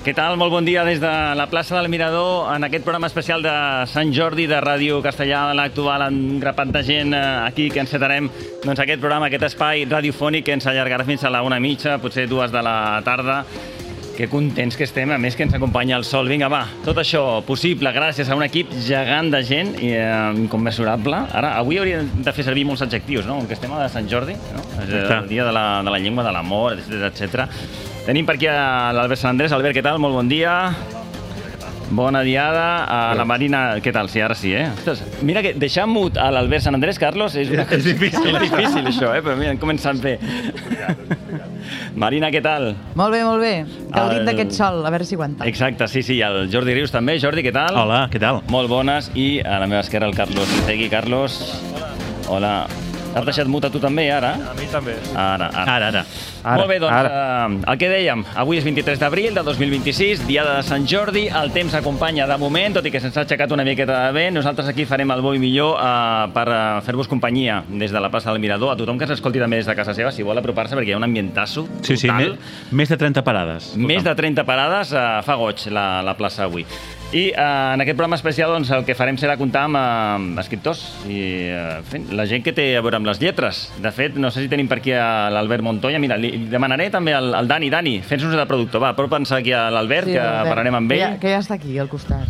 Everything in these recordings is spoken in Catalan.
Què tal? Molt bon dia des de la plaça del Mirador en aquest programa especial de Sant Jordi de Ràdio Castellà de l'Actual, amb un grapat de gent aquí que encetarem aquest programa, aquest espai radiofònic que ens allargarà fins a la 1:30, potser 2 de la tarda. Que contents que estem, a més que ens acompanya el sol. Vinga, va, tot això possible gràcies a un equip gegant de gent i incommensurable. Ara, avui hauríem de fer servir molts adjectius, no? Com que estem a Sant Jordi, no? És el dia de la llengua, de l'amor, etc. Tenim per aquí l'Albert Sant Andrés. Albert, què tal? Molt bon dia. Bona diada. A la Marina, què tal? Sí, ara sí, eh? Ostres, mira que deixar mut a l'Albert Sant Andrés, Carlos, és difícil. És difícil, això, però mira, hem començat bé. Marina, què tal? Molt bé. Gaudint d'aquest sol, a veure si aguanta. Exacte, sí, el Jordi Rius també. Jordi, què tal? Hola, què tal? Molt bones. I a la meva esquerra el Carlos Segui. Carlos. Hola. Has deixat mut a tu també, ara? A mi també. Ara. Molt bé, doncs, el que dèiem, avui és 23 d'abril de 2026, diada de Sant Jordi, el temps acompanya de moment, tot i que se'ns ha aixecat una miqueta de vent. Nosaltres aquí farem el bo i millor per fer-vos companyia des de la plaça del Mirador, a tothom que s'escolti també des de casa seva, si vol apropar-se, perquè hi ha un ambientasso total. Sí, més de 30 parades. Més de 30 parades, fa goig la plaça avui. I en aquest programa especial doncs, el que farem serà comptar amb escriptors i la gent que té a veure amb les lletres. De fet, no sé si tenim per aquí l'Albert Montoya. Mira, li demanaré també al Dani. Dani, fes-nos de productor. Va, apropa'ns aquí a l'Albert, que parlarem amb ell. Que ja està aquí, al costat.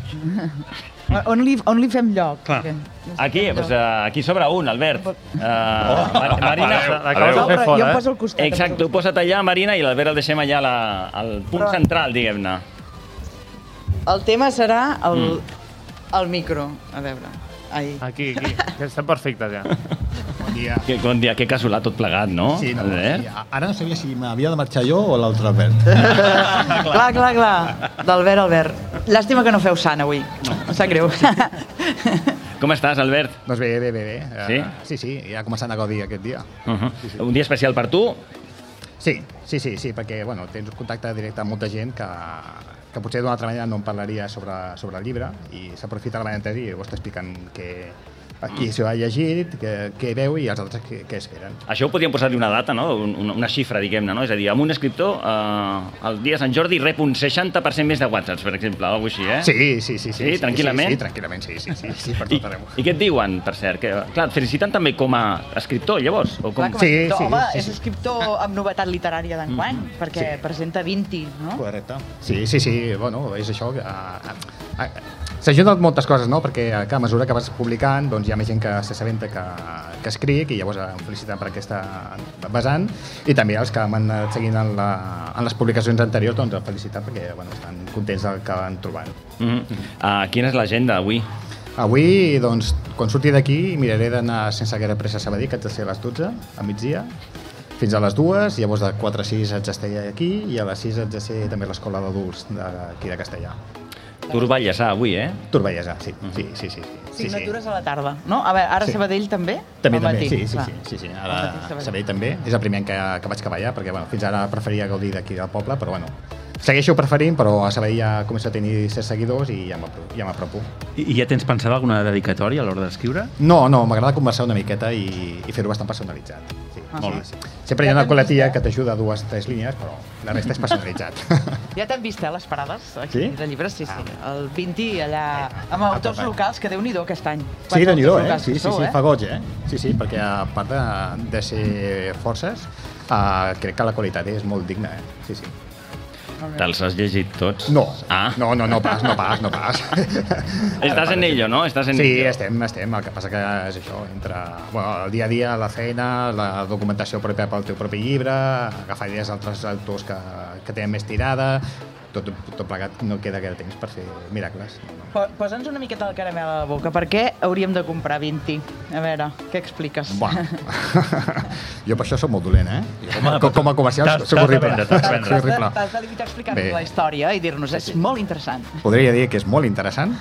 On li fem lloc? Aquí, aquí sobre un, Albert. Marina, jo em poso al costat. Exacte, tu posa't allà, Marina, i l'Albert el deixem allà al punt central, diguem-ne. El tema serà el micro. A veure, Aquí, que estem perfectes ja. Bon dia. Que casolà tot plegat, no? Sí, no, sí. Ara no sabia si m'havia de marxar jo o l'altre Albert. Clar. D'Albert. Llàstima que no feu sant avui. Em sap greu. Com estàs, Albert? Doncs bé. Sí? Sí, ja començant a gaudir aquest dia. Sí. Un dia especial per tu? Sí, perquè tens un contacte directe amb molta gent que potser d'una altra manera no em parlaria sobre el llibre i s'aprofita la manera i ho està explicant qui s'ho ha llegit, què veu i els altres què esperen. Això ho podríem posar-li una data, no? Una xifra, diguem-ne, no? És a dir, amb un escriptor, el dia de Sant Jordi rep un 60% més de WhatsApps, per exemple, alguna cosa així, eh? Sí, tranquil·lament? Sí, tranquil·lament, sí, per tot arreu. I què et diuen, per cert? Clar, et feliciten també com a escriptor, llavors? O com... Sí. Home, és escriptor amb novetat literària d'enguany, perquè presenta 20, no? Correcte. Sí, és això. S'ajuden moltes coses, no? Perquè a mesura que vas publicant, doncs hi ha més gent que s'assabenta que escric i llavors em feliciten per aquesta vessant i també els que m'han anat seguint en les publicacions anteriors doncs em feliciten perquè estan contents del que van trobant. Quina és l'agenda avui? Avui, doncs, quan surti d'aquí miraré d'anar sense gaire pressa a Sabadell, que haig de ser a les 12, a migdia, fins a les 2, llavors de 4 a 6 haig d'estar aquí i a les 6 haig de ser també a l'escola d'adults d'aquí de Castellà. Turballesà, avui, eh? Turballesà, sí. Signatures a la tarda, no? A veure, ara Sabadell també? També, sí. Ara Sabadell també. És el primer any que vaig cap allà, perquè fins ara preferia gaudir d'aquí del poble, però segueixo preferint, però a Sabadell ja començo a tenir 6 seguidors i ja m'apropo. I ja tens pensada alguna dedicatòria a l'hora d'escriure? No, m'agrada conversar una miqueta i fer-ho bastant personalitzat. Sempre hi ha una coletilla que t'ajuda a 2 o 3 línies, però la resta és personalitzat. Ja t'hem vist, les parades aquí de llibres, sí. El Pinti allà, amb autors locals, que Déu-n'hi-do aquest any. Sí, Déu-n'hi-do, Sí, fa goig, Sí, perquè a part de ser forces, crec que la qualitat és molt digna, Sí. Te'ls has llegit tots? No, no pas. Estàs en ello, no? Sí, estem. El que passa que és això, entre el dia a dia, la feina, la documentació pròpia pel teu propi llibre, agafar idees d'altres autors que tenen més tirada, tot plegat no queda gaire temps per fer miracles. Posa'ns una miqueta el caramel a la boca. Per què hauríem de comprar 20? A veure, què expliques? Jo per això soc molt dolent, Com a comercial soc horrible. T'has de limitar a explicar-nos la història i dir-nos, és molt interessant. Podria dir que és molt interessant.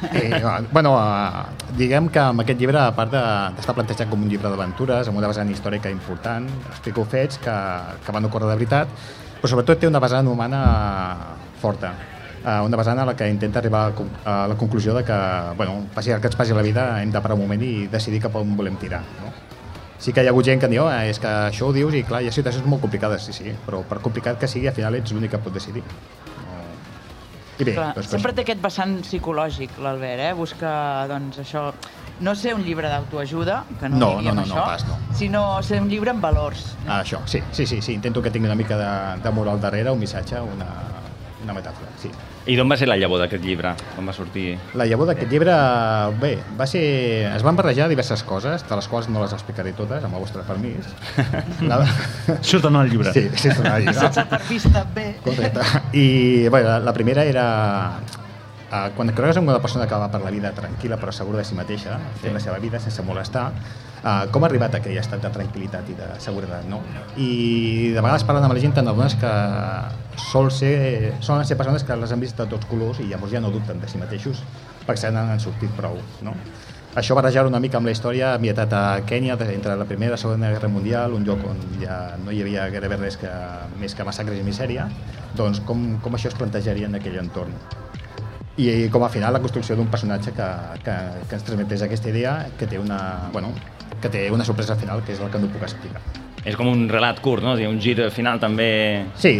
Diguem que amb aquest llibre, a part d'estar plantejat com un llibre d'aventures, amb una vessant històrica important, explico fets que van ocórrer de veritat, però sobretot té una vessant humana forta, una vessant a la que intenta arribar a la conclusió de que, passi el que ens passi a la vida, hem de parar un moment i decidir cap on volem tirar. Sí que hi ha hagut gent que diu, és que això ho dius i clar, hi ha situacions molt complicades, sí, però per complicat que sigui, al final ets l'únic que pot decidir. I bé, Clar, doncs, sempre té aquest vessant psicològic, l'Albert, busca, doncs, això, no ser un llibre d'autoajuda, que no diríem això, pas, no. sinó ser un llibre amb valors. Això, sí, intento que tingui una mica de moral darrere, un missatge, una metàfora, sí. I d'on va ser la llavor d'aquest llibre? On va sortir? La llavor d'aquest llibre, bé, es van barrejar diverses coses, de les quals no les explicaré totes, amb el vostre permís. Surten al llibre. Sí, surten al llibre. Sense permís també. Correcte. I bé, la primera era quan creus en una persona que va per la vida tranquil·la però segura de si mateixa, fent la seva vida sense molestar, com ha arribat a aquell estat de tranquil·litat i de seguretat, no? I de vegades parlant amb la gent t'adones que solen ser persones que les han vist de tots colors i llavors ja no dubten de si mateixos perquè se n'han sortit prou, no? Això barrejar una mica amb la història ambientat a Kènia entre la Primera i la Segona Guerra Mundial, un lloc on ja no hi havia gairebé res més que massacres i misèria, doncs com això es plantejaria en aquell entorn. I com a final la construcció d'un personatge que ens transmetés aquesta idea que té una sorpresa final que és el que no puc explicar. És com un relat curt, no? Un gir final també... Sí.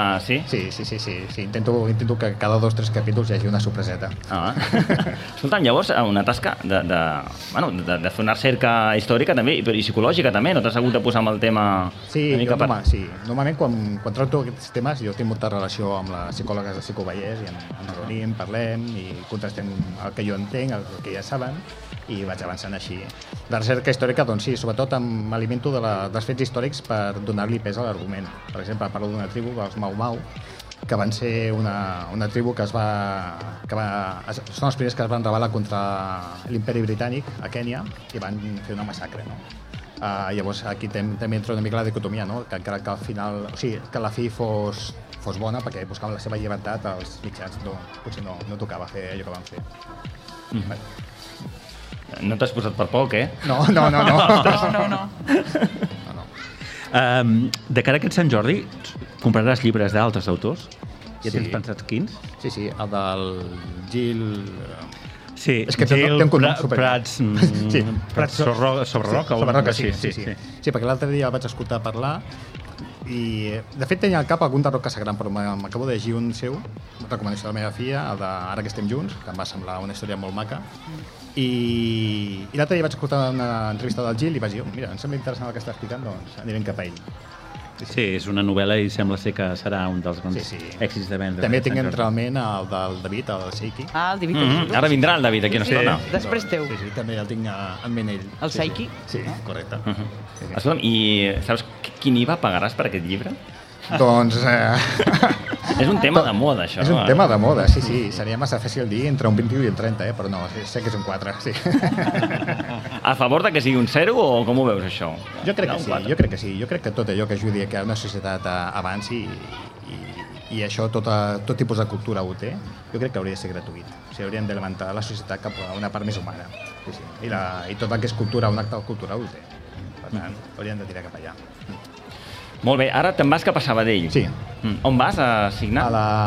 Intento que cada 2 o 3 capítols hi hagi una sorpreseta. Escolta'm, llavors, una tasca de fer una cerca històrica també i psicològica també, no t'has hagut de posar amb el tema... Sí, normalment quan tracto aquests temes jo tinc molta relació amb les psicòlogues de Psicovallès i ens reunim, parlem i contrastem el que jo entenc, el que ja saben i vaig avançant així. La recerca històrica, doncs sí, sobretot m'alimento dels fets històrics per donar-li pes a l'argument. Per exemple, parlo d'una tribu, els Mau Mau, que van ser una tribu que són els primers que es van rebel·lar contra l'imperi britànic a Kènia i van fer una massacre, no? Llavors aquí també entra una mica la dicotomia, no? Que encara que al final, que la fi fos bona perquè buscaven la seva llibertat, els mitjans potser no tocava fer allò que van fer. No t'has posat per poc, eh? No. De cara a aquest Sant Jordi, compraràs llibres d'altres autors? Ja tens pensats quins? Sí, el del Gil... Sí, és que té un cognom Prats sobre Roca. Sí, perquè l'altre dia el vaig escoltar parlar i de fet tenia al cap algun de Roca Sagran, però m'acabo de llegir un seu, recomanació de la meva filla, el de Ara que estem junts, que em va semblar una història molt maca. I l'altre dia vaig escoltar una entrevista del Gil i vaig dir, mira, em sembla interessant el que està explicant, doncs anirem cap a ell. Sí, és una novel·la i sembla ser que serà un dels grans èxits de venda. També tinc realment el del David, el Seiki. El David. Ara vindrà el David aquí una estona. Després teu. Sí, també el tinc en ment ell. El Seiki? Sí, correcte. Escolta'm, i saps quin IVA pagaràs per aquest llibre? Doncs... És un tema de moda, això. És un tema de moda, sí. Seria massa fàcil dir entre un 21 i un 30, però no, sé que és un 4, sí. A favor de que sigui un 0 o com ho veus, això? Jo crec que sí. Jo crec que tot allò que ajudi a que una societat avanci i això, tot tipus de cultura ho té, jo crec que hauria de ser gratuït. O sigui, hauríem d'alimentar la societat cap a una part més humana. Sí. I tot el que és cultura, un acte de cultura ho té. Per tant, hauríem de tirar cap allà. Molt bé, ara te'n vas cap a Sabadell. Sí. On vas a signar?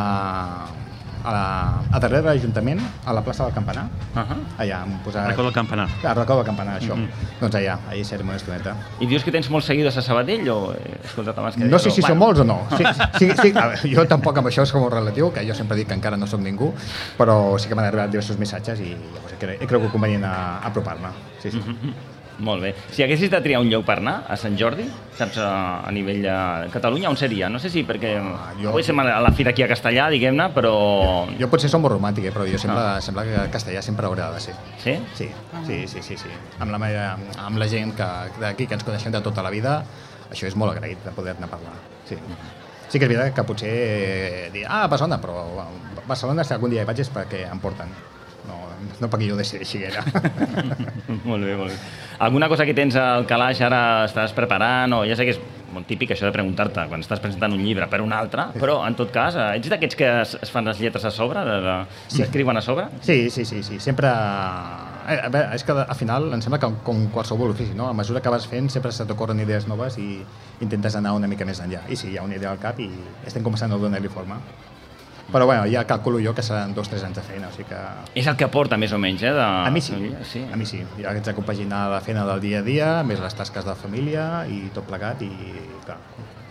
A darrere de l'Ajuntament, a la plaça del Campanar. Allà hem posat... Racó del Campanar. Racó del Campanar, això. Doncs allà serem una estoneta. I dius que tens molts seguidors a Sabadell o... Escolta't, abans que no sé si són molts o no. Sí. A veure, jo tampoc amb això és com relatiu, que jo sempre dic que encara no soc ningú, però sí que m'han arribat diversos missatges i llavors he cregut convenient apropar-me. Sí. Molt bé. Si haguessis de triar un lloc per anar a Sant Jordi, saps, a nivell de Catalunya, on seria? No sé si perquè... Avui som a la fira aquí a Castellà, diguem-ne, però... Jo potser som molt romàntic, però jo sembla que Castellà sempre haurà de ser. Sí? Sí. Amb la gent d'aquí que ens coneixem de tota la vida, això és molt agraït de poder-ne parlar. Sí que és veritat que potser dir, Barcelona, però Barcelona si algun dia hi vaig és perquè em porten. No perquè jo decideixi era. Molt bé. Alguna cosa que tens al calaix ara estàs preparant o ja sé que és molt típic això de preguntar-te quan estàs presentant un llibre per un altre, però en tot cas, ets d'aquests que es fan les lletres a sobre, s'escriuen a sobre? Sí. Sempre... A veure, és que al final em sembla que com qualsevol ofici, no? A mesura que vas fent sempre se t'ocorren idees noves i intentes anar una mica més enllà. I sí, hi ha una idea al cap i estem començant a donar-li forma. Però bueno, ja calculo jo que seran 2 o 3 anys de feina, o sigui que... És el que porta més o menys, eh? A mi sí. Ja haig de compaginar la feina del dia a dia, més les tasques de la família i tot plegat i clar,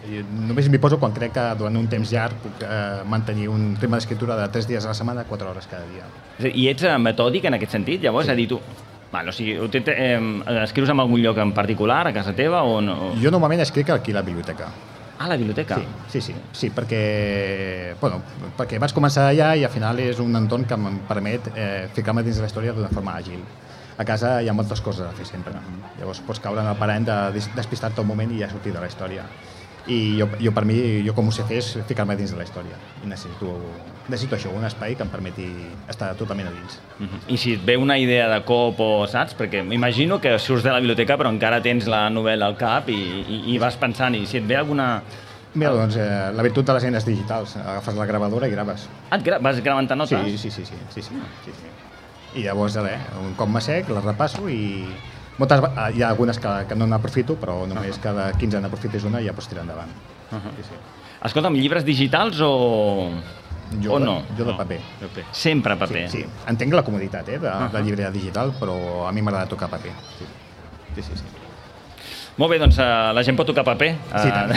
Només m'hi poso quan crec que durant un temps llarg puc mantenir un ritme d'escriptura de 3 dies a la setmana, 4 hores cada dia. I ets metòdic en aquest sentit, llavors? Sí. És a dir, tu... Val, o sigui, escrius en algun lloc en particular, a casa teva, o no? Jo normalment escric aquí a la biblioteca. Ah, la biblioteca? Sí, perquè vaig començar allà i al final és un entorn que em permet ficar-me dins de la història d'una forma àgil. A casa hi ha moltes coses a fer sempre. Llavors pots caure en el parany de despistar-te un moment i ja sortir de la història. I jo per mi, com ho sé fer és ficar-me dins de la història. I necessito això, un espai que em permeti estar totalment a dins. I si et ve una idea de cop o saps? Perquè m'imagino que surts de la biblioteca però encara tens la novel·la al cap i vas pensant. I si et ve alguna... Mira, doncs, la virtut de les eines digitals. Agafes la gravadora i graves. Ah, vas gravant notes? Sí. I llavors, un cop m'assec, les repasso i... Hi ha algunes que no n'aprofito, però només cada 15 n'aprofites una i ja pots tirar endavant. Escolta'm, llibres digitals o no? Jo de paper. Sempre paper? Sí. Entenc la comoditat de llibre digital, però a mi m'agrada tocar paper. Sí. Molt bé, doncs la gent pot tocar paper. Sí, tant.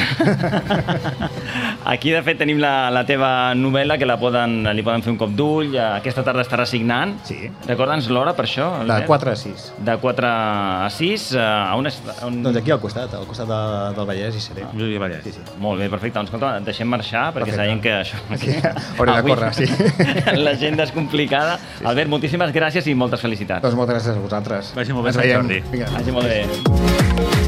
Aquí, de fet, tenim la teva novel·la, que li poden fer un cop d'ull. Aquesta tarda estarà signant. Sí. Recorda'ns l'hora, per això? De 4 a 6. De 4 a 6. Doncs aquí al costat del Vallès hi seré. Vallès. Sí. Molt bé, perfecte. Doncs escolta, deixem marxar, perquè sabem que això... Hauré de córrer, sí. L'agenda és complicada. Albert, moltíssimes gràcies i moltes felicitats. Doncs moltes gràcies a vosaltres. Vagi molt bé, Sant Jordi. Vagi molt bé.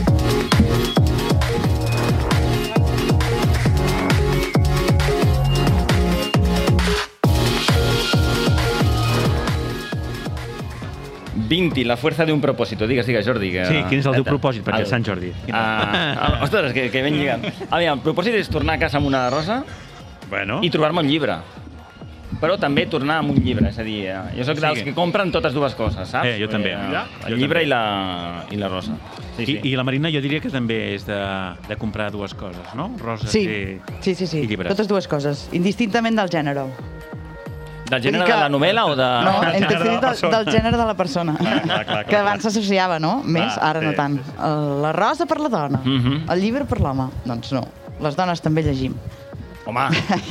Vinti, la fuerza de un propósito. Digues, Jordi. Sí, quin és el teu propòsit perquè és Sant Jordi? Ostres, que ben lligant. Aviam, el propòsit és tornar a casa amb una rosa i trobar-me un llibre. Però també tornar amb un llibre, és a dir, jo soc dels que compren totes dues coses, saps? Jo també. El llibre i la rosa. I la Marina jo diria que també és de comprar dues coses, no? Roses i llibres. Totes dues coses, indistintament del gènere. Del gènere de la novel·la o de... No, del gènere de la persona. Que abans s'associava, no? Més, ara no tant. La rosa per la dona, el llibre per l'home. Doncs no, les dones també llegim. Home,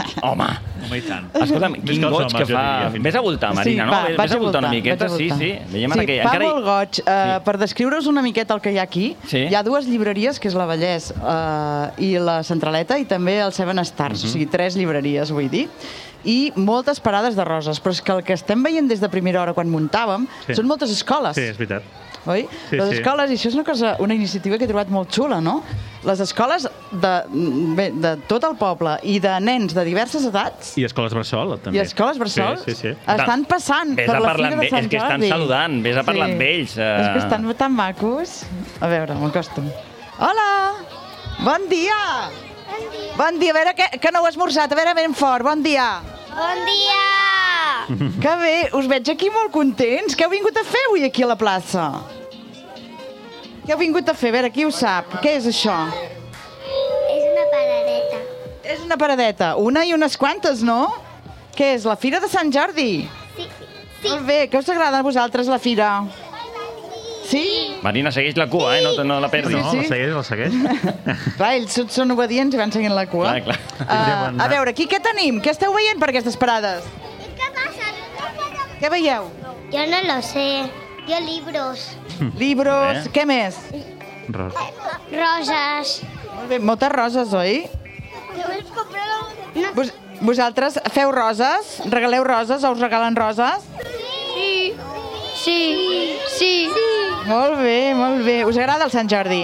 i tant. Escolta'm, quin goig que fa... Vés a voltar, Marina, no? Vés a voltar una miqueta, sí. Fa molt goig. Per descriure-us una miqueta el que hi ha aquí, hi ha dues llibreries, que és la Vallès i la Centraleta, i també el Seven Stars, o sigui, 3 llibreries, vull dir, i moltes parades de roses, però és que el que estem veient des de primera hora quan muntàvem són moltes escoles. Sí, és veritat. Oi? Les escoles, i això és una iniciativa que he trobat molt xula, no? Les escoles de tot el poble i de nens de diverses edats... I escoles bressol, també. I escoles bressol estan passant per la Fira de Sant Jordi. És que estan saludant, vés a parlar amb ells. És que estan tan macos. A veure, m'acosto. Hola! Bon dia! Bon dia, a veure, que no heu esmorzat? A veure, ben fort, bon dia! Bon dia! Que bé, us veig aquí molt contents. Què heu vingut a fer avui aquí a la plaça? Què heu vingut a fer? A veure, qui ho sap? Què és això? És una paradeta. És una paradeta. Una i unes quantes, no? Què és, la Fira de Sant Jordi? Sí. Molt bé, què us agrada a vosaltres, la Fira? Sí? Marina, segueix la cua, no la perdis. No, la segueix. Clar, ells són obedients i van seguint la cua. Clar. A veure, aquí què tenim? Què esteu veient per aquestes parades? ¿Qué pasa? Què veieu? Yo no lo sé. Yo libros. Libros, què més? Roses. Molt bé, moltes roses, oi? No. Vosaltres feu roses? Regaleu roses o us regalen roses? Sí. Molt bé. Us agrada el Sant Jordi?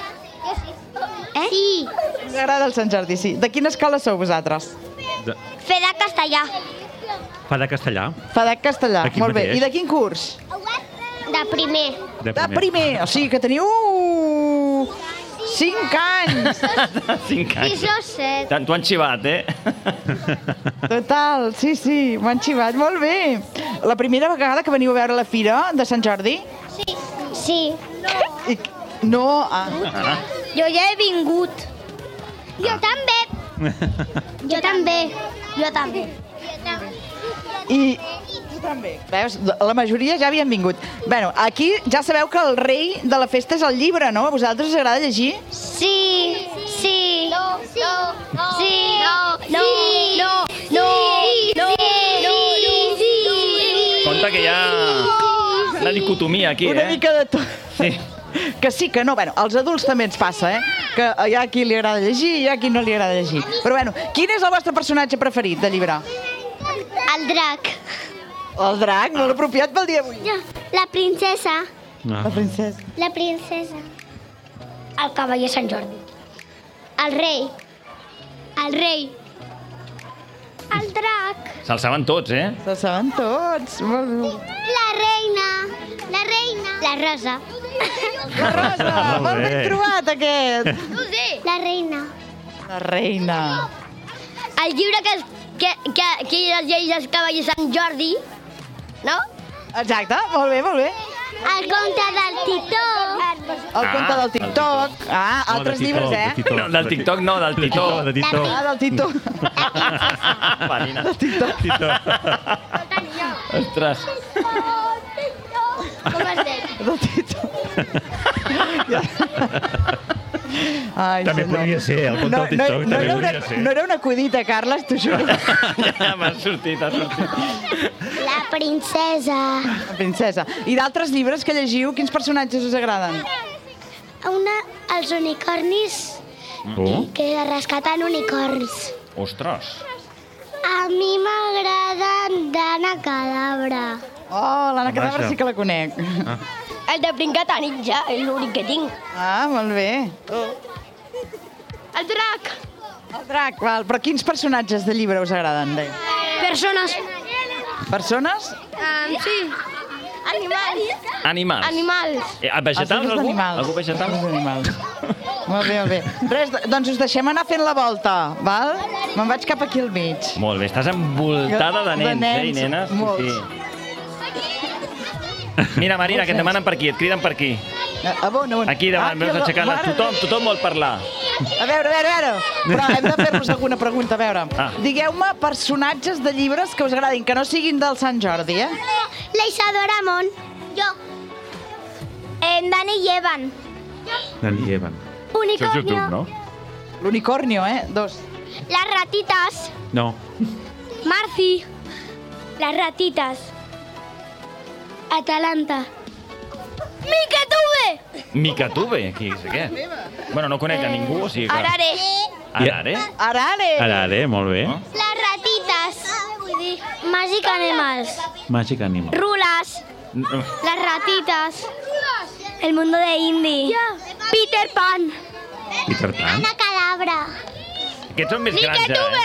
Sí. Us agrada el Sant Jordi, sí. De quina escola sou vosaltres? Feda Castellà. Fadak Castellà. Fadak Castellà, molt bé. mateix. I de quin curs? De primer. De primer, o sigui que teniu 5 anys. 5 anys. I jo 7. T'ho han xivat, Total, sí, m'han xivat. Molt bé. La primera vegada que veniu a veure la Fira de Sant Jordi? Sí. No. Jo ja he vingut. Jo també. I tu també. Veus? La majoria ja havien vingut. Bueno, aquí ja sabeu que el rei de la festa és el llibre, no? A vosaltres us agrada llegir? Sí. Sí. No. Sí. No. Compte que hi ha una dicotomia aquí, Una mica de tot. Sí. Que sí, que no. Bueno, als adults també ens passa, que hi ha qui li agrada llegir i hi ha qui no li agrada llegir. Però bueno, quin és el vostre personatge preferit de llibre? El drac. El drac, molt apropiat pel dia d'avui. La princesa. La princesa. La princesa. El cavaller Sant Jordi. El rei. El rei. El drac. Se'l saben tots, Se saben tots. Molt bé. La reina. La reina. La rosa. La Rosa, molt ben trobat aquest. La reina. La reina. El llibre que llegeix els cavallers Sant Jordi, no? Exacte, molt bé, molt bé. El conte del Titó. El conte del TikTok. Altres llibres, No, del TikTok no, del Titó. De Titó. Del Tito. Marina. Del TikTok. Ostres. Com es diu? Del Tito. Ai, També senyor. podria ser, el conte del TikTok també podria ser. No era una acudita, Carles, t'ho juro. Ja m'ha sortit, La princesa. La princesa. I d'altres llibres que llegiu, quins personatges us agraden? Els unicornis que rescaten unicorns. Ostres. A mi m'agraden d'Anna Cadabra. Oh, l'Anna Cadabra sí que la conec. El de Brincat Ninja, és l'únic que tinc. Molt bé. El drac. El drac, val. Però quins personatges de llibre us agraden? Persones. Persones? Sí. Animals. Animals. Animals. Vegetals, Els algú? animals. Algú vegetal? Els animals. Molt bé, molt bé. Res, doncs us deixem anar fent la volta, val? Me'n vaig cap aquí al mig. Molt bé, estàs envoltada de nens, i nenes. molts. Mira, Marina, que et demanen per aquí, et criden per aquí. On? Aquí davant, veus aixecant. Tothom vol parlar. A veure. Però hem de fer-vos alguna pregunta, a veure. Digueu-me personatges de llibres que us agradin, que no siguin del Sant Jordi, La Isadora Mont. Jo. Dani i Evan. Dani i Evan. Unicornio. L'unicornio, 2. Las ratitas. No. Marci. Las ratitas. Atalanta. Micatube. Micatube? Qui és aquest? Bueno, no conec a ningú, o sigui que... Arare. Arare? Arare, molt bé. Las ratitas. Magic Animals. Magic Animal. Rulas. Las ratitas. El mundo de Indy. Peter Pan. Peter Pan. Ana Cadabra. Aquests són més grans,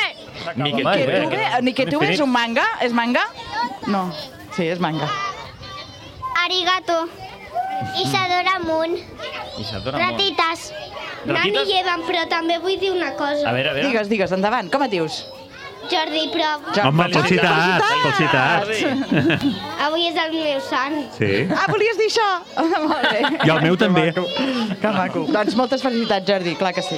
Micatube és un manga? És manga? No. Sí, és manga. Arigato. Isadora Moon. Ratitas. Nani i Evan, però també vull dir una cosa. A veure. Digues, endavant. Com et dius? Jordi, però... Home, felicitats. Avui és el meu sant. Sí. Volies dir això? Molt bé. I el meu també. Que maco. Doncs moltes felicitats, Jordi, clar que sí.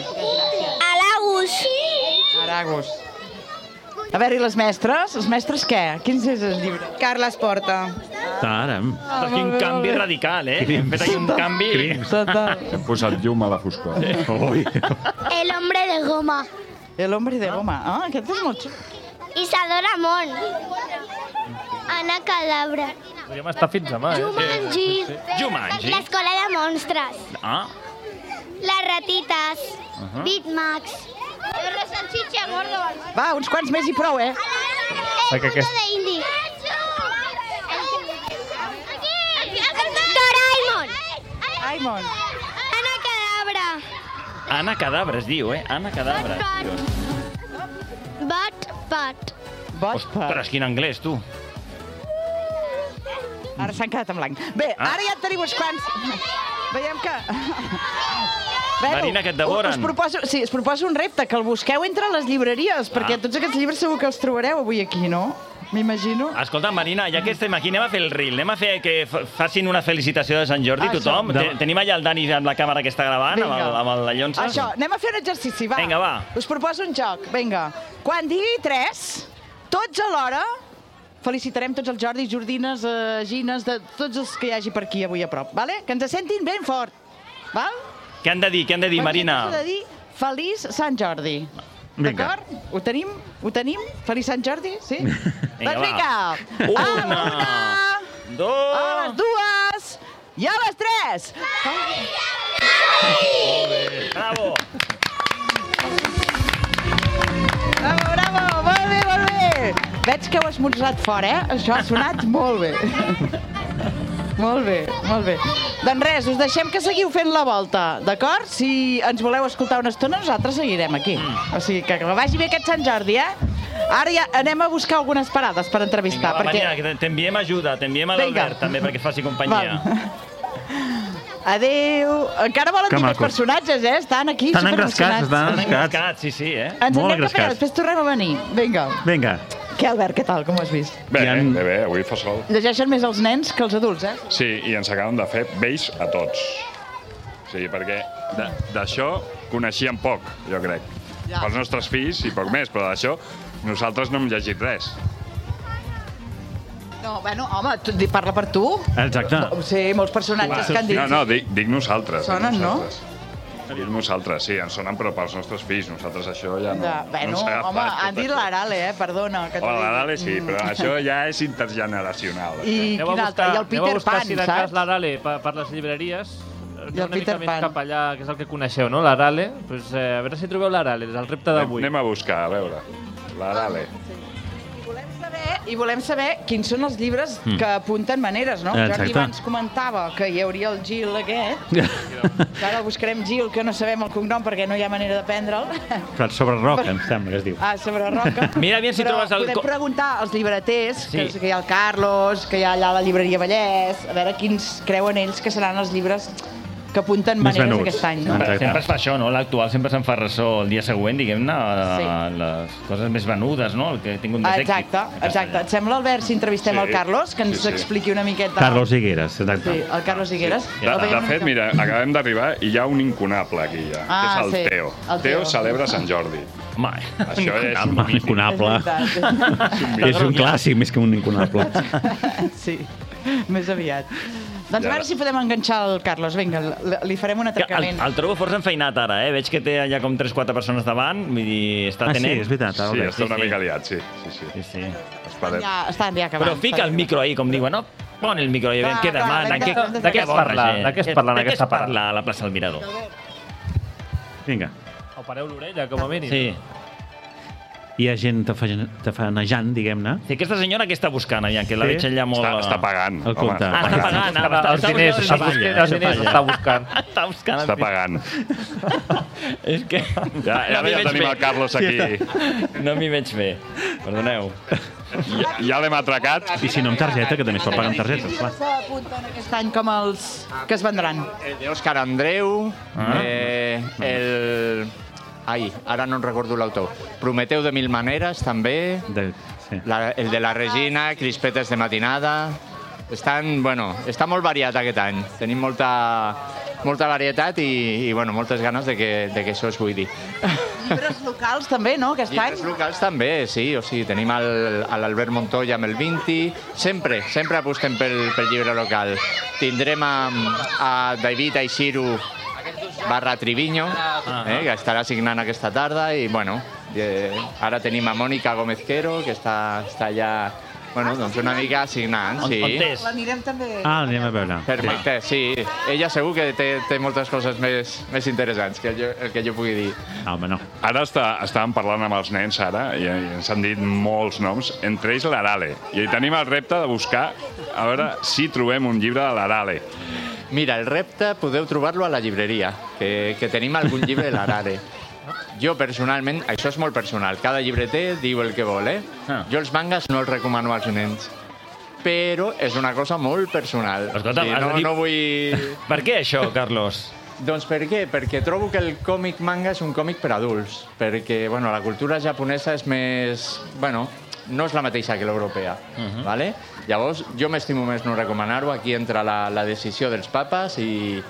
Aragus. A veure, i les mestres? Els mestres què? Quins és el llibre? Carles Porta. Caram. Quin canvi radical, Hem fet aquí un canvi... Total. Hem posat llum a la foscor. El hombre de goma. El hombre de goma. Aquest és molt xulo. Isadora Mont. Ana Cadabra. Podríem estar fins demà, Jumanji. L'escola de monstres. Les ratites. Bitmax. La salchicha gordo. Va, uns quants més i prou, El mundo de Indy. Doraemon. Ana Cadabra. Ana Cadabra es diu, Ana Cadabra. Bat. Ostres, quin anglès, tu. Ara s'han quedat en blanc. Bé, ara ja en tenim uns quants. Veiem que... Marina, que et devoren. Us proposo un repte, que el busqueu entre les llibreries, perquè tots aquests llibres segur que els trobareu avui aquí, no? M'imagino. Escolta, Marina, ja que estem aquí, anem a fer el reel. Anem a fer que facin una felicitació de Sant Jordi, tothom. Tenim allà el Dani amb la càmera que està gravant, amb la llonça. Això, anem a fer un exercici, va. Vinga, va. Us proposo un joc, vinga. Quan digui 3, tots alhora felicitarem tots els Jordis, Jordines, Gines, de tots els que hi hagi per aquí avui a prop, vale? Que ens sentin ben fort, val? Què han de dir, Marina? Què han de dir? Feliç Sant Jordi. D'acord? Ho tenim? Feliç Sant Jordi? Sí? Doncs vinga! Una, dos... A les dues i a les tres! Bravo! Bravo! Molt bé! Veig que heu esmorzat fora, Això ha sonat molt bé. Molt bé. Doncs res, us deixem que seguiu fent la volta, d'acord? Si ens voleu escoltar una estona, nosaltres seguirem aquí. O sigui, que vagi bé aquest Sant Jordi, Ara ja anem a buscar algunes parades per entrevistar. Vinga, Marina, que t'enviem ajuda, t'enviem a l'Albert també perquè faci companyia. Adéu. Encara volen dir més personatges, Estan aquí superemocionats. Estan engrescats, sí, Ens anem cap allà, després tornem a venir. Vinga. Què, Albert, què tal? Com ho has vist? Bé, avui fa sol. Llegeixen més els nens que els adults, Sí, i ens acaben de fer vells a tots. Sí, perquè d'això coneixíem poc, jo crec. Pels nostres fills i poc més, però d'això nosaltres no hem llegit res. No, bueno, home, parla per tu. Exacte. Sí, molts personatges que han dit. No, dic nosaltres. Sonen, no? Dic nosaltres, sí, ens sonen, però pels nostres fills. Nosaltres això ja no... Bueno, home, han dit l'Arale, perdona. L'Arale sí, però això ja és intergeneracional. I quin altre? I el Peter Pan, saps? Si de cas l'Arale per les llibreries, una mica més cap allà, que és el que coneixeu, no? L'Arale. A veure si trobeu l'Arale, és el repte d'avui. Anem a buscar, a veure. L'Arale. I volem saber quins són els llibres que apunten maneres, no? Jordi abans comentava que hi hauria el Gil aquest. Ara buscarem Gil, que no sabem el cognom perquè no hi ha manera de prendre'l. Sobre roca, em sembla que es diu. Sobre roca. Mira si trobes el... Podem preguntar als llibreters, que hi ha el Carlos, que hi ha allà la llibreria Vallès, a veure quins creuen ells que seran els llibres que apunten maneres aquest any. Sempre es fa això, no? L'actual sempre se'n fa ressò el dia següent, diguem-ne, les coses més venudes, no? El que ha tingut més èxit. Exacte. Et sembla, Albert, si entrevistem el Carlos, que ens expliqui una miqueta... Carlos Higueras, exacte. Sí, el Carlos Higueras. De fet, mira, acabem d'arribar i hi ha un incunable aquí ja, que és el Teo. Teo celebra Sant Jordi. Això és un incunable. És un clàssic més que un incunable. Sí, més aviat. Doncs a veure si podem enganxar el Carlos. Vinga, li farem un atracament. El trobo força enfeinat ara, Veig que té allà com 3-4 persones davant, vull dir, està tenent... Sí, és veritat. Sí, està una mica liat, sí. Estan ja acabant. Però fica el micro ahí, com diuen, no? Pon el micro ahí, què demana, de què es parla en aquesta parada? De què es parla a la plaça del Mirador? Vinga. O pareu l'orella, com a mínim. Sí. Hi ha gent tafanejant, diguem-ne. Sí, aquesta senyora què està buscant, que la veig allà molt... Està pagant. El compte. Està pagant. Els diners està buscant. Està pagant. És que... Ja tenim el Carlos aquí. No m'hi veig bé. Perdoneu. Ja l'hem atracat. I si no amb targeta, que també es pot pagar amb targetes, clar. S'apunten aquest any com els que es vendran. El d'Òscar Andreu, el... Ai, ara no en recordo l'autor. Prometeu de mil maneres, també. El de la Regina, Crispetes de matinada. Està molt variat aquest any. Tenim molta varietat i moltes ganes de que això es buidi. Llibres locals també, no, aquest any? Llibres locals també, sí. O sigui, tenim l'Albert Montoya amb el 20. Sempre apostem pel llibre local. Tindrem a David Aixiru /Triviño, que estarà signant aquesta tarda i ara tenim a Mònica Gómez Quero, que està allà una mica signant. L'anirem també... L'anem a veure. Perfecte, sí. Ella segur que té moltes coses més interessants que el que jo pugui dir. Home, no. Ara estàvem parlant amb els nens ara i ens han dit molts noms, entre ells l'Arale. I tenim el repte de buscar a veure si trobem un llibre de l'Arale. Mira, el repte podeu trobar-lo a la llibreria, que tenim algun llibre de l'Arale. Jo, personalment, això és molt personal, cada llibreter diu el que vol, Jo els mangas no els recomano als nens, però és una cosa molt personal. Escolta, no vull... Per què això, Carlos? Doncs per què? Perquè trobo que el còmic manga és un còmic per adults, perquè la cultura japonesa és més... no és la mateixa que l'europea, ¿vale? Llavors, jo m'estimo més no recomanar-ho, aquí entra la decisió dels papes i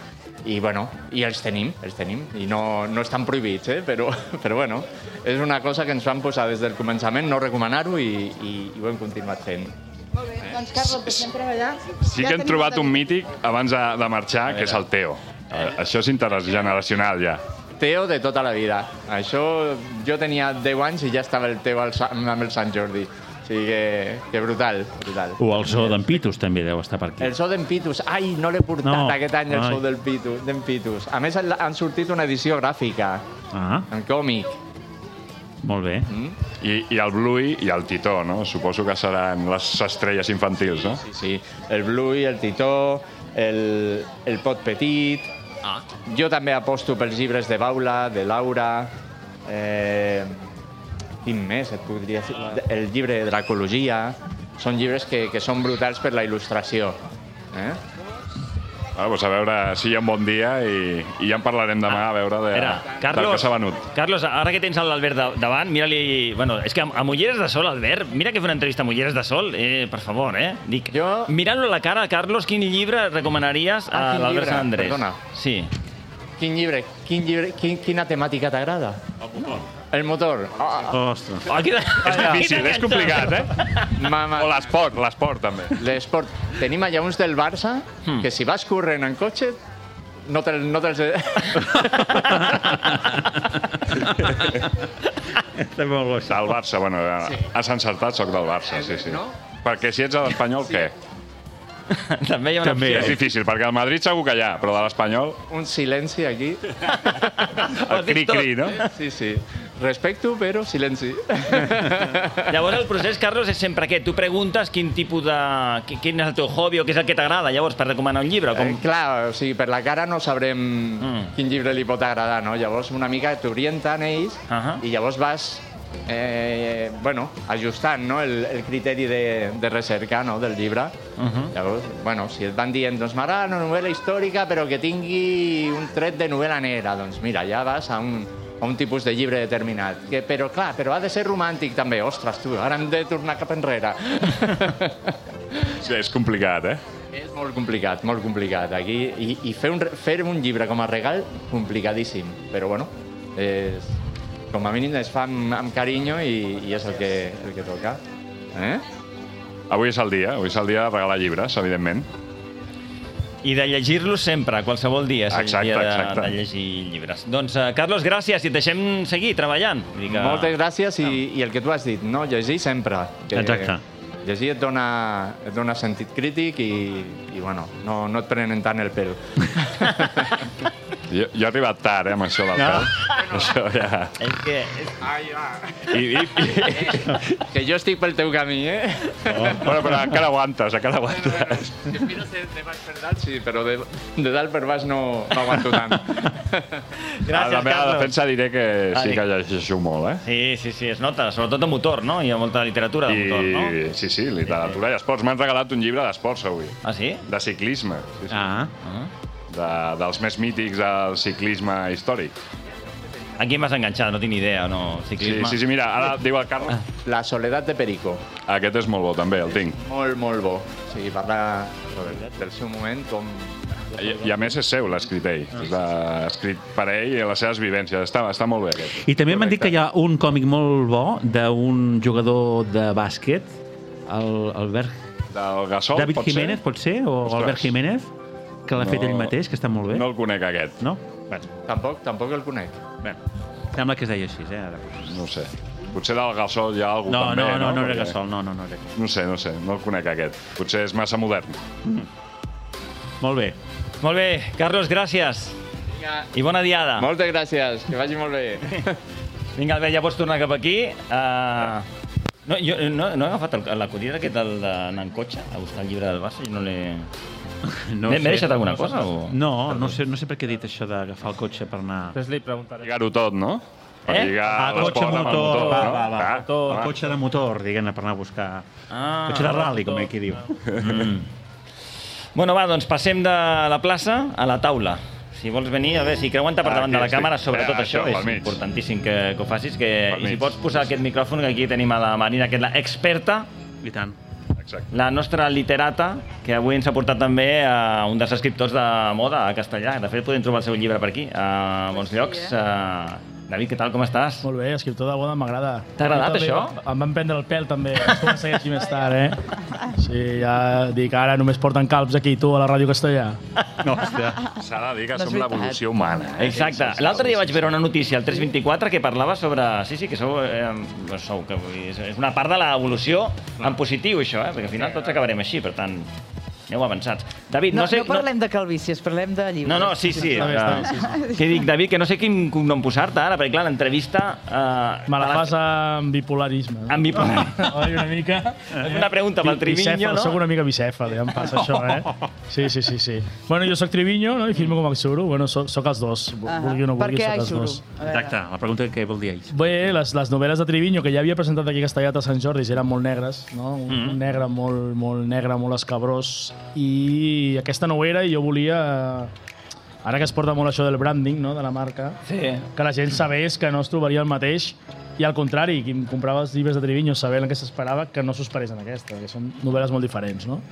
i els tenim, i no estan prohibits, però bueno, és una cosa que ens vam posar des del començament, no recomanar-ho i ho hem continuat fent. Molt bé, doncs Carlos, deixem treballar. Sí que hem trobat un mític abans de marxar, que és el Teo. Això és intergeneracional ja. Teo de tota la vida. Això, jo tenia 10 anys i ja estava el Teo amb el Sant Jordi. O sigui que brutal. O el zoo d'en Pitus també deu estar per aquí. El zoo d'en Pitus. Ai, no l'he portat aquest any, el zoo d'en Pitus. A més, han sortit una edició gràfica, en còmic. Molt bé. I el Bluey i el Titó, no? Suposo que seran les estrelles infantils, no? Sí. El Bluey, el Titó, el Pot Petit. Jo també aposto pels llibres de Baula, de Laura, quin més et podria dir? El llibre de l'ecologia. Són llibres que són brutals per la il·lustració. Doncs a veure si hi ha un bon dia i ja en parlarem demà, a veure del que s'ha venut. Carlos, ara que tens l'Albert davant, mira-li... Bueno, és que a Mulleres de Sol, Albert, mira que fer una entrevista a Mulleres de Sol, per favor, Dic, mirant-lo a la cara, Carlos, quin llibre recomanaries a l'Albert Sant Andrés? Perdona. Sí. Quin llibre? Quina temàtica t'agrada? El motor. Ostres. És difícil, és complicat, O l'esport, també. L'esport. Tenim allà uns del Barça que si vas corrent en cotxe no te'ls... Està molt bo. Del Barça, bueno, has encertat, soc del Barça, sí. Perquè si ets a l'Espanyol, què? També hi ha una opció. És difícil, perquè al Madrid segur que hi ha, però de l'Espanyol... Un silenci aquí. El cri-cri, no? Sí. Respecto, però silenci. Llavors el procés, Carlos, és sempre aquest. Tu preguntes quin tipus de... quin és el teu hobby o què és el que t'agrada, llavors, per recomanar un llibre? Clar, o sigui, per la cara no sabrem quin llibre li pot agradar, no? Llavors una mica t'orienten ells i llavors vas ajustant, no, el criteri de recerca, no, del llibre. Llavors, si et van dient, doncs m'agrada una novel·la històrica però que tingui un tret de novel·la negra, doncs mira, ja vas a un tipus de llibre determinat. Però ha de ser romàntic també. Ostres, tu, ara hem de tornar cap enrere. Sí, és complicat, És molt complicat. Aquí, i fer un llibre com a regal, complicadíssim. Però, bueno, com a mínim es fa amb carinyo i és el que toca. Avui és el dia de regalar llibres, evidentment. I de llegir-los sempre, qualsevol dia és el dia de llegir llibres. Doncs, Carlos, gràcies i et deixem seguir treballant. Moltes gràcies i el que tu has dit, no? Llegir sempre. Exacte. Llegir et dona sentit crític i bueno, no et prenen tant el pèl. Jo he arribat tard, amb això del pèl. Això ja... És que... Que jo estic pel teu camí, Bueno, però encara aguantes. Que mires de baix per dalt, sí, però de dalt per baix no aguanto tant. Gràcies, Carlos. A la meva defensa diré que sí que llegeixo molt, Sí, es nota, sobretot de motor, no? Hi ha molta literatura de motor, no? Sí, literatura i esports. M'han regalat un llibre d'esports avui. Ah, sí? De ciclisme. Dels més mítics del ciclisme històric. A qui m'has enganxat? No tinc ni idea, no? Ciclisme? Sí, mira, ara diu el Carlos. La soledat de Perico. Aquest és molt bo, també, el tinc. Molt bo. O sigui, parla del seu moment com... I a més és seu, l'escrit ell. És escrit per ell i les seves vivències. Està molt bé, aquest. I també m'han dit que hi ha un còmic molt bo d'un jugador de bàsquet, Albert... Del Gasol, David Jiménez, pot ser? O Albert Jiménez? Que l'ha fet ell mateix, que està molt bé. No el conec, aquest. No? Tampoc el conec. Sembla que es deia així, ara. No sé. Potser del Gasol hi ha alguna cosa també, no? No era Gasol, no era Gasol. No sé, no el conec, aquest. Potser és massa modern. Molt bé. Molt bé, Carlos, gràcies. Vinga. I bona diada. Moltes gràcies, que vagi molt bé. Vinga, Albert, ja pots tornar cap aquí. Jo no he agafat l'acudit aquest d'anar en cotxe a buscar el llibre del Barça i no l'he... M'he deixat alguna cosa? No sé per què he dit això d'agafar el cotxe per anar... Després li preguntaré. Lligar-ho tot, no? Per lligar cotxe, motor, motor. Cotxe de motor, diguem-ne, per anar a buscar... Cotxe de rally, com aquí diu. Bueno, va, doncs passem de la plaça a la taula. Si vols venir, a veure, si creuant-te per davant de la càmera, sobretot això, és importantíssim que ho facis. I si pots posar aquest micròfon, que aquí tenim a la Marina, que és l'experta. I tant. la nostra literata, que avui ens ha portat també a un dels escriptors de moda a castellà. De fet, podem trobar el seu llibre per aquí, a molts llocs. David, què tal, com estàs? Molt bé, escriptor de moda m'agrada. T'ha agradat, això? Em van prendre el pèl, també. Com segueixi més tard, Sí, ja dic, ara només porten calbs aquí, tu, a la Ràdio Castellà. No, hòstia, s'ha de dir que som l'evolució humana. Exacte. L'altre dia vaig veure una notícia al 324 que parlava sobre... Sí, que sou que és una part de l'evolució en positiu, això, perquè al final tots acabarem així, per tant... Aneu avançats. David, no parlem de calvícies, parlem de llibres. No, sí. Què dic, David, que no sé quin cognom posar-te ara, perquè clar, l'entrevista... Me la fas amb bipolarisme. Amb bipolarisme. Oi, una mica... Una pregunta pel Triviño, no? Soc una mica bicèfal, ja em passa això, Sí. Bueno, jo soc Triviño, no? I filmo com a Aisuru. Bueno, soc els dos. Vulgui o no vulgui, soc els dos. Exacte, la pregunta que vol dir ells. Bé, les novel·les de Triviño, que ja havia presentat aquí a Castellat a Sant Jordi, eren molt negres, no? Un negre molt negre, molt escabrós, i aquesta no ho era, i jo volia, ara que es porta molt això del branding, no?, de la marca, que la gent sabés que no es trobaria el mateix, i al contrari, qui comprava els llibres de Triviño sabent el que s'esperava, que no s'ho esperés en aquesta, que són novel·les molt diferents, no?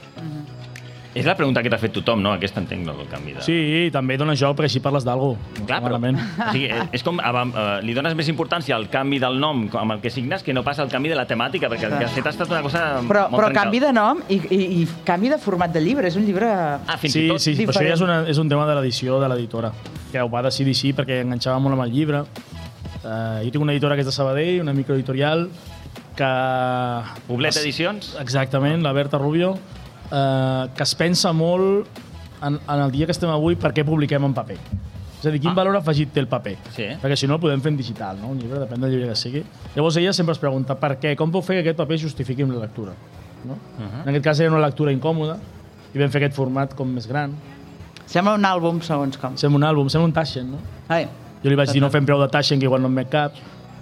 És la pregunta que t'ha fet tothom, no? Aquesta entenc, no, el canvi de... Sí, també dona joc perquè així parles d'algú. Clar, però... O sigui, és com... li dones més importància al canvi del nom amb el que signes que no passa al canvi de la temàtica, perquè el que has fet ha estat una cosa molt Però canvi de nom i canvi de format de llibre. És un llibre fins i tot diferent. Sí, però això ja és un tema de l'edició de l'editora, que ho va decidir així perquè enganxava molt amb el llibre. Jo tinc una editora que és de Sabadell, una microeditorial, que... Poblet Edicions? Exactament, la Berta Rubio, que es pensa molt en el dia que estem avui per què publiquem en paper. És a dir, quin valor afegit té el paper? Sí. Perquè si no el podem fer en digital, no? Un llibre, depèn del llibre que sigui. Llavors ella sempre es pregunta per què, com puc fer que aquest paper justifiqui la lectura? No? En aquest cas era una lectura incòmoda i vam fer aquest format com més gran. Sembla un àlbum, segons com. Sembla un àlbum, sembla un Taschen, no? Jo li vaig dir no fem preu de Taschen, que igual no em met cap.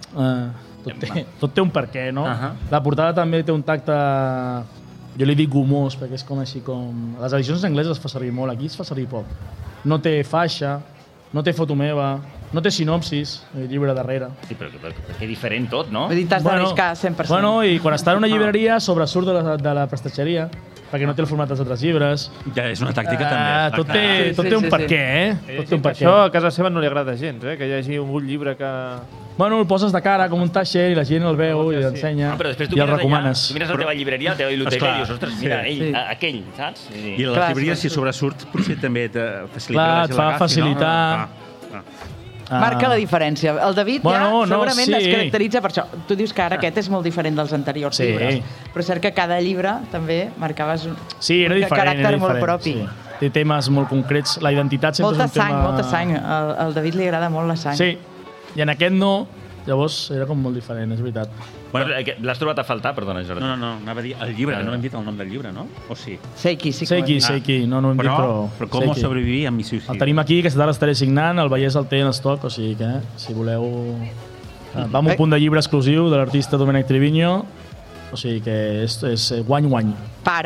Tot té un per què, no? La portada també té un tacte... Jo li dic gomós, perquè és com així com... Les edicions angleses es fa servir molt, aquí es fa servir poc. No té faixa, no té foto meva, no té sinopsis, el llibre darrere. Sí, però que diferent tot, no? Vull dir, t'has d'arriscar 100%. Bueno, i quan està en una llibreria sobresurt de la prestatgeria, perquè no té el format dels altres llibres. Ja és una tàctica també. Tot té un per què, Tot té un per què. Això a casa seva no li agrada gens, que hi hagi un llibre que... Bueno, el poses de cara com un Taschen i la gent el veu i l'ensenya i el recomanes. Tu mires la teva llibreria, la teva biblioteca i dius, ostres, mira, aquell, saps? I la llibreria, si sobresurt, potser també et facilita que et fa facilitar... Marca la diferència. El David segurament es caracteritza per això. Tu dius que ara aquest és molt diferent dels anteriors llibres, però és cert que cada llibre també marcaves un caràcter molt propi. Té temes molt concrets, la identitat sempre és un tema... Molta sang. Al David li agrada molt la sang. Sí, i en aquest no, llavors era com molt diferent, és veritat. Bueno, l'has trobat a faltar, perdona, Jordi. No, anava a dir el llibre, no hem dit el nom del llibre, no? O sí? Seiki, no hem dit, però... Però com sobreviví amb mi suïcidi? El tenim aquí, aquesta tarda estaré signant, el Vallès el té en estoc, o sigui que, si voleu... Va amb un punt de llibre exclusiu de l'artista Domènec Triviño, o sigui que és guany-guany.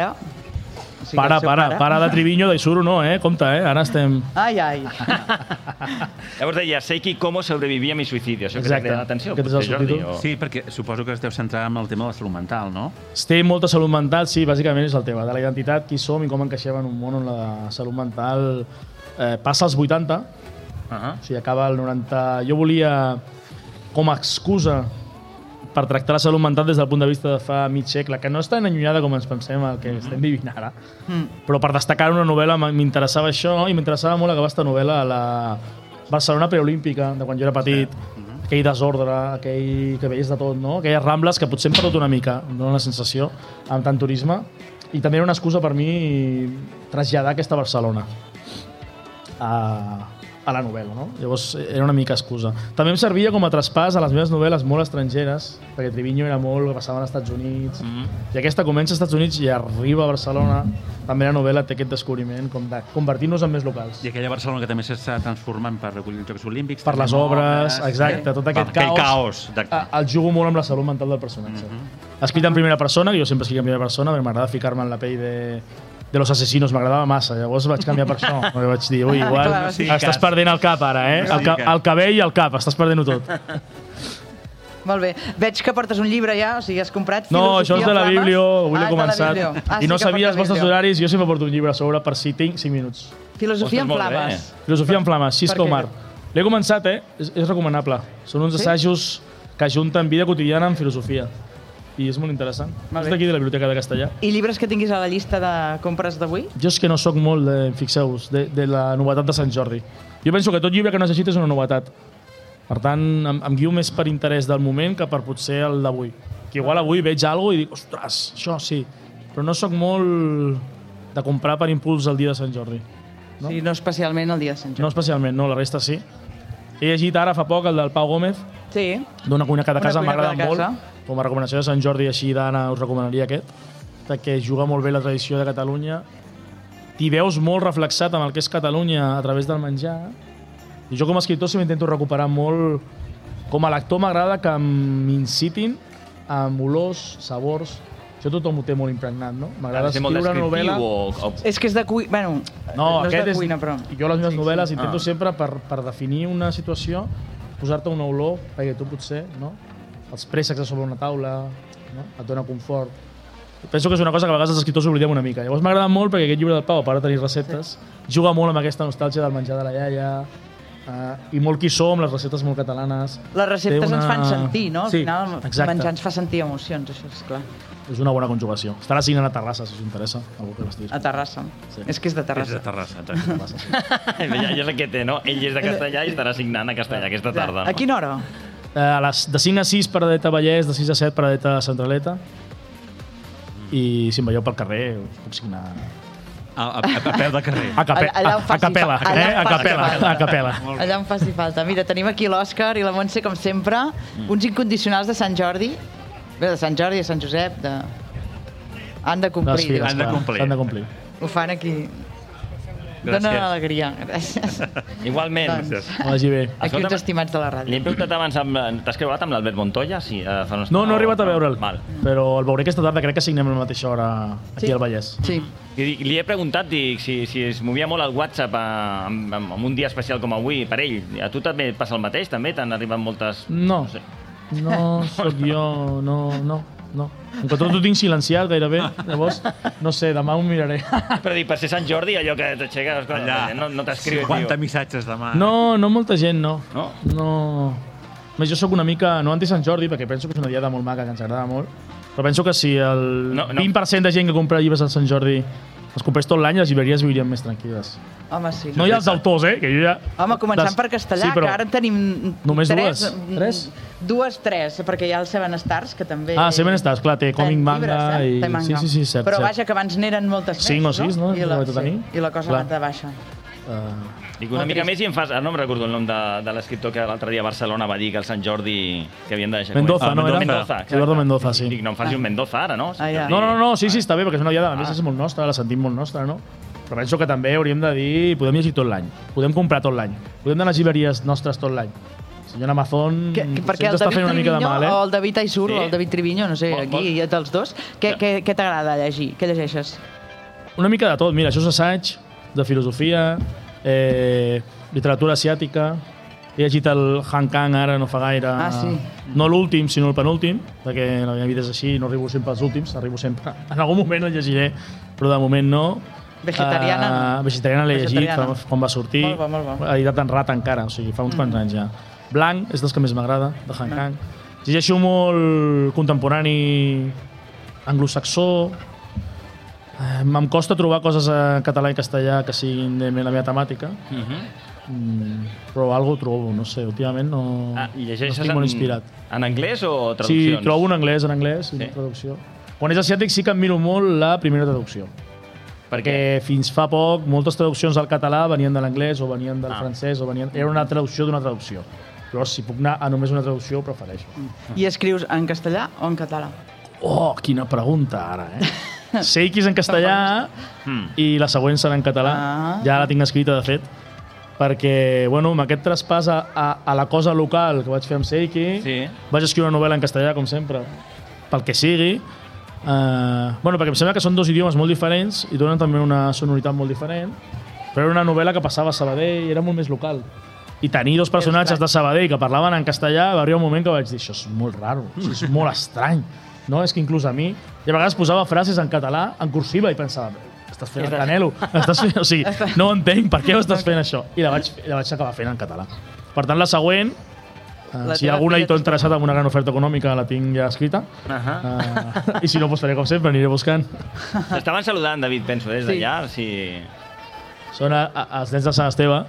Para de Triviño, d'Aisuru no, compte, ara estem... Ai. Llavors deia, Seiki, ¿cómo sobreviví a mi suïcidi? Això que t'ha l'atenció, potser, Jordi? Sí, perquè suposo que es deu centrar en el tema de la salut mental, no? Té molta salut mental, sí, bàsicament és el tema de la identitat, qui som i com encaixem en un món on la salut mental passa als 80, o sigui, acaba el 90... Jo volia, com a excusa per tractar la salut mental des del punt de vista de fa mig segle, que no és tan allunyada com ens pensem el que estem vivint ara, però per destacar una novel·la m'interessava això, i m'interessava molt acabar aquesta novel·la a la Barcelona preolímpica, de quan jo era petit, aquell desordre, aquell que veies de tot, no? Aquelles rambles que potser hem perdut una mica, em dona la sensació, amb tant turisme, i també era una excusa per mi traslladar aquesta Barcelona a la novel·la, no? Llavors era una mica excusa. També em servia com a traspàs a les meves novel·les molt estrangeres, perquè Triviño era molt que passava als Estats Units, i aquesta comença als Estats Units i arriba a Barcelona. També la novel·la té aquest descobriment com de convertir-nos en més locals. I aquella Barcelona que també s'està transformant per recollir els Jocs Olímpics. Per les obres, exacte, tot aquest caos. El jugo molt amb la salut mental del personatge. Escrit en primera persona, que jo sempre escric en primera persona, perquè m'agrada ficar-me en la pell de los asesinos, m'agradava massa, llavors vaig canviar per això. Vaig dir, ui, igual estàs perdent el cap ara, el cabell i el cap, estàs perdent-ho tot. Molt bé. Veig que portes un llibre ja, o sigui, has comprat No, Filosofia això és de la Flames. Biblio, avui l'he començat. I no sí que sabia els portes vostres Biblio. horaris, jo sempre porto un llibre a sobre per si tinc 5 minuts. Filosofia en flames. Filosofia en flames, Xisca Per què? Omar. L'he començat, és recomanable. Són uns assajos que ajunten vida quotidiana amb filosofia. I és molt interessant. És d'aquí de la Biblioteca de Castellà. I llibres que tinguis a la llista de compres d'avui? Jo és que no sóc molt, fixeu-vos, de la novetat de Sant Jordi. Jo penso que tot llibre que necessites és una novetat. Per tant, em guio més per interès del moment que per potser el d'avui. Que igual avui veig alguna cosa i dic, ostres, això sí. Però no sóc molt de comprar per impuls el dia de Sant Jordi. No? Sí, no especialment el dia de Sant Jordi. No especialment, no, la resta sí. He llegit ara fa poc el del Pau Gómez. Sí. D'una cuina cada casa, m'ha agradat cada casa. molt. Com a recomanació de Sant Jordi, així d'Anna, us recomanaria aquest, perquè juga molt bé la tradició de Catalunya. T'hi veus molt reflexat amb el que és Catalunya a través del menjar. I jo com a escriptor sempre intento recuperar molt... Com a lector m'agrada que m'incitin amb olors, sabors... Això tothom ho té molt impregnat, no? M'agrada escriure una novel·la... És que és de cuina... Bueno, no és de cuina, però... Jo les meves novel·les intento sempre, per definir una situació, posar-te una olor, perquè tu potser, no? Els préssecs a sobre una taula, no? Et dona confort. Penso que és una cosa que a vegades els escriptors oblidem una mica. Llavors m'ha agradat molt perquè aquest llibre del Pau, a part de tenir receptes, juga molt amb aquesta nostàlgia del menjar de la iaia, i molt qui som, les receptes molt catalanes. Les receptes ens fan sentir, no? Al Sí, final, exacte. menjar ens fa sentir emocions, això és clar. És una bona conjugació. Estarà signant a Terrassa, si us interessa. Algú que l'estigui. A Terrassa. Sí. És que és de Terrassa. És de Terrassa, exacte. Ja és el que té, no? Ell és de Castellà i estarà signant a Castellà aquesta tarda. A quina hora? De 5 a 6 Paradeta Vallès, de 6 a 7 Paradeta Centraleta. I si em veieu pel carrer, us puc signar... A peu de carrer. A capella. A capella. Allà em faci falta. Mira, tenim aquí l'Òscar i la Montse, com sempre, uns incondicionals de Sant Jordi. Bé, de Sant Jordi, de Sant Josep, de... Han de complir. Han de complir. Ho fan aquí. Gràcies. Dóna alegria. Gràcies. Igualment. Vagi bé. Aquí uns estimats de la ràdio. Li hem preguntat abans, t'has creuat amb l'Albert Montoya? Sí, no he arribat a veure'l, però el veuré aquesta tarda, crec que signem a la mateixa hora aquí al Vallès. Sí. Li he preguntat si es movia molt el WhatsApp en un dia especial com avui per ell. A tu també et passa el mateix? També t'han arribat moltes... No sóc jo, no. Com que tot ho tinc silenciat gairebé, llavors, no sé, demà ho miraré. Però dic, per ser Sant Jordi, allò que t'aixeques, no t'escriu. 50 missatges demà. No molta gent, no. Més jo sóc una mica, no anti-Sant Jordi, perquè penso que és una diada molt maca, que ens agrada molt, però penso que si el 20% de gent que compra llibres al Sant Jordi els comprés tot l'any, les llibreries viurien més tranquil·les. Home, sí. No hi ha els autors, que jo ja... Home, començant per Castellà, que ara en tenim... Només tres? Tres, perquè hi ha el Seven Stars, que també... Seven Stars, clar, té còmic, manga i... Sí, cert. Però vaja, que abans n'eren moltes més, 5 o 6, no? I la cosa ha anat de baixa. Dic una mica més i em fas... No em recordo el nom de l'escriptor que l'altre dia a Barcelona va dir que el Sant Jordi que havien de deixar... Mendoza, no era? Eduardo Mendoza, sí. Dic, no em faci un Mendoza ara, no? No, sí, està bé, perquè és una diada, a més és molt nostra, la sentim molt nostra, no? Però penso que també hauríem de dir, podem llegir tot l'any, podem comprar tot l'any, podem anar a les llibreries nostres tot l'any. Senyor Amazon, perquè el David Triviño o el David Aisur o el David Triviño, no sé, aquí dels dos, què t'agrada llegir? Què llegeixes? Una mica de tot, mira, això és assaig de filosofia, literatura asiàtica, he llegit el Han Kang ara no fa gaire, no l'últim sinó el penúltim, perquè la meva vida és així, no arribo sempre als últims, arribo sempre, en algun moment el llegiré, però de moment no. Vegetariana l'he llegit quan va sortir, ha editat en Rat encara, o sigui, fa uns quants anys ja. Blanc és dels que més m'agrada, de Han Kang. Llegeixo molt contemporani anglosaxó. Em costa trobar coses en català i castellà que siguin de la meva temàtica, però algo trobo, no sé, últimament no estic molt inspirat. En anglès o traduccions? Sí, trobo en anglès, traducció. Quan és asiàtic sí que em miro molt la primera traducció. Perquè fins fa poc moltes traduccions al català venien de l'anglès o venien del francès, era una traducció d'una traducció. Però si puc anar a només una traducció, ho prefereixo. I escrius en castellà o en català? Oh, quina pregunta ara, Seiki és en castellà i la següent serà en català. Ja la tinc escrita, de fet, perquè, bueno, amb aquest traspàs a la cosa local que vaig fer amb Seiki, vaig escriure una novel·la en castellà, com sempre, pel que sigui. Perquè em sembla que són dos idiomes molt diferents i donen també una sonoritat molt diferent, però era una novel·la que passava a Sabadell i era molt més local. i tenir dos personatges de Sabadell que parlaven en castellà, va arribar un moment que vaig dir, això és molt raro, això és molt estrany. No? És que inclús a mi, i a vegades posava frases en català, en cursiva, i pensava, estàs fent el Canelo, o sigui, no entenc per què ho estàs fent això. I la vaig acabar fent en català. Per tant, la següent, si hi ha algun editor interessat en una gran oferta econòmica, la tinc ja escrita. I si no, faré com sempre, aniré buscant. T'estaven saludant, David, penso, des d'allà. Són els nens de Sant Esteve.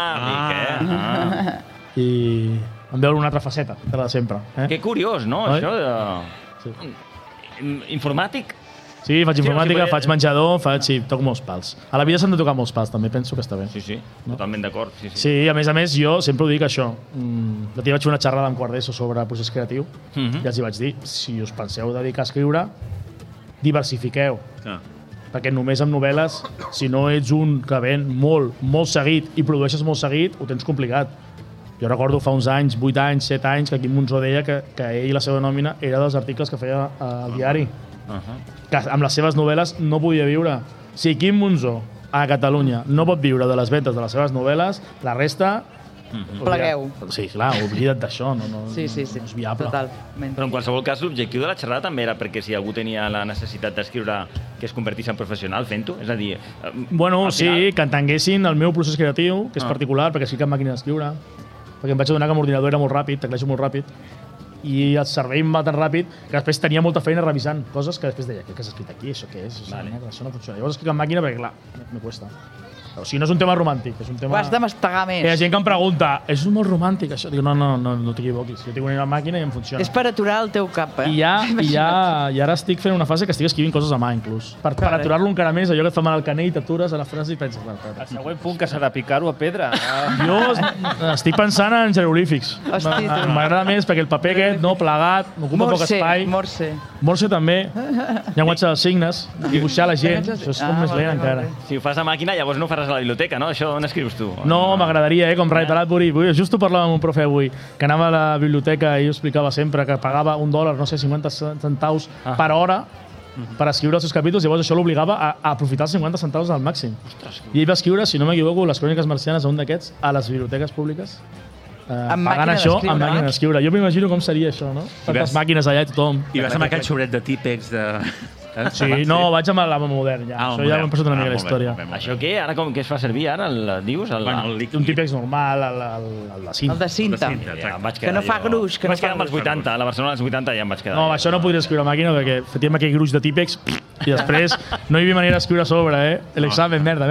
I em veuen una altra faceta, de la de sempre. Que curiós, no? Això de... Informàtic? Sí, faig informàtica, faig menjador, toco molts pals. A la vida s'han de tocar molts pals, també penso que està bé. Sí, totalment d'acord. Sí, a més, jo sempre ho dic això. L'altre dia vaig fer una xerrada en quart d'ESO sobre procés creatiu i els hi vaig dir, si us penseu dedicar a escriure, diversifiqueu. Perquè només amb novel·les, si no ets un que ven molt seguit i produeixes molt seguit, ho tens complicat. Jo recordo fa uns anys, 8 anys, 7 anys, que Quim Monzó deia que ell i la seva nòmina era dels articles que feia al diari. Que amb les seves novel·les no podia viure. Si Quim Monzó a Catalunya no pot viure de les ventes de les seves novel·les, la resta... Plegueu. Sí, clar, oblida't d'això, no és viable. Totalment. Però en qualsevol cas, l'objectiu de la xerrada també era perquè si algú tenia la necessitat d'escriure que es convertís en professional fent-ho, és a dir... Bueno, sí, que entenguessin el meu procés creatiu, que és particular, perquè escric en màquina d'escriure, perquè em vaig adonar que l'ordinador era molt ràpid, teclejo molt ràpid, i el servei em va tan ràpid que després tenia molta feina revisant coses que després deia, què has escrit aquí, això què és? Això no funciona. Llavors escric en màquina perquè, clar, me cuesta. O sigui, no és un tema romàntic, és un tema... Ho has de mastegar més. Hi ha gent que em pregunta, és molt romàntic això? Dic, no t'equivoquis, jo tinc una màquina i em funciona. És per aturar el teu cap, I ara estic fent una fase que estic escrivint coses a mà, inclús. Per aturar-lo encara més, allò que et fa mal al canell, t'atures a la frase i penses... El següent punt que s'ha de picar-ho a pedra. Jo estic pensant en jeroglífics. M'agrada més perquè el paper aquest, no plegat, m'ocupa poc espai. Morse també. Llenguatge dels signes, dibuixar la gent, això és com més lent encara. Si ho fas a màquina, llavors no ho faràs a la biblioteca, no? Això on escrius tu? No, m'agradaria, com Ray Bradbury. Just ho parlava amb un profe avui, que anava a la biblioteca i ho explicava sempre, que pagava $1, no sé, 50 centaus per hora per escriure els seus capítols, llavors això l'obligava a aprofitar els 50 centaus al màxim. I ell va escriure, si no m'equivoco, les cròniques marcianes a un d'aquests a les biblioteques públiques, pagant això amb màquina d'escriure. Jo m'imagino com seria això, no? Tantes màquines allà i tothom. I vas amb aquell xobret de típex de... Sí, no, vaig amb l'home modern, ja. Això ja ho hem passat una mica la història. Això què? Ara com que es fa servir, ara? El dius? Un típex normal, el de cinta. El de cinta. Que no fa gruix. Em vaig quedar amb els 80, a la Barcelona dels 80 ja em vaig quedar. No, això no podria escriure a màquina perquè fotíem aquell gruix de típex i després no hi havia manera d'escriure a sobre, L'examen, merda.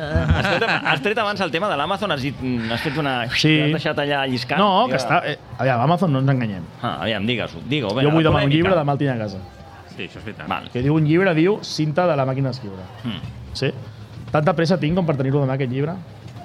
Has tret abans el tema de l'Amazon, has fet una... Sí. Has deixat allà lliscant. No, que està... Aviam, Amazon no ens enganyem. Aviam, digue-ho. Jo vull demanar un llibre, demà el tinc a casa. Sí, això és veritat. Que diu un llibre, diu cinta de la màquina d'escriure. Sí? Tanta pressa tinc com per tenir-lo demà, aquest llibre.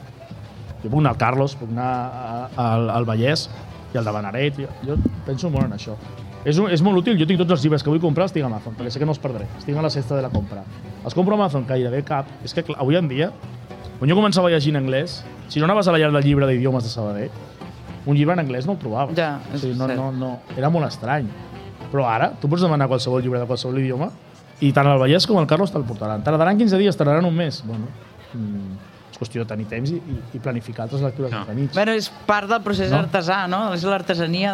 Jo puc anar al Carlos, puc anar al Vallès i al de Benaret. Jo penso molt en això. És molt útil. Jo tinc tots els llibres que vull comprar, els tinc a Amazon, perquè sé que no els perdré. Els tinc a la cesta de la compra. Els compro a Amazon, gairebé cap. És que avui en dia, quan jo començava a llegir en anglès, si no anaves a la llar del llibre d'idiomes de Sabadell, un llibre en anglès no el trobaves. Ja, no. Era molt estrany. Però ara, tu pots demanar qualsevol llibre de qualsevol idioma i tant el Vallès com el Carlos te'l portaran. Tardaran 15 dies, tardaran un mes. Bueno, és qüestió de tenir temps i planificar altres lectures entremig. Bueno, és part del procés artesà, no? És l'artesania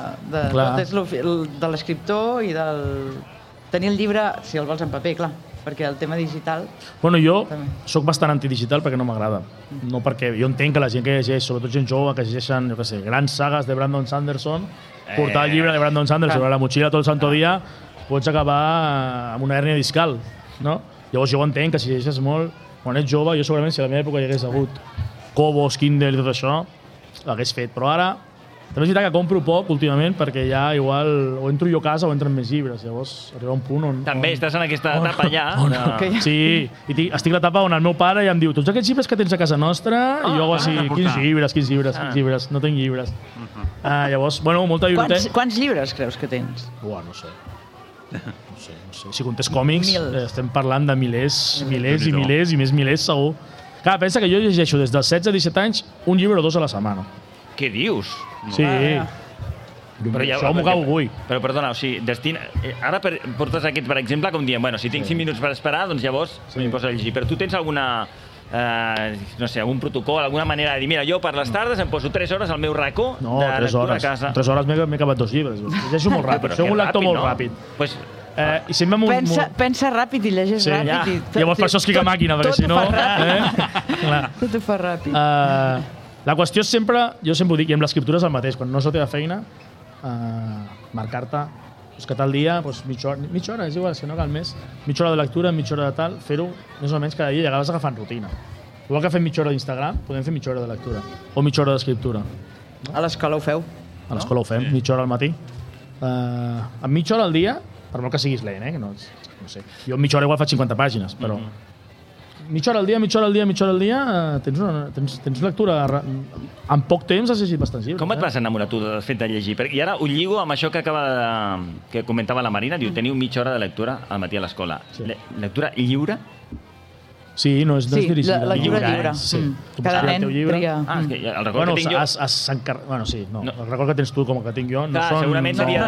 de l'escriptor i del... Tenir el llibre, si el vols en paper, clar, perquè el tema digital... Bueno, jo sóc bastant antidigital perquè no m'agrada. No perquè jo entenc que la gent que llegeix, sobretot gent jove, que llegeixen, jo què sé, grans sagues de Brandon Sanderson, portar el llibre de Brandon Sanderson sobre la motxilla tot el santo dia, pots acabar amb una hèrnia discal, no? Llavors jo entenc que si llegeixes molt, quan ets jove, jo segurament si a la meva època hi hagués hagut Kobos, Kindle i tot això, l'hagués fet. Però ara, també és veritat que compro poc últimament perquè ja igual o entro jo a casa o entren més llibres, llavors arriba un punt on... També estàs en aquesta etapa ja. Sí, i estic a l'etapa on el meu pare ja em diu tots aquests llibres que tens a casa nostra, i jo hago així, 15 llibres, no tinc llibres. Llavors, bueno, molta biblioteca... Quants llibres creus que tens? No sé. Si comptés còmics, estem parlant de milers i més milers segur. Clar, pensa que jo llegeixo des dels 16 a 17 anys un llibre o dos a la setmana. Què dius? Sí. Però ja, això m'ho acabo avui. Però perdona, o sigui, ara portes aquest, per exemple, com dient, bueno, si tinc 5 minuts per esperar, doncs llavors m'hi poso a llegir. Però tu tens alguna no sé, algun protocol, alguna manera de dir, mira, jo per les tardes em poso 3 hores al meu racó de lectura a casa. 3 hores m'he acabat 2 llibres. Llegeixo molt ràpid, soc un lector molt ràpid. I sempre pensa ràpid i llegeix ràpid. Llavors per això escric a màquina, perquè si no... Tot ho fa ràpid. La qüestió és sempre, jo sempre ho dic, i amb l'escriptura és el mateix, quan no és la teva feina, marcar-te, que tal dia, mitja hora, és igual, si no cal més, mitja hora de lectura, mitja hora de tal, fer-ho més o menys cada dia i acabes agafant rutina. Igual que fem mitja hora d'Instagram, podem fer mitja hora de lectura, o mitja hora d'escriptura. A l'escola ho feu? A l'escola ho fem, mitja hora al matí. Amb mitja hora al dia, per molt que siguis lent, que no sé. Jo en mitja hora igual faig 50 pàgines, però... Mitja hora al dia, tens lectura... En poc temps has llegit bastants llibres. Com et vas enamorar tu del fet de llegir? I ara ho lligo amb això que comentava la Marina, diu, teniu mitja hora de lectura al matí a l'escola. Lectura lliure? Sí, no és dirigida. La lectura lliure. Cada nen tria. El record que tinc jo... Bueno, sí, no. El record que tens tu com el que tinc jo no són... Segurament seria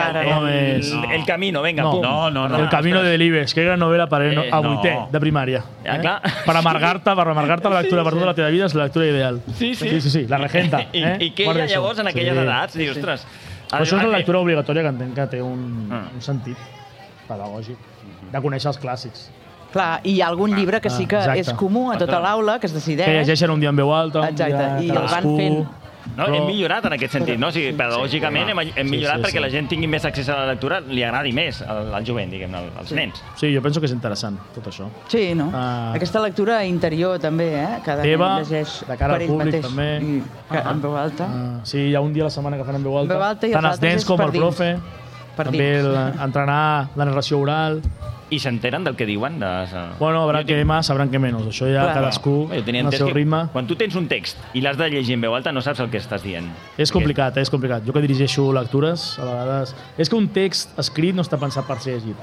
El Camino, venga, pum. No. El Camino de Delibes, que era novel·la per a 8è de primària. Per amargar-te la lectura per tota la teva vida és la lectura ideal. Sí, la regenta. I què hi ha llavors en aquelles edats? Dius, ostres... Això és la lectura obligatòria que entenc que té un sentit pedagògic, de conèixer els clàssics. Clar, i hi ha algun llibre que sí que és comú a tota l'aula, que es decideix... Que llegeixen un dia en veu alta, i el van fent. Hem millorat en aquest sentit, no? O sigui, pedagògicament hem millorat perquè la gent tingui més accés a la lectura, li agradi més al jovent, diguem, als nens. Sí, jo penso que és interessant, tot això. Sí, no? Aquesta lectura interior també, cada nen llegeix de cara al públic també. En veu alta. Sí, hi ha un dia a la setmana que fan en veu alta. Tant els nens com el profe. També entrenar la narració oral. I s'enteren del que diuen? Bueno, habrá que más, sabrán que menos. Això ja cadascú en el seu ritme. Quan tu tens un text i l'has de llegir en veu alta no saps el que estàs dient. És complicat, és complicat. Jo que dirigeixo lectures, a vegades... És que un text escrit no està pensat per ser llegit.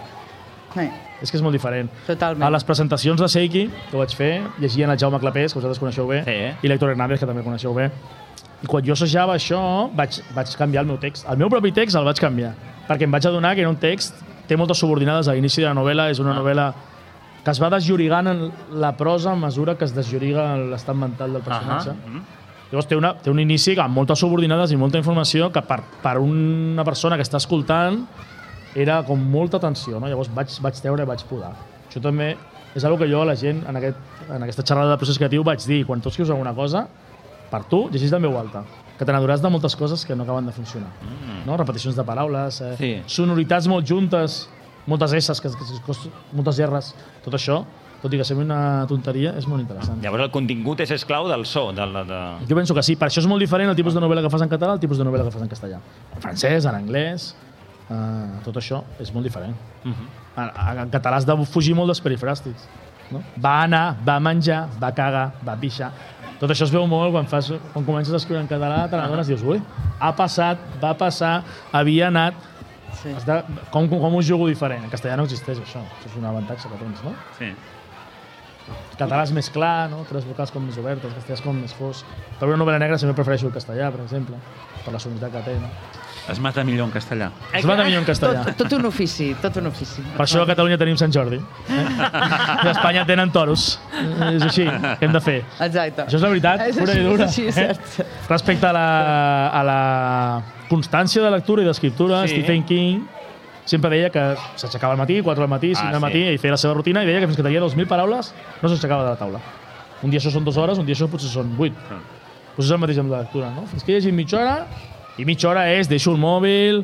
És que és molt diferent. Totalment. A les presentacions de Seiki, que ho vaig fer, llegien el Jaume Clapés, que vosaltres coneixeu bé, i l'Héctor Hernández, que també coneixeu bé. I quan jo assajava això, vaig canviar el meu text. El meu propi text el vaig canviar, perquè em vaig adonar que era un text té moltes subordinades a l'inici de la novel·la, és una novel·la que es va desllorigant en la prosa a mesura que es deslloriga l'estat mental del personatge. Llavors té un inici amb moltes subordinades i molta informació que per una persona que està escoltant era com molta tensió, no? Llavors vaig treure i vaig podar. Això també és una que jo a la gent en aquesta xerrada de procés creatiu vaig dir, quan tu escrius alguna cosa, per tu, llegeix de veu alta, que te n'adoràs de moltes coses que no acaben de funcionar. No? Repeticions de paraules, sonoritats molt juntes, moltes esses, moltes erres, tot això, tot i que sembla una tonteria, és molt interessant. Llavors el contingut és esclau del so. Jo penso que sí, per això és molt diferent el tipus de novel·la que fas en català al tipus de novel·la que fas en castellà. En francès, en anglès, tot això és molt diferent. En català has de fugir molt dels perifràstics. Va anar, va menjar, va cagar, va pixar. Tot això es veu molt quan comences a escriure en català, te n'adones i dius, ui, ha passat, va passar, havia anat... Com ho jugo diferent? En castellà no existeix això. Això és un avantatge que tens, no? Sí. El català és més clar, no? Tres vocals com més obertes, el castellà és com més fosc. Per una novel·la negra sempre prefereixo el castellà, per exemple, per la sonoritat que té, no? Es mata millor en castellà. Es mata millor en castellà. Tot un ofici, tot un ofici. Per això a Catalunya tenim Sant Jordi. I a Espanya tenen toros. És així, que hem de fer. Exacte. Això és la veritat, pura i dura. Sí, és cert. Respecte a la constància de lectura i d'escriptura, Stephen King sempre deia que s'aixecava al matí, 4 del matí, 5 del matí, i feia la seva rutina, i deia que fins que tenia 2.000 paraules no s'aixecava de la taula. Un dia això són 2 hores, un dia això potser són 8. Doncs és el mateix amb la lectura, no? Fins que he llegit mitja hora, i mitja hora és deixo el mòbil,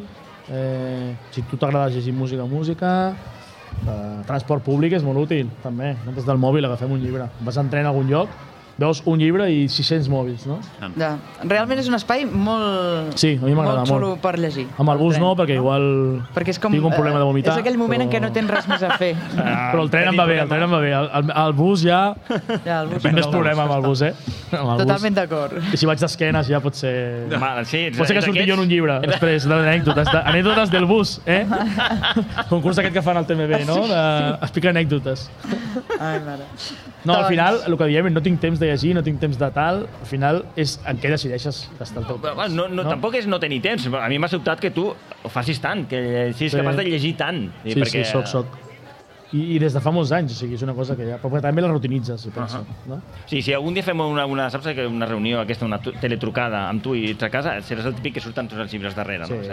si tu t'agrada llegir música, transport públic és molt útil, també. Des del mòbil agafem un llibre. Vas en tren a algun lloc, veus un llibre i 600 mòbils, no? Realment és un espai molt xulo per llegir. Amb el bus no, perquè igual tinc un problema de vomitar. És aquell moment en què no tens res més a fer. Però el tren em va bé, el bus ja... Més problema amb el bus, Totalment d'acord. I si vaig d'esquenes ja pot ser... Pot ser que surti jo en un llibre, després, anècdotes del bus, concurs aquest que fan al TMB, no? Explica anècdotes. Ai, mare. No, al final, el que diem, no tinc temps de llegir, no tinc temps de tal, al final és en què decideixes gastar el teu temps. Tampoc és no tenir temps, a mi m'ha sobtat que tu ho facis tant, que siguis capaç de llegir tant. Sí, soc. I des de fa molts anys, o sigui, és una cosa que ja... Però també la rutinitzes, si penso. No? Sí, si algun dia fem una reunió, una teletrucada amb tu i ets a casa, seràs el típic que surten tots els llibres darrere, no?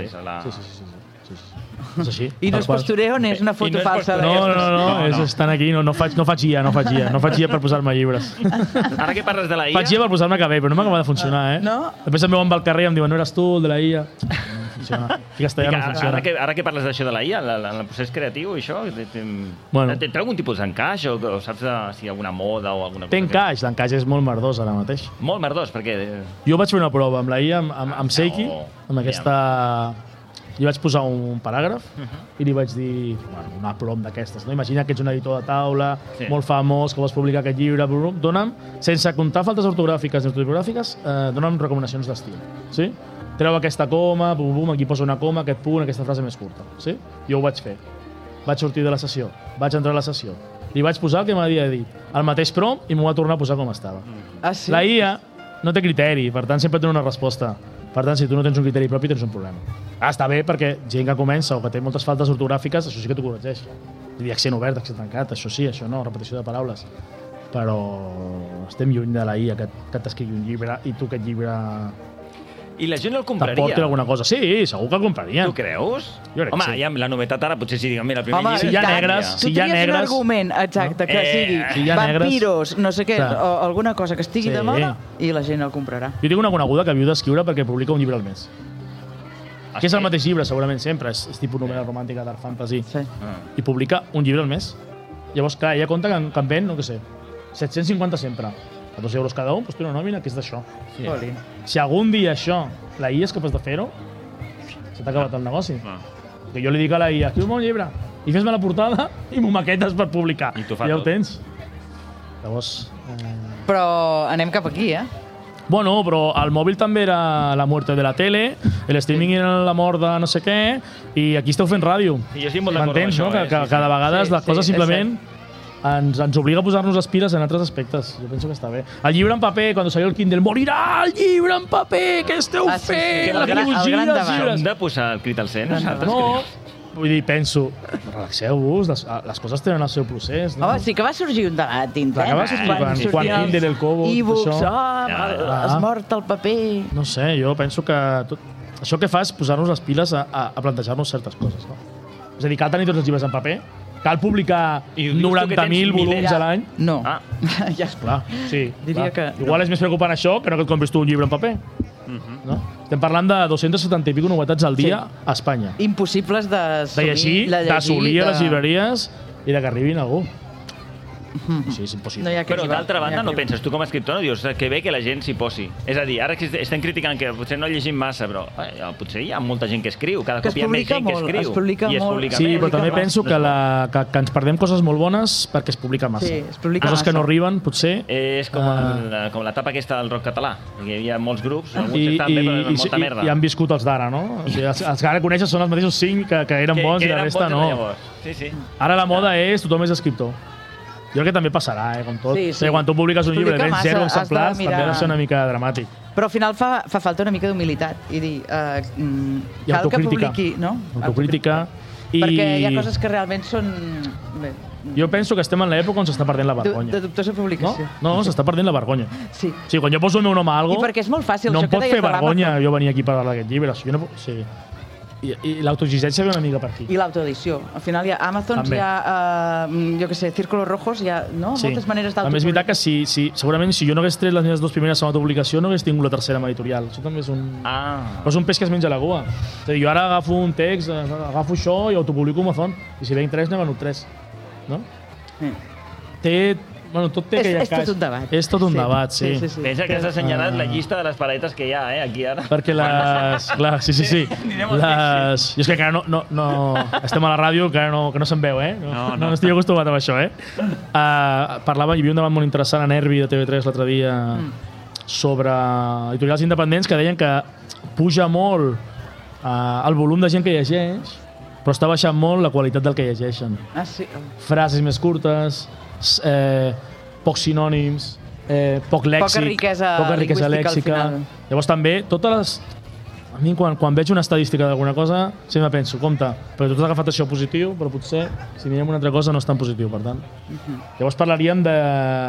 Sí. És així. I no és postureo ni és una foto falsa? No, estan aquí, no faig IA per posar-me llibres. Ara que parles de la IA... Faig IA per posar-me cabell, però no m'acaba de funcionar, No? Després em veuen pel carrer i em diuen, no eres tu, el de la IA. Funciona. I castellà no funciona. Ara que parles d'això de la IA, el procés creatiu i això, té algun tipus d'encaix o saps si hi ha alguna moda o alguna cosa? Té encaix, l'encaix és molt merdós ara mateix. Molt merdós, perquè... Jo vaig fer una prova amb la IA, amb Seiki, amb aquesta... Li vaig posar un paràgraf i li vaig dir una plom d'aquestes. No? Imagina que ets un editor de taula, molt famós, que vols publicar aquest llibre, dona'm, sense comptar faltes ortogràfiques ni ortogràfiques, dona'm recomanacions d'estil. Sí? Treu aquesta coma, aquí posa una coma, aquest punt, aquesta frase més curta. Sí? Jo ho vaig fer. Vaig sortir de la sessió, vaig entrar a la sessió. Li vaig posar el que m'havia dit, el mateix prompt, i m'ho va tornar a posar com estava. Sí? La IA no té criteri, per tant sempre té una resposta. Per tant, si tu no tens un criteri propi, tens un problema. Està bé perquè gent que comença o que té moltes faltes ortogràfiques, això sí que t'ho corregeix. Dir accent obert, accent tancat, això sí, això no, repetició de paraules. Però estem lluny de la IA que t'escrigui un llibre i tu aquest llibre... I la gent el compraria? T'aporti alguna cosa. Sí, segur que el comprarien. Tu creus? Jo crec que sí. Home, la novetat ara potser si diguem, mira, el primer llibre... Si hi ha negres... Tu tries un argument, exacte, que sigui vampiros, no sé què, o alguna cosa que estigui de moda i la gent el comprarà. Jo tinc una coneguda que viu d'escriure perquè publica un llibre al mes. Que és el mateix llibre, segurament sempre, és tipus novel·la romàntica, dark fantasy. I publica un llibre al mes. Llavors, clar, ella compta que en ven, no què sé, 750 sempre. A 2 euros cada un, doncs té una nòmina que és d'això. Si algun dia això, la IA és capaç de fer-ho, se t'ha acabat el negoci. Que jo li dic a la IA, escriu-me un llibre i fes-me la portada i m'ho maquetes per publicar. I ja ho tens. Llavors... Però anem cap aquí, Bueno, però el mòbil també era la muerte de la tele, l'streaming era la mort de no sé què, i aquí esteu fent ràdio. I jo estic molt d'acord amb això. M'entens, no? Que cada vegada les coses simplement ens obliga a posar-nos les piles en altres aspectes. Jo penso que està bé. El llibre en paper, quan salió el Kindle, morirà el llibre en paper, què esteu fent? El gran debat. Hem de posar el crit al cent? No, vull dir, penso, relaxeu-vos, les coses tenen el seu procés. Home, sí que va sorgir un debat intens. Que va sorgir quan Kindle, el Kobo, e-books, es mort el paper... No sé, jo penso que això que fa és posar-nos les piles a plantejar-nos certes coses. És a dir, cal tenir tots els llibres en paper, cal publicar 90.000 volums a l'any? No. Ja, esclar, sí. Diria que... Igual és més preocupant això que no que et compris tu un llibre en paper. No? Estem parlant de 270 i pico novetats al dia a Espanya. Impossibles d'assolir a les llibreries i de que arribin a algú. Sí, és impossible. Però d'altra banda no penses, tu com a escriptor no dius que bé que la gent s'hi posi. És a dir, ara estem criticant que potser no llegim massa, però potser hi ha molta gent que escriu, cada cop hi ha més gent que escriu. Es publica molt. Sí, però també penso que ens perdem coses molt bones perquè es publica massa. Sí, es publica massa. Coses que no arriben, potser... És com l'etapa aquesta del rock català. Hi havia molts grups, alguns estan bé, però molta merda. I han viscut els d'ara, no? Els que ara coneixes són els mateixos 5 que eren bons i la resta no. Ara la moda és tothom és escriptor. Jo crec que també passarà, com tot. Sí. Quan tu publiques un llibre i tens 0 exemplars, també ha de ser una mica dramàtic. Però al final fa falta una mica d'humilitat i dir, cal que publiqui, no? Autocrítica. Perquè hi ha coses que realment són... Jo penso que estem en l'època on s'està perdent la vergonya. De dubtosa publicació. No, s'està perdent la vergonya. Sí. Sí, quan jo poso el meu nom a algo... I perquè és molt fàcil. No em pot fer vergonya jo venir aquí a parlar d'aquest llibre. Sí. I l'autoexigència ve una mica per aquí. I l'autoedició. Al final hi ha Amazon, hi ha, jo què sé, Círculos Rojos, hi ha moltes maneres d'autopublicar. També és veritat que segurament si jo no hagués tret les meves 2 primeres en autopublicació no hagués tingut la tercera amb editorial. Això també és un... Però és un peix que es menja la cua. És a dir, jo ara agafo un text, agafo això i autopublico Amazon. I si venc 3, n'he venut 3. No? Bueno, tot té aquella cas. És tot un debat. És tot un debat, sí. Pensa que has assenyalat la llista de les paretes que hi ha, aquí ara. Perquè les... Clar, sí. Jo és que encara no... Estem a la ràdio, que no se'n veu, No estic acostumat amb això, Parlava, hi havia un debat molt interessant a Nervi de TV3 l'altre dia sobre editorials independents que deien que puja molt el volum de gent que llegeix, però està baixant molt la qualitat del que llegeixen. Frases més curtes, pocs sinònims, poc lèxic, poca riquesa lèxica. Llavors també totes les... A mi, quan veig una estadística d'alguna cosa, sempre penso, compte, perquè tu has agafat això positiu, però potser, si mirem una altra cosa, no és tan positiu, per tant. Llavors parlaríem de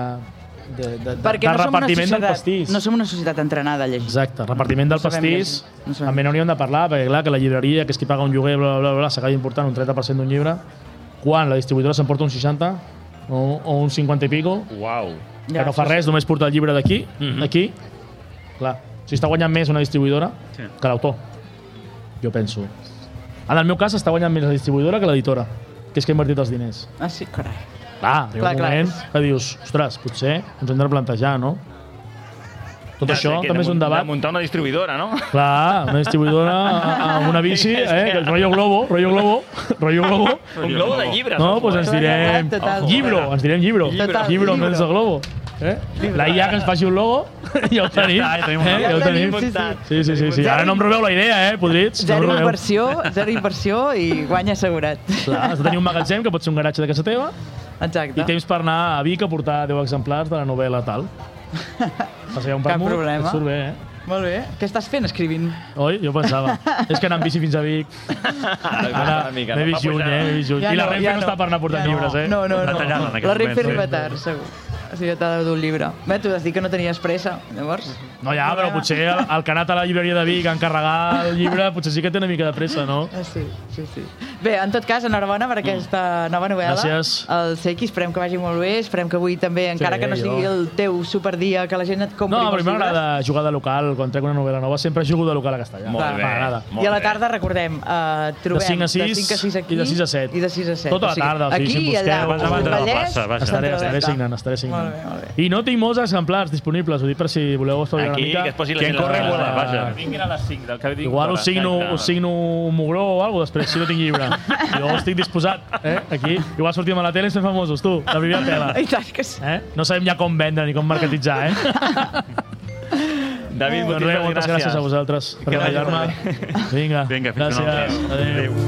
repartiment del pastís. No som una societat entrenada a llegir. Exacte, repartiment del pastís, també n'hauríem de parlar, perquè clar, que la llibreria, que és qui paga un lloguer, s'acabi important un 30% d'un llibre, quan la distribuïdora s'emporta un 60 o un 50 i pico, que no fa res, només porta el llibre d'aquí, clar, si està guanyant més una distribuïdora que l'autor, jo penso. En el meu cas està guanyant més la distribuïdora que l'editora, que és que ha invertit els diners. Ah, sí, carai. Clar, hi ha un moment que dius, ostres, potser ens hem de replantejar, no? Tot això també és un debat. De muntar una distribuïdora, no? Clar, una distribuïdora amb una bici, rotllo globo. Un globo de llibres. No, doncs ens direm llibro, en vez de globo. La IA que ens faci un logo, ja ho tenim. Ja ho tenim. Sí. Ara no em robeu la idea, podrits. Zero inversió i guanya assegurat. Clar, has de tenir un magatzem que pot ser un garatge de casa teva. Exacte. I temps per anar a Vic a portar 10 exemplars de la novel·la tal. Cap problema. Surt bé, Molt bé. Què estàs fent, escrivint? Oi, jo pensava. És que anar amb bici fins a Vic. Ara m'he vist lluny, I la Renfe no està per anar portant llibres, No. La Renfe arriba tard, segur. O sigui, t'ha de dur un llibre. Bé, tu has dit que no tenies pressa, llavors... No, ja, però potser el que ha anat a la llibreria de Vic a encarregar el llibre potser sí que té una mica de pressa, no? Sí. Bé, en tot cas, enhorabona per aquesta nova novel·la. Gràcies. El Seiki, esperem que vagi molt bé, esperem que avui també, encara que no sigui el teu superdia, que la gent et compri molts llibres. No, a mi m'agrada jugar de local, quan trec una novel·la nova, sempre jugo de local a castellà. Molt bé. I a la tarda, recordem, trobem de 5 a 6 aquí i de 6 a 7. I de 6 a 7. Tota la tarda, aquí i allà. Estaré signant. Molt bé. I no tinc molts exemplars disponibles, ho dic per si voleu espavilar una mica. Aquí, que es posi la gent a la vaja. Vinguin a les 5. Igual us signo un mugró o alguna cosa després, si no tinc llibre. Jo estic disposat, aquí. Igual sortim a la tele i som famosos, tu, la primera tela. I tant que sí. No sabem ja com vendre ni com marketitzar, David, moltes gràcies a vosaltres per acompanyar-me. Vinga, gràcies. Adéu.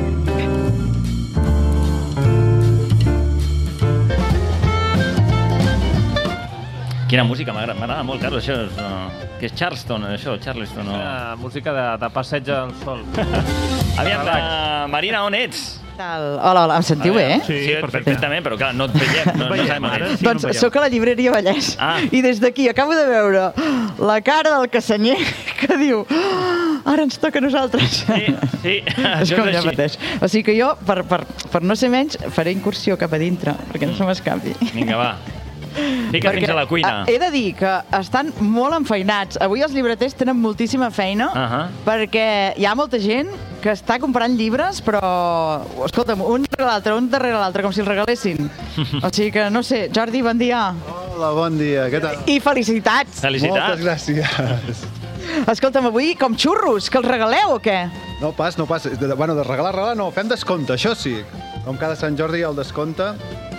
Quina música, m'agrada molt, Carlos, això és... Que és Charleston, això, Charleston, no? Música de passeig al sol. Aviam, Marina, on ets? Hola, em sentiu bé, Sí, perfectament, però clar, no et veiem, no sabem on ets. Doncs sóc a la llibreria Vallès, i des d'aquí acabo de veure la cara del Cassanyer que diu ara ens toca a nosaltres. Sí, és com ja mateix. O sigui que jo, per no ser menys, faré incursió cap a dintre, perquè no se m'escapi. Vinga, va. Fica fins a la cuina. He de dir que estan molt enfeinats. Avui els llibreters tenen moltíssima feina perquè hi ha molta gent que està comprant llibres, però, escolta'm, un darrere l'altre, com si els regalessin. O sigui que, no sé, Jordi, bon dia. Hola, bon dia, què tal? I felicitats. Moltes gràcies. Escolta'm, avui com xurros, que els regaleu o què? No pas. Bueno, de regalar no, fem descompte, això sí. Com cada Sant Jordi hi ha el descompte.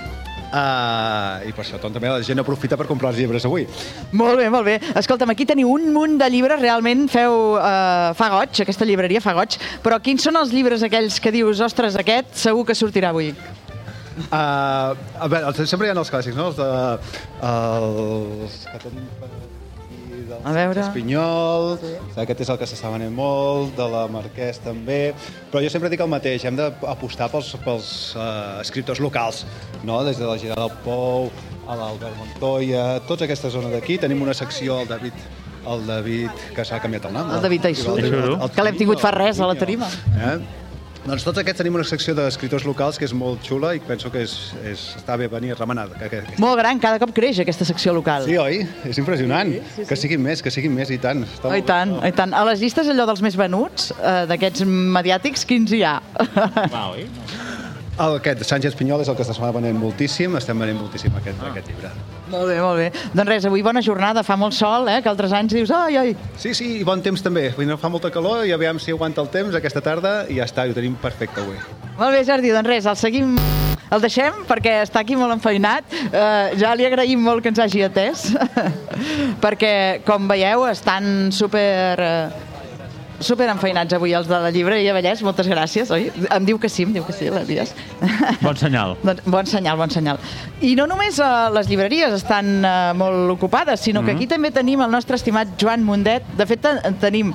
I per això també la gent aprofita per comprar els llibres avui. Molt bé. Escolta'm, aquí teniu un munt de llibres, realment fa goig, aquesta llibreria fa goig, però quins són els llibres aquells que dius, ostres, aquest segur que sortirà avui? A veure, sempre hi ha els clàssics, no? Els que tenim a veure... Espinyol, aquest és el que s'està venent molt, de la Marquès també, però jo sempre dic el mateix, hem d'apostar pels escriptors locals, no? Des de la Gira del Pou, a l'Albert Montoya, tota aquesta zona d'aquí, tenim una secció, el David, que s'ha canviat el nom. El David Aissuru, que l'hem tingut fa res a la tarima. Doncs tots aquests tenim una secció d'escriptors locals que és molt xula i penso que està bé venir remenada. Molt gran, cada cop creix aquesta secció local. Sí, oi? És impressionant. Sí. Que siguin més, i tant. I tant. A les llistes allò dels més venuts, d'aquests mediàtics, quins hi ha? Oi? Aquest, Sánchez Pinyol, és el que s'està venent moltíssim, estem venent moltíssim aquest llibre. Molt bé. Doncs res, avui bona jornada, fa molt sol, que altres anys dius ai. Sí, i bon temps també. Fa molta calor i aviam si aguanta el temps aquesta tarda i ja està, ho tenim perfecte avui. Molt bé, Jordi, doncs res, el deixem perquè està aquí molt enfeinat. Ja li agraïm molt que ens hagi atès, perquè, com veieu, estan super super enfeinats avui els de la llibreria Vallès, moltes gràcies, oi? Em diu que sí, l'Elias. Bon senyal. Bon senyal. I no només les llibreries estan molt ocupades, sinó que aquí també tenim el nostre estimat Joan Mundet. De fet, tenim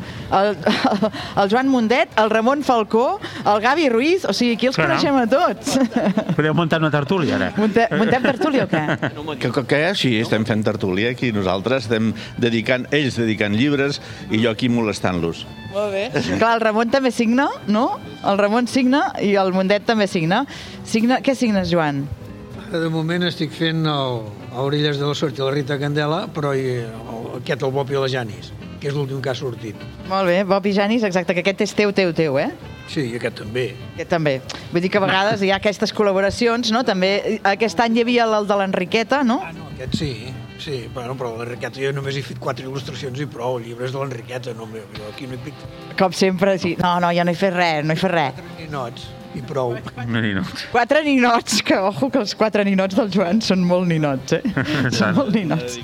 el Joan Mundet, el Ramon Falcó, el Gavi Ruiz, o sigui, aquí els coneixem a tots. Podeu muntar una tertúlia, ara. Muntem tertúlia o què? Que sí, estem fent tertúlia aquí, nosaltres estem ells dedicant llibres i jo aquí molestant-los. Molt bé. Clar, el Ramon també signa, no? El Ramon signa i el Mundet també signa. Què signes, Joan? De moment estic fent a Orelles de la Sort i la Rita Candela, però aquest, el Bob i la Janis, que és l'últim que ha sortit. Molt bé, Bob i Janis, exacte, que aquest és teu, eh? Sí, i aquest també. Aquest també. Vull dir que a vegades hi ha aquestes col·laboracions, no? També aquest any hi havia el de l'Enriqueta, no? Ah, no, aquest sí, bueno, però l'Enriqueta jo només he fet 4 il·lustracions i prou, llibres de l'Enriqueta, no, jo aquí no he pic... Com sempre, sí. No, jo no he fet res, 4 ninots i prou. 4 ninots, que ojo que els 4 ninots del Joan són molt ninots, Són molt ninots.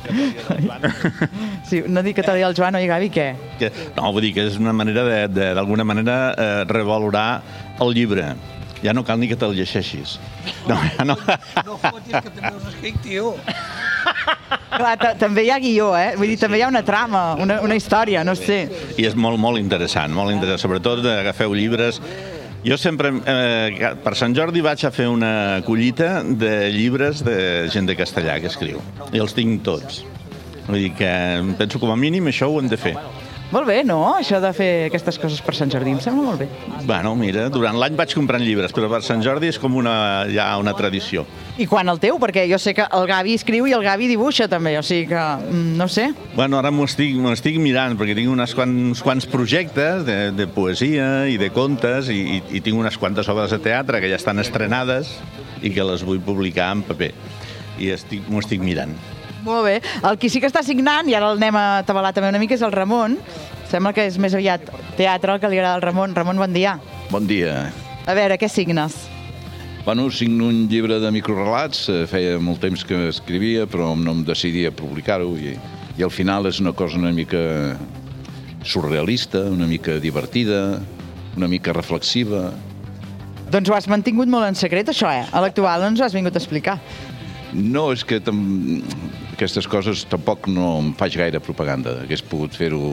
Sí, una dedicatòria al Joan, oi, Gavi, què? No, vull dir que és una manera d'alguna manera revalorar el llibre. Ja no cal ni que te'l llegeixis. No fotis que també us escric, tio. Clar, també hi ha guió, Vull dir, també hi ha una trama, una història, no sé. I és molt interessant, sobretot agafeu llibres. Jo sempre, per Sant Jordi vaig a fer una collita de llibres de gent de castellà que escriu. I els tinc tots. Vull dir que penso com a mínim això ho hem de fer. Molt bé, no? Això de fer aquestes coses per Sant Jordi em sembla molt bé. Bueno, mira, durant l'any vaig comprant llibres, però per Sant Jordi és com ja una tradició. I quan el teu? Perquè jo sé que el Gavi escriu i el Gavi dibuixa també, o sigui que, no sé. Bueno, ara m'ho estic mirant, perquè tinc uns quants projectes de poesia i de contes i tinc unes quantes obres de teatre que ja estan estrenades i que les vull publicar en paper. I m'ho estic mirant. Molt bé. El qui sí que està signant, i ara el anem a tabalar també una mica, és el Ramon. Sembla que és més aviat teatre el que li agrada al Ramon. Ramon, bon dia. Bon dia. A veure, què signes? Bueno, signo un llibre de microrelats. Feia molt temps que escrivia, però no em decidia a publicar-ho i al final és una cosa una mica surrealista, una mica divertida, una mica reflexiva. Doncs ho has mantingut molt en secret, això, A l'actual no ens ho has vingut a explicar. No, és que aquestes coses tampoc no em faig gaire propaganda. Hauria pogut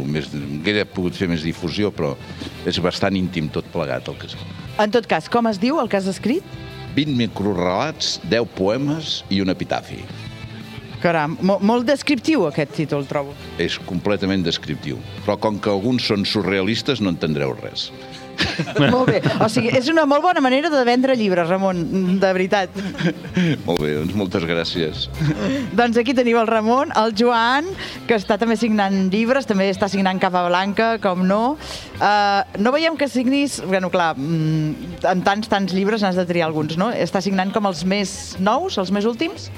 fer més difusió, però és bastant íntim tot plegat el que és. En tot cas, com es diu el que has escrit? 20 microrelats, 10 poemes i un epitafi. Caram, molt descriptiu aquest títol, trobo. És completament descriptiu. Però com que alguns són surrealistes no entendreu res. Molt bé, o sigui, és una molt bona manera de vendre llibres, Ramon, de veritat. Molt bé, doncs moltes gràcies. Doncs aquí teniu el Ramon, el Joan, que està també signant llibres, també està signant Capa Blanca, com no. No veiem que signis, bueno, clar, en tants llibres n'has de triar alguns, no? Està signant com els més nous, els més últims?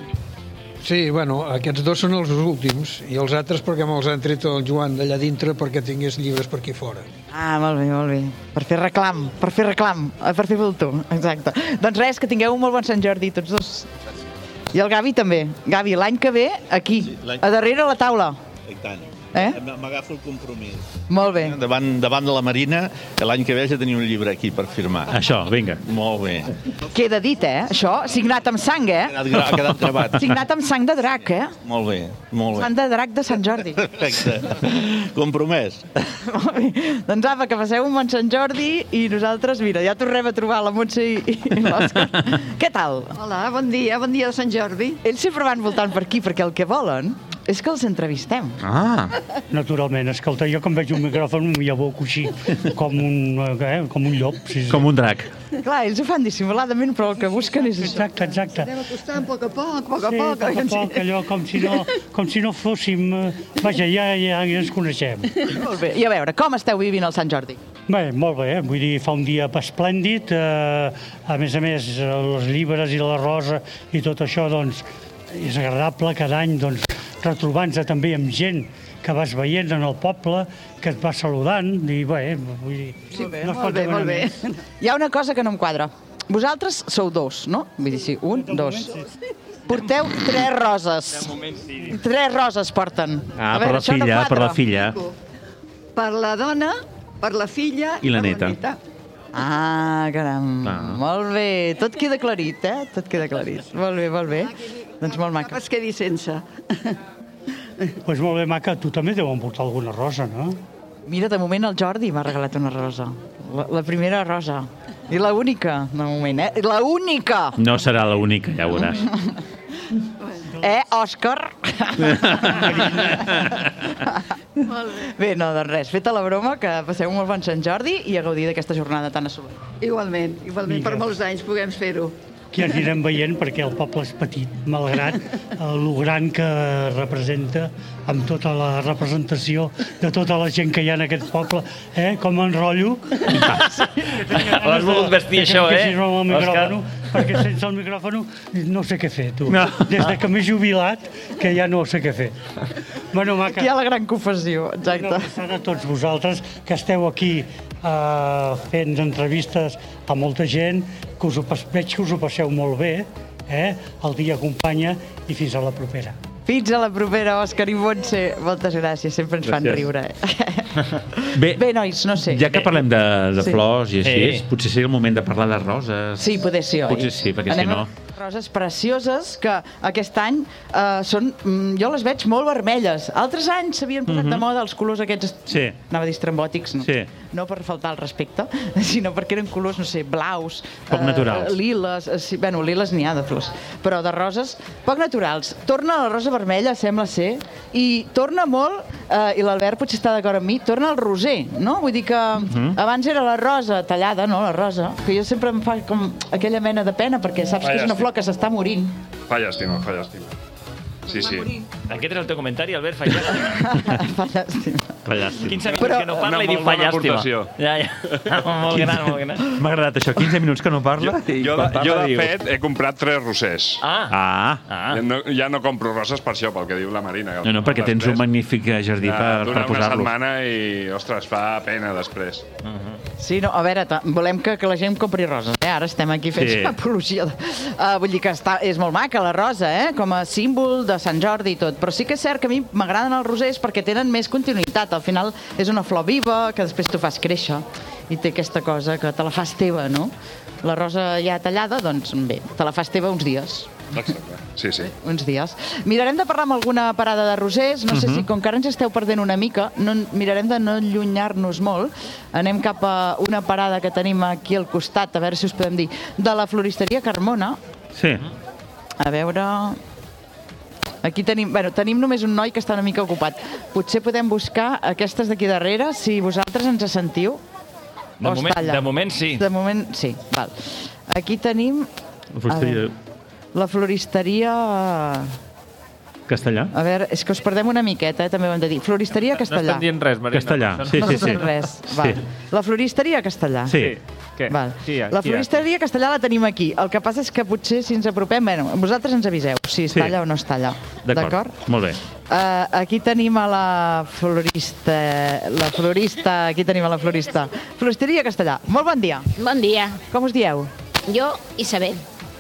Sí, bueno, aquests dos són els últims i els altres perquè me'ls han tret el Joan d'allà dintre perquè tingués llibres per aquí fora. Ah, molt bé. Per fer reclam, per fer voltor, exacte. Doncs res, que tingueu un molt bon Sant Jordi, tots dos. I el Gavi també. Gavi, l'any que ve, aquí, a darrere la taula. I tant. M'agafo el compromís. Molt bé. Davant de la Marina, l'any que ve ja tenia un llibre aquí per firmar. Això, vinga. Molt bé. Queda dit, Això, signat amb sang, Ha quedat gravat. Signat amb sang de drac, Molt bé. Sang de drac de Sant Jordi. Perfecte. Compromès. Molt bé. Doncs apa, que passeu un bon Sant Jordi i nosaltres, mira, ja tornem a trobar la Montse i l'Òscar. Què tal? Hola, bon dia de Sant Jordi. Ells sempre van voltant per aquí, perquè el que volen és que els entrevistem. Naturalment, escolta, jo quan veig un micròfon m'hi aboco així, com un llop. Sí. Com un drac. Clar, ells ho fan dissimuladament, però el que busquen és això. Exacte. Anem acostant a poc a poc, allò com si no fóssim... Vaja, ja ens coneixem. Molt bé. I a veure, com esteu vivint el Sant Jordi? Bé, molt bé, vull dir, fa un dia esplèndid, a més, els llibres i la rosa i tot això, doncs, és agradable cada any, doncs, retrobant-se també amb gent que vas veient en el poble, que et va saludant, i bé, vull dir... Sí, molt bé. Hi ha una cosa que no em quadra. Vosaltres sou dos, no? Vull dir, sí, 1, 2. Porteu 3 roses. 3 roses porten. Per la filla. Per la dona, per la filla I la per neta. Ah, caram. Molt bé. Tot queda aclarit, eh? Tot queda aclarit. Molt bé, molt bé. Doncs molt maca. Que es quedi sense. Doncs molt bé, maca. Tu també deuen portar alguna rosa, no? Mira, de moment el Jordi m'ha regalat una rosa. La primera rosa. I la única, de moment, eh? La única! No serà la única, ja ho veuràs. Òscar? Bé, no, doncs res. Feta la broma, que passeu un molt bon Sant Jordi i a gaudir d'aquesta jornada tan assolida. Igualment, per molts anys puguem fer-ho. Que ja anirem veient perquè el poble és petit, malgrat el gran que representa, amb tota la representació de tota la gent que hi ha en aquest poble. Com enrotllo. L'has volgut vestir, això, Òscar? Perquè sense el micròfon no sé què fer, tu. Des que m'he jubilat, que ja no sé què fer. Bueno, maca. Aquí hi ha la gran confessió, exacte. Una abraçada a tots vosaltres que esteu aquí fent entrevistes a molta gent, que veig que us ho passeu molt bé, el dia acompanya i fins a la propera. Fins a la propera, Òscar i Montse. Moltes gràcies, sempre ens fan riure. Bé, nois, no sé. Ja que parlem de flors i així, potser seria el moment de parlar de roses. Sí, potser sí, oi? Potser sí, perquè si no... Roses precioses que aquest any són, jo les veig molt vermelles. Altres anys s'havien posat de moda els colors aquests, anava a dir estrambòtics, no per faltar al respecte, sinó perquè eren colors, no sé, blaus, poc naturals. Liles, bueno, liles n'hi ha de flors, però de roses poc naturals. Torna la rosa vermella, sembla ser, i torna molt, i l'Albert potser està d'acord amb mi, torna el roser, no? Vull dir que abans era la rosa tallada, no, la rosa, que jo sempre em fa com aquella mena de pena, perquè saps que és una flor que s'està morint. Fa llàstima, fa llàstima. Sí, sí. Aquest era el teu comentari, Albert, fa llàstima. Fa llàstima. 15 minuts que no parla i diu fa llàstima. Ja. Molt gran, molt gran. M'ha agradat això, 15 minuts que no parla. Jo, de fet, he comprat 3 rosers. Ja no compro roses per això, pel que diu la Marina. No, perquè tens un magnífic jardí per posar-lo. Durant una setmana i, ostres, fa pena després. Sí, no, a veure, volem que la gent compri roses, Ara estem aquí fent apologia. Vull dir que és molt maca la rosa, com a símbol de Sant Jordi i tot, però sí que és cert que a mi m'agraden els rosers perquè tenen més continuïtat. Al final és una flor viva que després tu fas créixer i té aquesta cosa que te la fas teva, no? La rosa ja tallada, doncs bé, te la fas teva uns dies. Exacte, sí. Uns dies. Mirarem de parlar amb alguna parada de rosers, no sé si com que ara ens esteu perdent una mica, mirarem de no allunyar-nos molt, anem cap a una parada que tenim aquí al costat, a veure si us podem dir, de la floristeria Carmona. Sí. A veure... Aquí tenim només un noi que està una mica ocupat. Potser podem buscar aquestes d'aquí darrere, si vosaltres ens sentiu. De moment sí. De moment sí, val. Aquí tenim... La floristeria... Castellà. A veure, és que us perdem una miqueta, també ho hem de dir. Floristeria Castellà. No estem dient res, Marina. Castellà, sí. No estem res, val. La floristeria Castellà. Sí. Val. La floristeria Castellà la tenim aquí. El que passa és que potser si ens apropem... Bueno, vosaltres ens aviseu si es talla o no es talla. D'acord? Molt bé. Aquí tenim a la florista. Aquí tenim a la florista. Floristeria Castellà. Molt bon dia. Bon dia. Com us dieu? Jo, Isabel.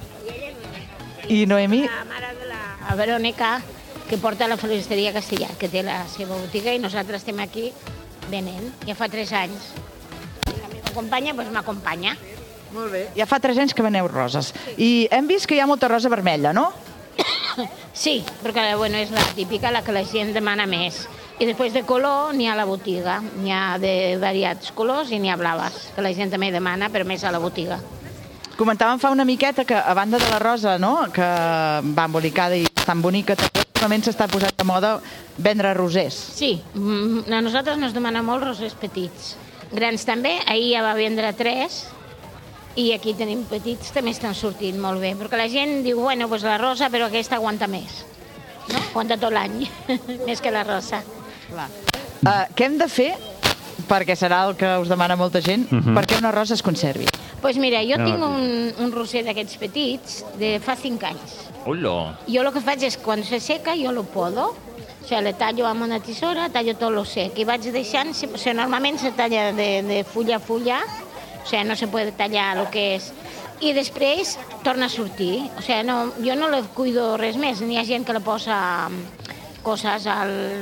I Noemí? La mare de la Verònica, que porta la floristeria Castellà, que té la seva botiga i nosaltres estem aquí venent. Ja fa 3 anys. La meva companya m'acompanya. Molt bé. Ja fa 3 anys que veneu roses. I hem vist que hi ha molta rosa vermella, no? Sí, perquè és la típica, la que la gent demana més. I després de color n'hi ha a la botiga. N'hi ha de variats colors i n'hi ha blaves, que la gent també demana, però més a la botiga. Comentàvem fa una miqueta que, a banda de la rosa, no?, que va embolicada i tan bonica, també s'està posant de moda vendre rosers. Sí, a nosaltres ens demana molt rosers petits. Grans també, ahir ja va vendre 3, i aquí tenim petits, també estan sortint molt bé, perquè la gent diu, bueno, doncs la rosa, però aquesta aguanta més. No? Aguanta tot l'any, més que la rosa. Clar. Què hem de fer, perquè serà el que us demana molta gent, perquè una rosa es conservi? Doncs mira, jo tinc un roser d'aquests petits de fa 5 anys. Hola! Jo el que faig és, quan se seca, jo lo podo, o sigui, le tallo amb una tisora, tallo tot lo sec, i vaig deixant, o sigui, normalment se talla de fulla a fulla, o sigui, no se puede tallar el que és, i després torna a sortir, o sigui, no, jo no le cuido res més, n'hi ha gent que le posa coses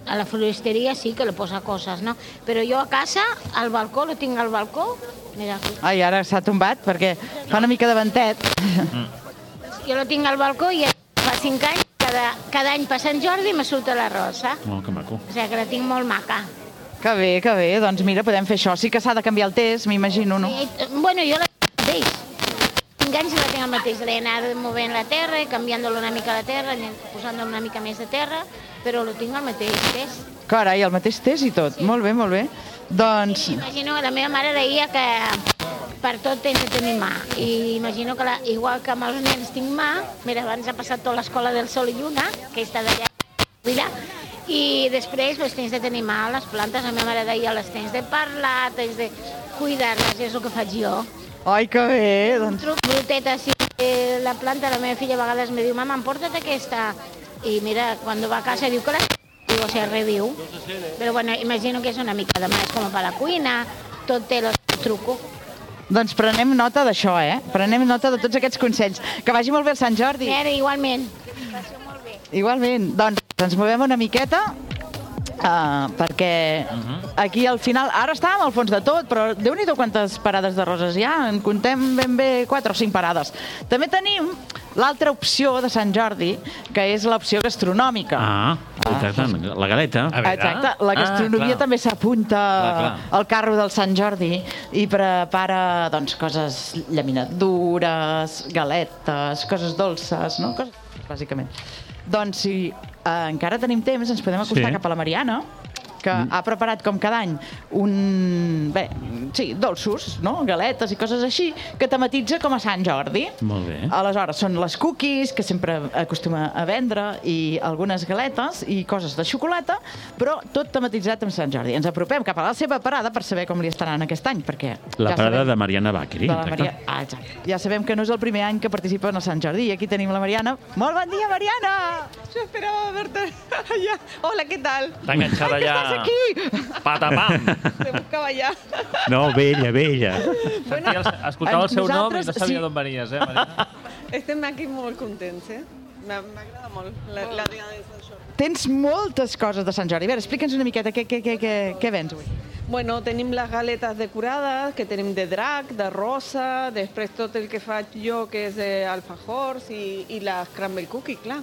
a la floristeria sí que le posa coses, no? Però jo a casa, al balcó, lo tinc al balcó. Mira aquí. Ai, ara s'ha tombat perquè fa una mica de ventet. Jo lo tinc al balcó i fa 5 anys, cada any per Sant Jordi me surt la rosa. Oh, que maco. O sigui que la tinc molt maca. Que bé. Doncs mira, podem fer això. Sí que s'ha de canviar el test, m'imagino, no? Bueno, jo la tinc el mateix. 5 anys la tinc el mateix. L'he anat movent la terra, canviant-lo una mica la terra, posant una mica més de terra, però lo tinc el mateix test. Carai, el mateix test i tot. Molt bé. Doncs... Imagino, la meva mare deia que per tot tens de tenir mà. I imagino que igual que amb els nens tinc mà, mira, abans ha passat tota l'escola del Sol i Lluna, que està d'allà, i després tens de tenir mà a les plantes. La meva mare deia, les tens de parlar, tens de cuidar-les, és el que faig jo. Ai, que bé! Un truc brutet així, la planta, la meva filla a vegades me diu, mama, emporta't aquesta. I mira, quan va a casa diu que la... Diu, o sigui, reviu. Però bueno, imagino que és una mica de mà, és com per la cuina, tot té el truco. Doncs prenem nota d'això, Prenem nota de tots aquests consells. Que vagi molt bé el Sant Jordi. Igualment. Igualment. Doncs ens movem una miqueta perquè aquí al final, ara estàvem al fons de tot, però Déu-n'hi-do quantes parades de roses hi ha, en comptem ben bé 4 o 5 parades. També tenim l'altra opció de Sant Jordi, que és l'opció gastronòmica. Exacte, la galeta. Exacte, la gastronomia també s'apunta al carro del Sant Jordi i prepara doncs, coses llaminadures, galetes, coses dolces, no? Coses, bàsicament. Doncs si encara tenim temps, ens podem acostar cap a la Mariana, que ha preparat com cada any dolços, no? Galetes i coses així, que tematitza com a Sant Jordi. Molt bé. Aleshores, són les cookies, que sempre acostuma a vendre, i algunes galetes i coses de xocolata, però tot tematitzat amb Sant Jordi. Ens apropem cap a la seva parada per saber com li estaran aquest any, perquè... La parada de Mariana Bacri. Exacte. Ja sabem que no és el primer any que participa en el Sant Jordi, i aquí tenim la Mariana. Molt bon dia, Mariana! Yo esperaba verte allá. Hola, ¿qué tal? Está enganchada ya. ¿Estás aquí? Patapam. Te buscaba ya. No, bella. Bueno, escoltava el seu nom i no sabia d'on venies, Mariana? Estem aquí molt contents, M'agrada molt la diada de Sant Jordi. Tens moltes coses de Sant Jordi. A veure, explica'ns una miqueta què vens avui. Bueno, tenim les galetes decorades, que tenim de drac, de rosa, després tot el que faig jo, que és d'alfajors i les crumble cookie, clar.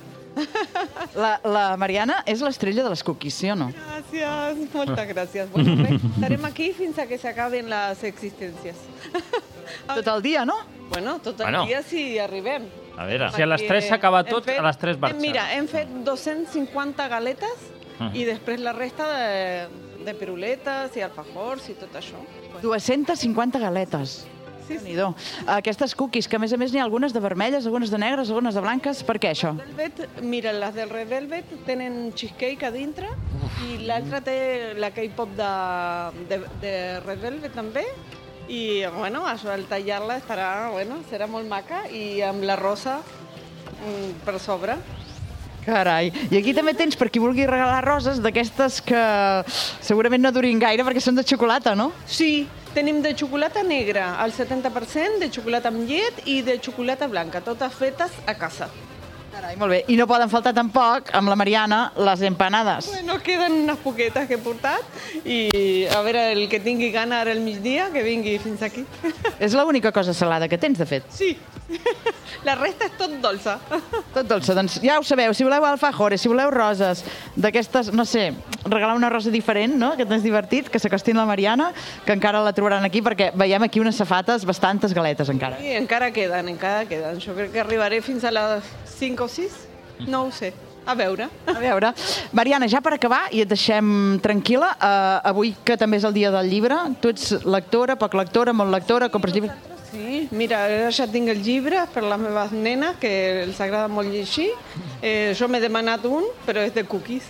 La Mariana és l'estrella de les cookies, sí o no? Gràcies, moltes gràcies. Bueno, bé, estarem aquí fins a que s'acaben les existències. Tot el dia, no? Bueno, tot el dia si arribem. A veure, si a les 3 s'acaba tot, a les 3 marxem. Mira, hem fet 250 galetes i després la resta de piruletes i alfajors i tot això. 250 galetes. Sí. Aquestes cookies, que a més n'hi ha algunes de vermelles, algunes de negres, algunes de blanques, per què això? Mira, les del Red Velvet tenen cheesecake a dintre i l'altra té la K-pop de Red Velvet també. I, bueno, això al tallar-la serà molt maca i amb la rosa per sobre. Carai, i aquí també tens, per qui vulgui regalar roses, d'aquestes que segurament no durin gaire perquè són de xocolata, no? Sí, tenim de xocolata negra al 70%, de xocolata amb llet i de xocolata blanca, totes fetes a casa. Carai, molt bé. I no poden faltar tampoc, amb la Mariana, les empanades. Bueno, queden unes poquetes que he portat i a veure, el que tingui gana ara al migdia, que vingui fins aquí. És l'única cosa salada que tens, de fet. Sí. La resta és tot dolça. Tot dolça. Doncs ja ho sabeu, si voleu alfajores, si voleu roses, d'aquestes, no sé, regalar una rosa diferent, no?, que t'has divertit, que s'acostin la Mariana, que encara la trobaran aquí, perquè veiem aquí unes safates, bastantes galetes encara. Sí, encara queden. Jo crec que arribaré fins a les 5 o 6, no ho sé. A veure. Mariana, ja per acabar, i et deixem tranquil·la, avui que també és el dia del llibre, tu ets lectora, poc lectora, molt lectora, compres llibres? Sí, mira, ja tinc el llibre per les meves nenes, que els agrada molt llegir. Jo m'he demanat un, però és de cookies.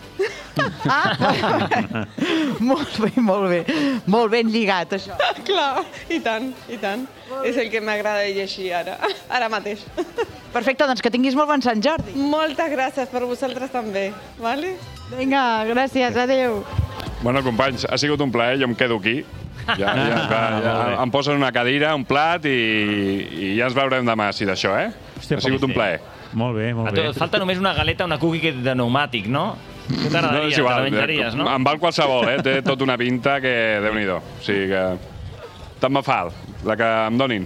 Molt bé. Molt ben lligat, això. Clar, i tant. És el que m'agrada llegir ara mateix. Perfecte, doncs que tinguis molt bon Sant Jordi. Moltes gràcies per vosaltres també, vale? Vinga, gràcies, adeu. Bueno, companys, ha sigut un plaer, jo em quedo aquí. Ja, em posen una cadira, un plat i ja ens veurem demà, si d'això, Ha sigut un plaer. Molt bé. Falta només una galeta, una cookie de pneumàtic, no? Tu t'agradaria, te la menjaries, no? Em val qualsevol, té tota una pinta que Déu-n'hi-do. O sigui que... Tant me fa, la que em donin.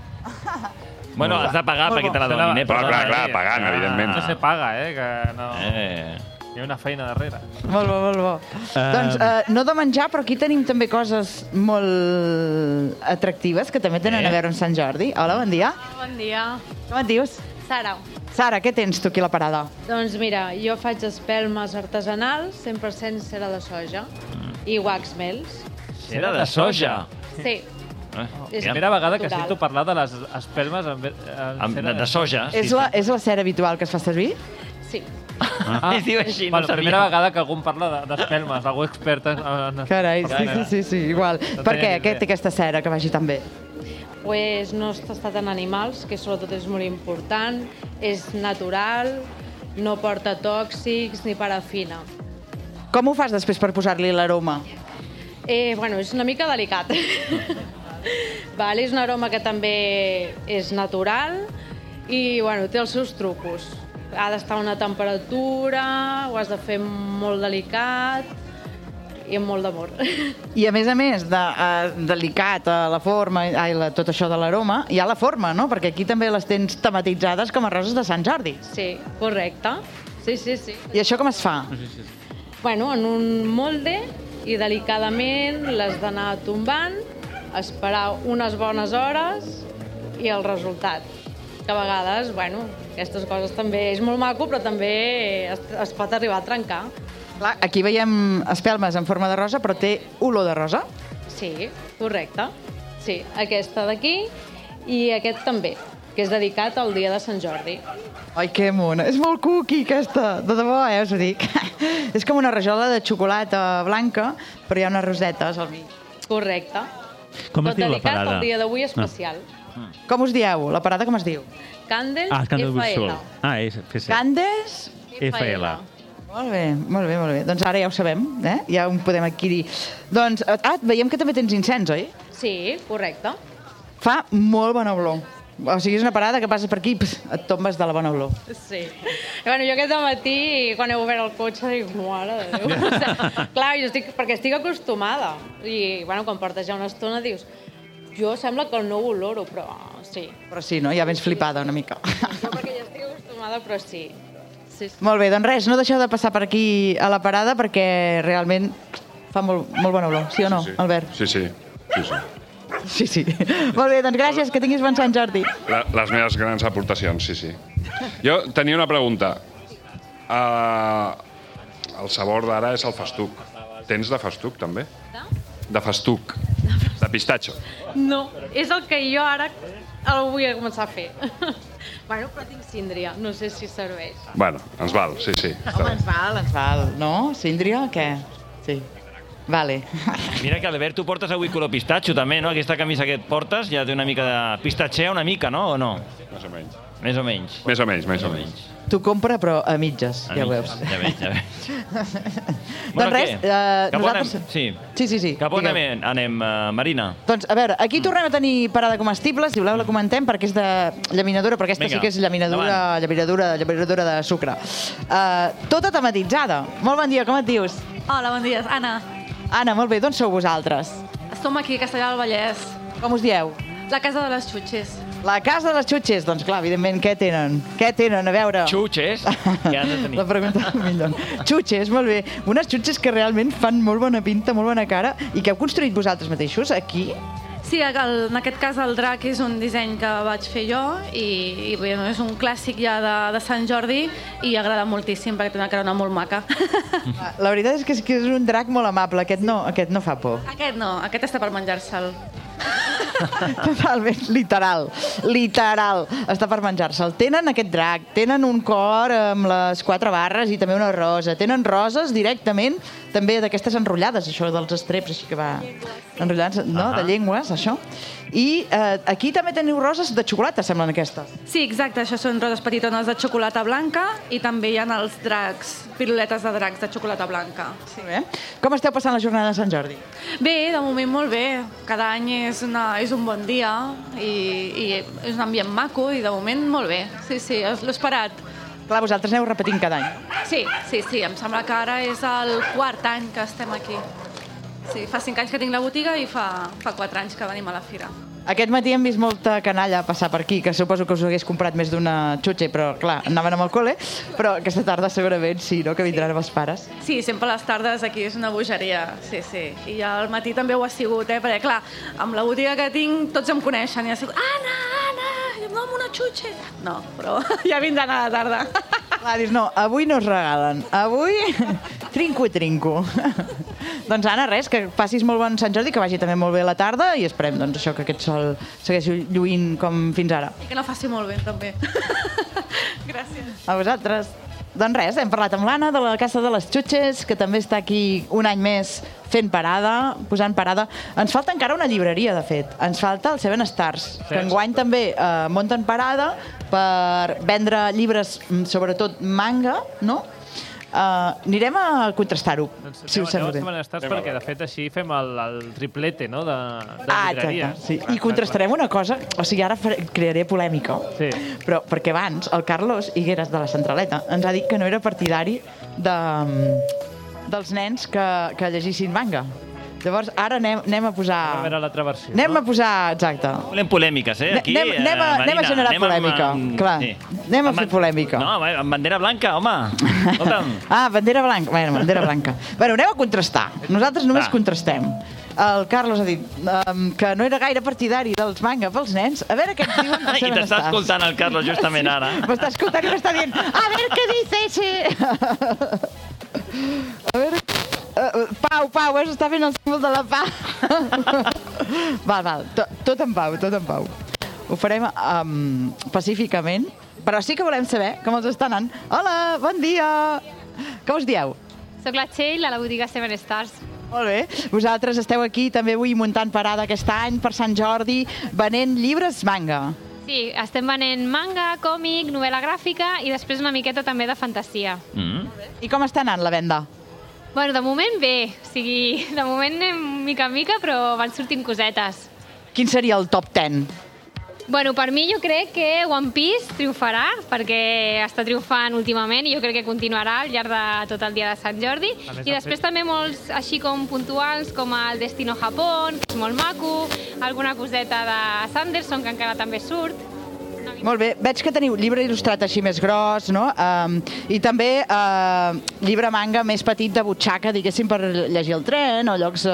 Bueno, has de pagar perquè te la donin, Però clar, pagant, evidentment. No se paga, que no... Hi ha una feina darrere. Molt bo, molt bo. Doncs no de menjar, però aquí tenim també coses molt atractives que també tenen a veure amb Sant Jordi. Hola, bon dia. Bon dia. Com et dius? Sara. Sara, què tens tu aquí a la parada? Doncs mira, jo faig espelmes artesanals, 100% cera de soja i wax melts. Cera de soja? Sí. És la primera vegada que sento parlar de les espelmes de soja. És la cera habitual que es fa servir? Sí. Es diu així, no sabia. La primera vegada que algú parla d'espelmes, algú expert en... Carai, sí, igual. Per què? Què té aquesta cera que vagi tan bé? Pues no està tastat en animals, que sobretot és molt important, és natural, no porta tòxics ni parafina. Com ho fas després per posar-li l'aroma? Bueno, és una mica delicat. És un aroma que també és natural i bueno, té els seus trucos. Ha d'estar a una temperatura, ho has de fer molt delicat i amb molt d'amor. I a més de delicat, la forma, tot això de l'aroma, hi ha la forma, no? Perquè aquí també les tens tematitzades com a roses de Sant Jordi. Sí, correcte. Sí. I això com es fa? Bueno, en un molde i delicadament les d'anar tombant, esperar unes bones hores i el resultat. Que a vegades, bueno, aquestes coses també és molt maco, però també es pot arribar a trencar. Clar, aquí veiem espelmes en forma de rosa, però té olor de rosa? Sí, correcte. Sí, aquesta d'aquí i aquest també, que és dedicat al dia de Sant Jordi. Ai, que mona. És molt cookie, aquesta. De debò, us ho dic. És com una rajola de xocolata blanca, però hi ha unes rosetes al mig. Correcte. Com es diu la parada? Tot dedicat al dia d'avui especial. Com us dieu? La parada com es diu? Candles FL. Candles FL. Molt bé. Doncs ara ja ho sabem, ja ho podem adquirir. Doncs, veiem que també tens incens, oi? Sí, correcte. Fa molt bona olor. O sigui, és una parada que passes per aquí i et tombes de la bona olor. Sí. Bueno, jo aquest matí, quan he obert el cotxe, dic, mare de Déu. Clar, perquè estic acostumada. I, bueno, quan portes ja una estona, dius, jo sembla que no ho oloro, però sí. Però sí, no? Ja vens flipada una mica. Jo perquè ja estic acostumada, però sí. Molt bé, doncs res, no deixeu de passar per aquí a la parada perquè realment fa molt bona olor. Sí o no, Albert? Sí. Sí. Molt bé, doncs gràcies, que tinguis bon Sant Jordi. Les meves grans aportacions, sí. Jo tenia una pregunta. El sabor d'ara és el festuc. Tens de festuc, també? De festuc. De pistatxo. No, és el que jo ara el vull començar a fer. Bueno, però tinc síndria, no sé si serveix. Bueno, ens val, sí. Home, ens val. No? Síndria, què? Sí. Vale. Mira que, Albert, tu portes avui color pistatxo, també, no? Aquesta camisa que et portes ja té una mica de pistatxea, una mica, no? O no? Més o menys. Més o menys. Tu compra, però a mitges, ja ho veus. Ja veig. Doncs res, nosaltres... Sí. Cap on anem, Marina? Doncs, a veure, aquí tornem a tenir parada comestibles, si voleu la comentem, perquè és de llaminadura, però aquesta sí que és llaminadura de sucre. Tota tematitzada. Molt bon dia, com et dius? Hola, bon dia, Anna. Anna, molt bé, d'on sou vosaltres? Som aquí, a Castellar del Vallès. Com us dieu? La Casa de les Xutxes. La Casa de les Xutxes, doncs clar, evidentment, què tenen? A veure... Xutxes? Què han de tenir? La pregunta del milió. Xutxes, molt bé. Unes xutxes que realment fan molt bona pinta, molt bona cara, i que heu construït vosaltres mateixos aquí? Sí, en aquest cas el drac és un disseny que vaig fer jo i bueno, és un clàssic ja de Sant Jordi i agrada moltíssim perquè té una carona molt maca. La veritat és que és un drac molt amable, aquest no fa por. Aquest no, aquest està per menjar-se'l. Totalment, literal, està per menjar-se'l. Tenen aquest drac, tenen un cor amb les 4 barres i també una rosa, tenen roses directament també d'aquestes enrotllades, això dels estreps, així que va enrotllats, no? De llengües, això. I aquí també teniu roses de xocolata, semblen aquestes. Sí, exacte, això són roses petitones de xocolata blanca i també hi ha els dracs, piruletes de dracs de xocolata blanca. Sí, bé. Com esteu passant la jornada de Sant Jordi? Bé, de moment molt bé. Cada any és un bon dia i és un ambient maco i de moment molt bé. Sí, l'he esperat Clar, vosaltres aneu repetint cada any. Sí, em sembla que ara és el 4 any que estem aquí. Sí, fa 5 anys que tinc la botiga i fa 4 anys que venim a la fira. Aquest matí hem vist molta canalla passar per aquí, que suposo que us hagués comprat més d'una xutxa, però clar, anaven amb el col·le, però aquesta tarda segurament sí, no?, que vindran amb els pares. Sí, sempre les tardes aquí és una bogeria, sí. I al matí també ho ha sigut, perquè clar, amb la botiga que tinc tots em coneixen i ha sigut Anna, dóna'm una xutxa. No, però ja vindran a la tarda. Clar, dius, no, avui no es regalen, avui trinco. Doncs Anna, res, que passis molt bon Sant Jordi, que vagi també molt bé la tarda i esperem doncs, això, que aquest sol segueixi lluint com fins ara. I que no faci molt bé, també. Gràcies. A vosaltres. Doncs res, hem parlat amb l'Anna de la Casa de les Xutxes, que també està aquí un any més fent parada, posant parada. Ens falta encara una llibreria, de fet. Ens falta el Seven Stars, que enguany també munten parada per vendre llibres, sobretot manga, no? Anirem a contrastar-ho, si us sembla bé. Aneu a Stars perquè, de fet, així fem el triplete, no?, de llibreria. Sí. I contrastarem una cosa, o sigui, ara crearé polèmica, però perquè abans el Carlos Higueras de la Centraleta ens ha dit que no era partidari dels nens que llegissin manga. Llavors, ara anem a posar... A veure l'altra versió. Anem a posar, exacte. Volem polèmiques, aquí. Anem a generar polèmica, clar. Anem a fer polèmica. No, amb bandera blanca, home. Bandera blanca. Bueno, bandera blanca. Bueno, anem a contrastar. Nosaltres només contrastem. El Carlos ha dit que no era gaire partidari dels manga pels nens. A veure què ens diuen. I t'està escoltant el Carlos justament ara. M'està escoltant i m'està dient a veure què dice ese. A veure... Pau, està fent el símbol de la pau. Val, tot en pau. Ho farem pacíficament, però sí que volem saber com els està anant. Hola, bon dia! Com us dieu? Soc la Txell, a la botiga Seven Stars. Molt bé. Vosaltres esteu aquí també avui muntant parada aquest any per Sant Jordi, venent llibres manga. Sí, estem venent manga, còmic, novel·la gràfica i després una miqueta també de fantasia. I com està anant la venda? Bueno, de moment bé. O sigui, de moment anem mica en mica, però van sortint cosetes. Quin seria el top 10? Bueno, per mi jo crec que One Piece triomfarà, perquè està triomfant últimament i jo crec que continuarà al llarg de tot el dia de Sant Jordi. I després també molts així com puntuals, com el Destino Japón, que és molt maco, alguna coseta de Sanderson, que encara també surt. Molt bé, veig que teniu llibre il·lustrat així més gros, no? I també llibre manga més petit de butxaca, diguéssim, per llegir el tren o llocs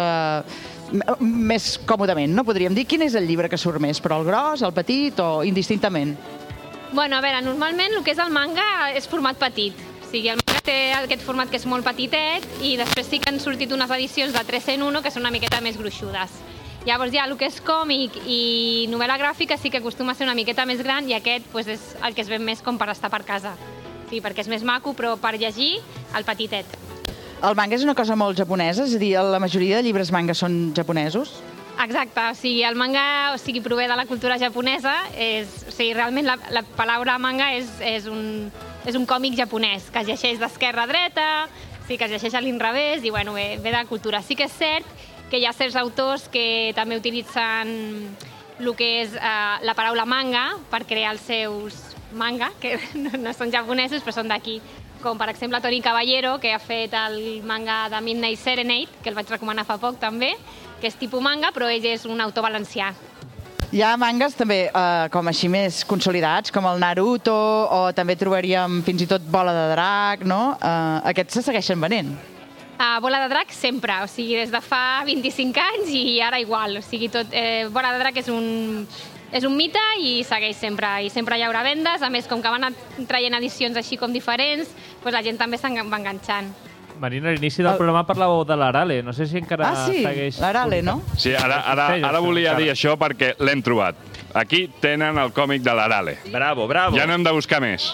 més còmodament, no? Podríem dir quin és el llibre que surt més, però el gros, el petit o indistintament? Bueno, a veure, normalment el que és el manga és format petit. O sigui, el manga té aquest format que és molt petitet i després sí que han sortit unes edicions de 3 en 1 que són una miqueta més gruixudes. Llavors ja el que és còmic i novel·la gràfica sí que acostuma a ser una miqueta més gran i aquest és el que es ven més com per estar per casa. Sí, perquè és més maco, però per llegir, el petitet. El manga és una cosa molt japonesa? És a dir, la majoria de llibres manga són japonesos? Exacte, o sigui, el manga prové de la cultura japonesa. O sigui, realment la paraula manga és un còmic japonès que es llegeix d'esquerra a dreta, que es llegeix a l'inrevés i bueno, ve de la cultura. Sí que és cert que hi ha certs autors que també utilitzen el que és la paraula manga per crear els seus manga, que no són japonesos però són d'aquí, com per exemple Toni Caballero, que ha fet el manga de Midnight Serenade, que el vaig recomanar fa poc també, que és tipus manga però ell és un autor valencià. Hi ha mangas també com així més consolidats, com el Naruto, o també trobaríem fins i tot Bola de Drac, no? Aquests se segueixen venent. Bola de Drac sempre, o sigui, des de fa 25 anys i ara igual. O sigui, Bola de Drac és un mite i segueix sempre. I sempre hi haurà vendes, a més, com que van traient edicions així com diferents, doncs la gent també se'n va enganxant. Marina, a l'inici del programa parlàveu de l'Arale. No sé si encara segueix... l'Arale, no? Sí, ara volia dir això perquè l'hem trobat. Aquí tenen el còmic de l'Arale. Bravo. Ja no hem de buscar més.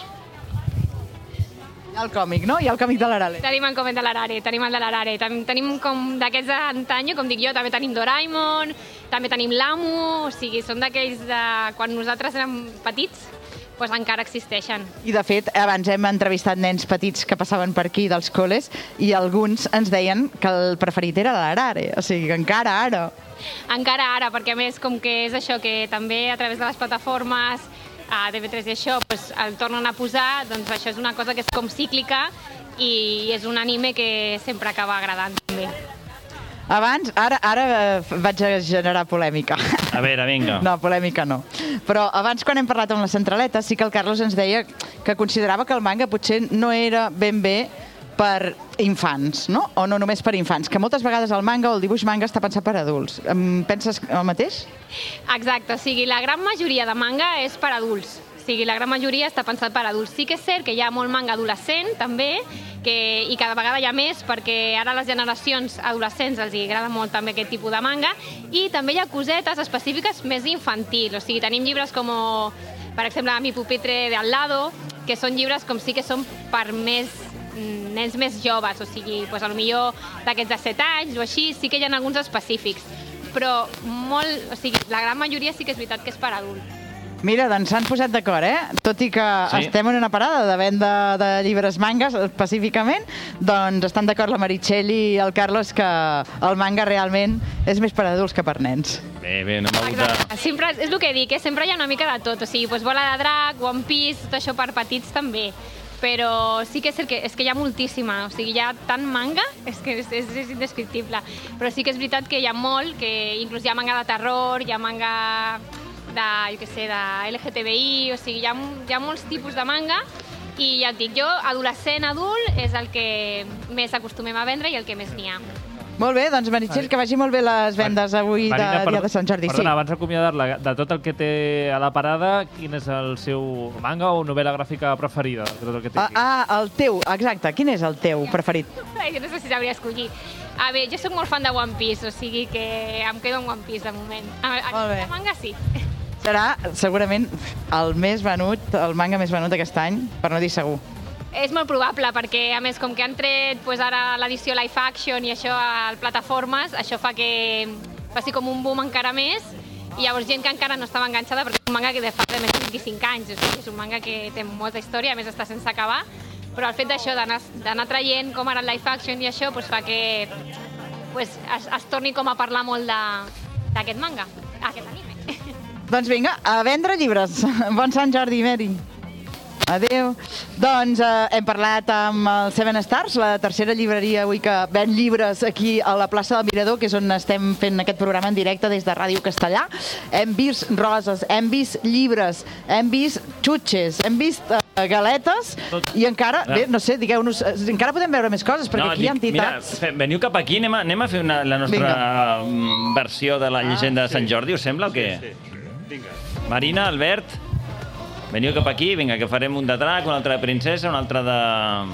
Hi ha el còmic, no? Hi ha el còmic de l'Arale. Tenim el còmic de l'Arale, tenim el de l'Arale. Tenim com d'aquests d'antanyo, com dic jo, també tenim Doraemon, també tenim l'Amu, o sigui, són d'aquells de quan nosaltres érem petits, doncs encara existeixen. I de fet, abans hem entrevistat nens petits que passaven per aquí dels col·les i alguns ens deien que el preferit era l'Arale, o sigui que encara ara. Encara ara, perquè a més com que és això, que també a través de les plataformes a TV3 i això el tornen a posar, doncs això és una cosa que és com cíclica i és un anime que sempre acaba agradant també. Abans, ara vaig a generar polèmica. A veure, vinga. No, polèmica no. Però abans, quan hem parlat amb la centraleta, sí que el Carlos ens deia que considerava que el manga potser no era ben bé per infants, no? O no només per infants, que moltes vegades el manga o el dibuix manga està pensat per adults. Penses el mateix? Exacte, o sigui, la gran majoria de manga és per adults. O sigui, la gran majoria està pensat per adults. Sí que és cert que hi ha molt manga adolescent, també, i cada vegada hi ha més, perquè ara a les generacions adolescents els agrada molt també aquest tipus de manga, i també hi ha cosetes específiques més infantil. O sigui, tenim llibres com, per exemple, Mi pupitre de al lado, que són llibres com sí que són per nens més joves, o sigui, potser d'aquests de 7 anys o així, sí que hi ha alguns específics, però la gran majoria sí que és veritat que és per adult. Mira, doncs s'han posat d'acord, Tot i que estem en una parada de venda de llibres mangas, específicament, doncs estan d'acord la Meritxell i el Carlos que el manga realment és més per adults que per nens. Bé, no m'ha gustat. Sempre, és el que dic, sempre hi ha una mica de tot, o sigui, Bola de Drac, One Piece, tot això per petits també. Però sí que és cert que hi ha moltíssima, o sigui, hi ha tant manga, és que és indescriptible. Però sí que és veritat que hi ha molt, que inclús hi ha manga de terror, hi ha manga de LGTBI, o sigui, hi ha molts tipus de manga i ja et dic, jo, adolescent, adult, és el que més acostumem a vendre i el que més n'hi ha. Molt bé, doncs Meritxell, que vagi molt bé les vendes avui de dia de Sant Jordi. Perdona, abans d'acomiadar-la, de tot el que té a la parada, quin és el seu manga o novel·la gràfica preferida? De tot el que té aquí? El teu, exacte. Quin és el teu preferit? Jo no sé si s'hauria escollit. A veure, jo soc molt fan de One Piece, o sigui que em quedo amb One Piece de moment. El manga sí. Serà segurament el manga més venut aquest any, per no dir segur. És molt probable, perquè a més com que han tret ara l'edició live action i això a plataformes, això fa que faci com un boom encara més, i llavors gent que encara no estava enganxada, perquè és un manga que de fa més de 25 anys, o sigui, és un manga que té molta història, a més està sense acabar, però el fet d'això, d'anar traient com ara el live action i això, fa que es torni com a parlar molt d'aquest manga, aquest anime. Doncs vinga, a vendre llibres. Bon Sant Jordi, Meri. Adéu. Doncs hem parlat amb el Seven Stars, la tercera llibreria avui que ven llibres aquí a la plaça del Mirador, que és on estem fent aquest programa en directe des de Ràdio Castellà. Hem vist roses, hem vist llibres, hem vist xutxes, hem vist galetes i encara, bé, no sé, digueu-nos, encara podem veure més coses, perquè aquí hi ha entitats. Mira, veniu cap aquí, anem a fer la nostra versió de la llegenda de Sant Jordi, us sembla o què? Sí. Marina, Albert... Veniu cap aquí, vinga, que farem un de drac, un altre de princesa, un altre de...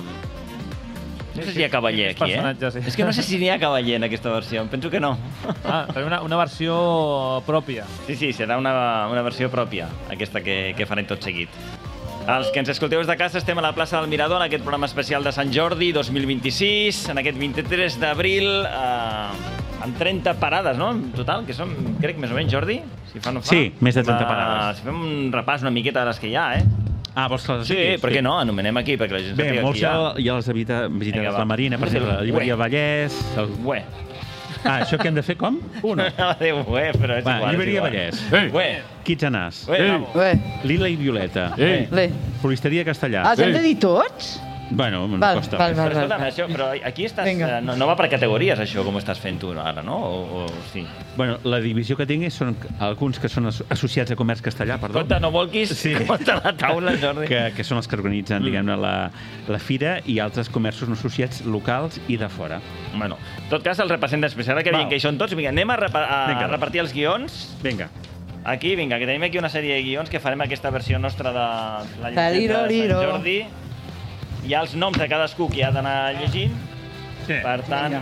No sé si hi ha cavaller aquí, És que no sé si n'hi ha cavaller en aquesta versió, penso que no. Una versió pròpia. Sí, serà una versió pròpia, aquesta que farem tot seguit. Els que ens escolteu des de casa, estem a la plaça del Mirador, en aquest programa especial de Sant Jordi 2026, en aquest 23 d'abril, amb 30 parades, no? En total, que són, crec, més o menys, Jordi? Si fa no fa. Sí, més de 30 parades. Si fem un repàs una miqueta de les que hi ha, vols que les Sí, per què no? Anomenem aquí, perquè la gent sàpiga que hi ha. Bé, molts ja les visitades la Marina, per exemple, la llibreria Vallès... Ué. Això que hem de fer com? Uno. Adéu, però és igual. Llibreria Vallès. Quitxanàs. Lila i Violeta. Floristeria Castellà. Els hem de dir tots? Bueno, no costa. Però aquí estàs... No va per categories, això, com estàs fent tu ara, no? O sí? Bueno, la divisió que tinc són alguns que són associats a Comerç Castellà, perdó. Compte, no volquis, compte la taula, Jordi. Que són els que organitzen, diguem-ne, la fira, i altres comerços no associats locals i de fora. Bueno, en tot cas, el repassem després. Ara que diguin que hi són tots, vinga, anem a repartir els guions. Vinga. Aquí, vinga, que tenim aquí una sèrie de guions que farem aquesta versió nostra de la llegenda de Sant Jordi. Hi ha els noms de cadascú que ha d'anar llegint. Per tant...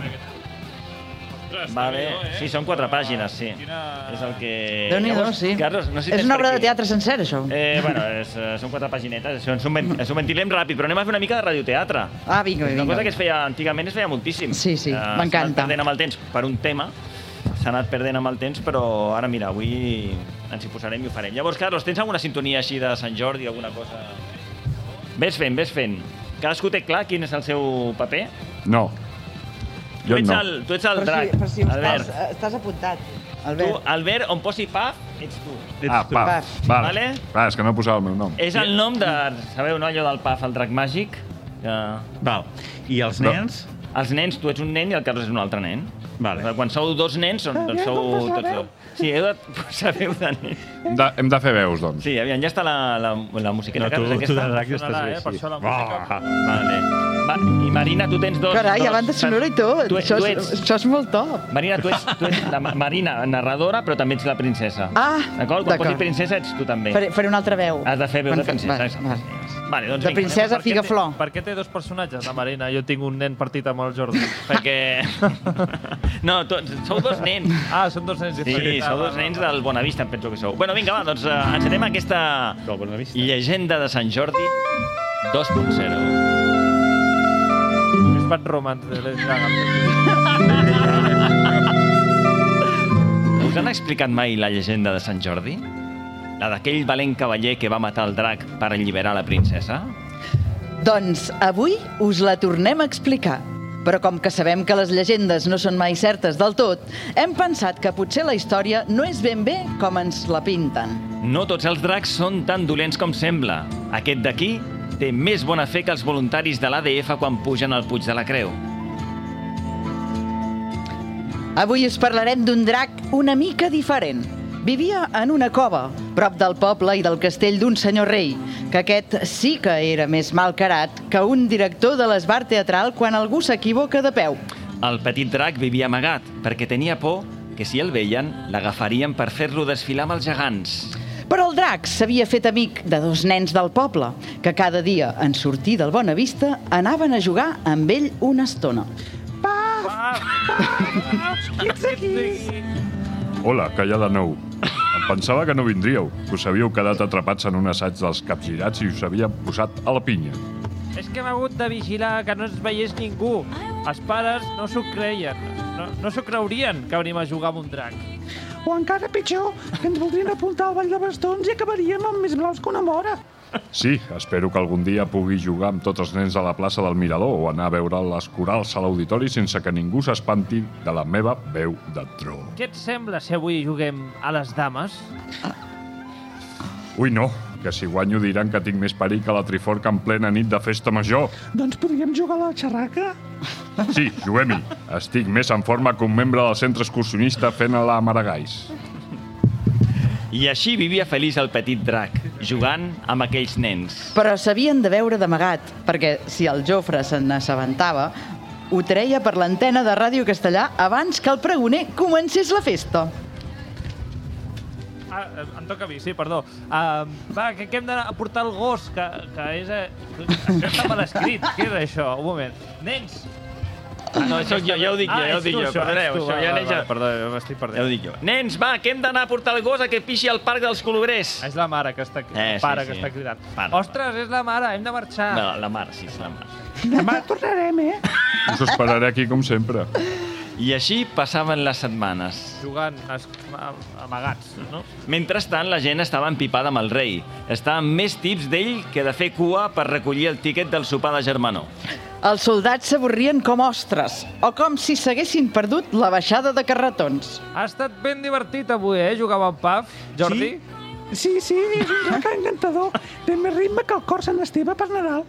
Sí, són 4 pàgines, sí. És el que... Déu-n'hi-do, sí. És una obra de teatre sencer, això. Bueno, són 4 paginetes. S'ho ventilem ràpid, però anem a fer una mica de radioteatre. Vinga. Una cosa que antigament es feia moltíssim. Sí, m'encanta. S'ha anat perdent amb el temps per un tema, s'ha anat perdent amb el temps, però ara, mira, avui ens hi posarem i ho farem. Llavors, Carlos, tens alguna sintonia així de Sant Jordi, alguna cosa... Ves fent. Cadascú té clar quin és el seu paper? No. Jo no. Tu ets el drac, però si Albert. estàs apuntat. Tu, Albert, on posi Paf, Ets tu. Paf. Vale. És que no posava el meu nom. És el nom de... Sabeu, no, allò del Paf, el drac màgic? Val. I els nens? Els nens, tu ets un nen i el Carles és un altre nen. Vale. Quan sou dos nens, doncs sou tots dos. Sí, heu de posar veu de nen. Hem de fer veus, doncs. Sí, aviam, ja està la musiqueta. No, tu de drac ja estàs bé, per sí. això la música. Vale. I Marina, tu tens dos... Carai, ja banda sonora i tot. Això és molt top. Marina, tu ets la Marina, narradora, però també ets la princesa. D'acord. Quan posis princesa ets tu també. Faré una altra veu. Has de fer veu de princesa. Vale, doncs de princesa Figaflor. Per què té dos personatges, la Marina? Jo tinc un nen partit amb el Jordi. Perquè... No, sou dos nens. Són dos nens diferents. Sí, sou dos nens del Bonavista, em penso que sou. Bueno, vinga, va, doncs encetem aquesta llegenda de Sant Jordi 2.0. És Bad Romance. Us han explicat mai la llegenda de Sant Jordi? La d'aquell valent cavaller que va matar el drac per alliberar la princesa? Doncs avui us la tornem a explicar. Però com que sabem que les llegendes no són mai certes del tot, hem pensat que potser la història no és ben bé com ens la pinten. No tots els dracs són tan dolents com sembla. Aquest d'aquí té més bona fe que els voluntaris de l'ADF quan pugen al Puig de la Creu. Avui us parlarem d'un drac una mica diferent. Vivia en una cova, prop del poble i del castell d'un senyor rei, que aquest sí que era més malcarat que un director de l'esbar teatral quan algú s'equivoca de peu. El petit drac vivia amagat, perquè tenia por que si el veien, l'agafarien per fer-lo desfilar amb els gegants. Però el drac s'havia fet amic de dos nens del poble, que cada dia, en sortir del Bonavista, anaven a jugar amb ell una estona. Ets aquí? Hola, que hi ha de nou? Em pensava que no vindríeu, que us havíeu quedat atrapats en un assaig dels capgirats i us havíem posat a la pinya. És que hem hagut de vigilar que no ens veiés ningú. Els pares no s'ho creien. No s'ho creurien que venim a jugar amb un drac. O encara pitjor, que ens voldrien apuntar al ball de bastons i acabaríem amb més blaus que una mora. Sí, espero que algun dia pugui jugar amb tots els nens a la plaça del Mirador o anar a veure les corals a l'auditori sense que ningú s'espanti de la meva veu de tro. Què et sembla si avui juguem a les dames? Ui, no, que si guanyo diran que tinc més perill que la Triforca en plena nit de festa major. Doncs podríem jugar a la xerraca? Sí, juguem-hi. Estic més en forma que un membre del centre excursionista fent a la Maragall. I així vivia feliç el petit drac, jugant amb aquells nens. Però s'havien de veure d'amagat, perquè si el Jofre se n'assabentava, ho treia per l'antena de Ràdio Castellà abans que el pregoner comencés la festa. Em toca a mi, sí, perdó. Va, que hem d'anar a portar el gos, que és... Això està mal escrit. Què és això? Un moment. Nens! No, això ja ho dic jo, perdoneu, això ja neix... Perdó, m'estic perdent. Ja ho dic jo. Nens, va, que hem d'anar a portar el gos a que pixi al parc dels Cologrers. És la mare que està cridant, el pare que està cridant. Ostres, és la mare, hem de marxar. La mare, sí, és la mare. Demà tornarem, Us esperaré aquí com sempre. I així passaven les setmanes. Jugant amagats, no? Mentrestant, la gent estava empipada amb el rei. Estaven més tips d'ell que de fer cua per recollir el tiquet del sopar de germanor. Els soldats s'avorrien com ostres, o com si s'haguessin perdut la baixada de carretons. Ha estat ben divertit avui, jugar amb el Paf, Jordi? Sí, és un drac encantador. Té més ritme que el cor Sant Esteve per Nadal.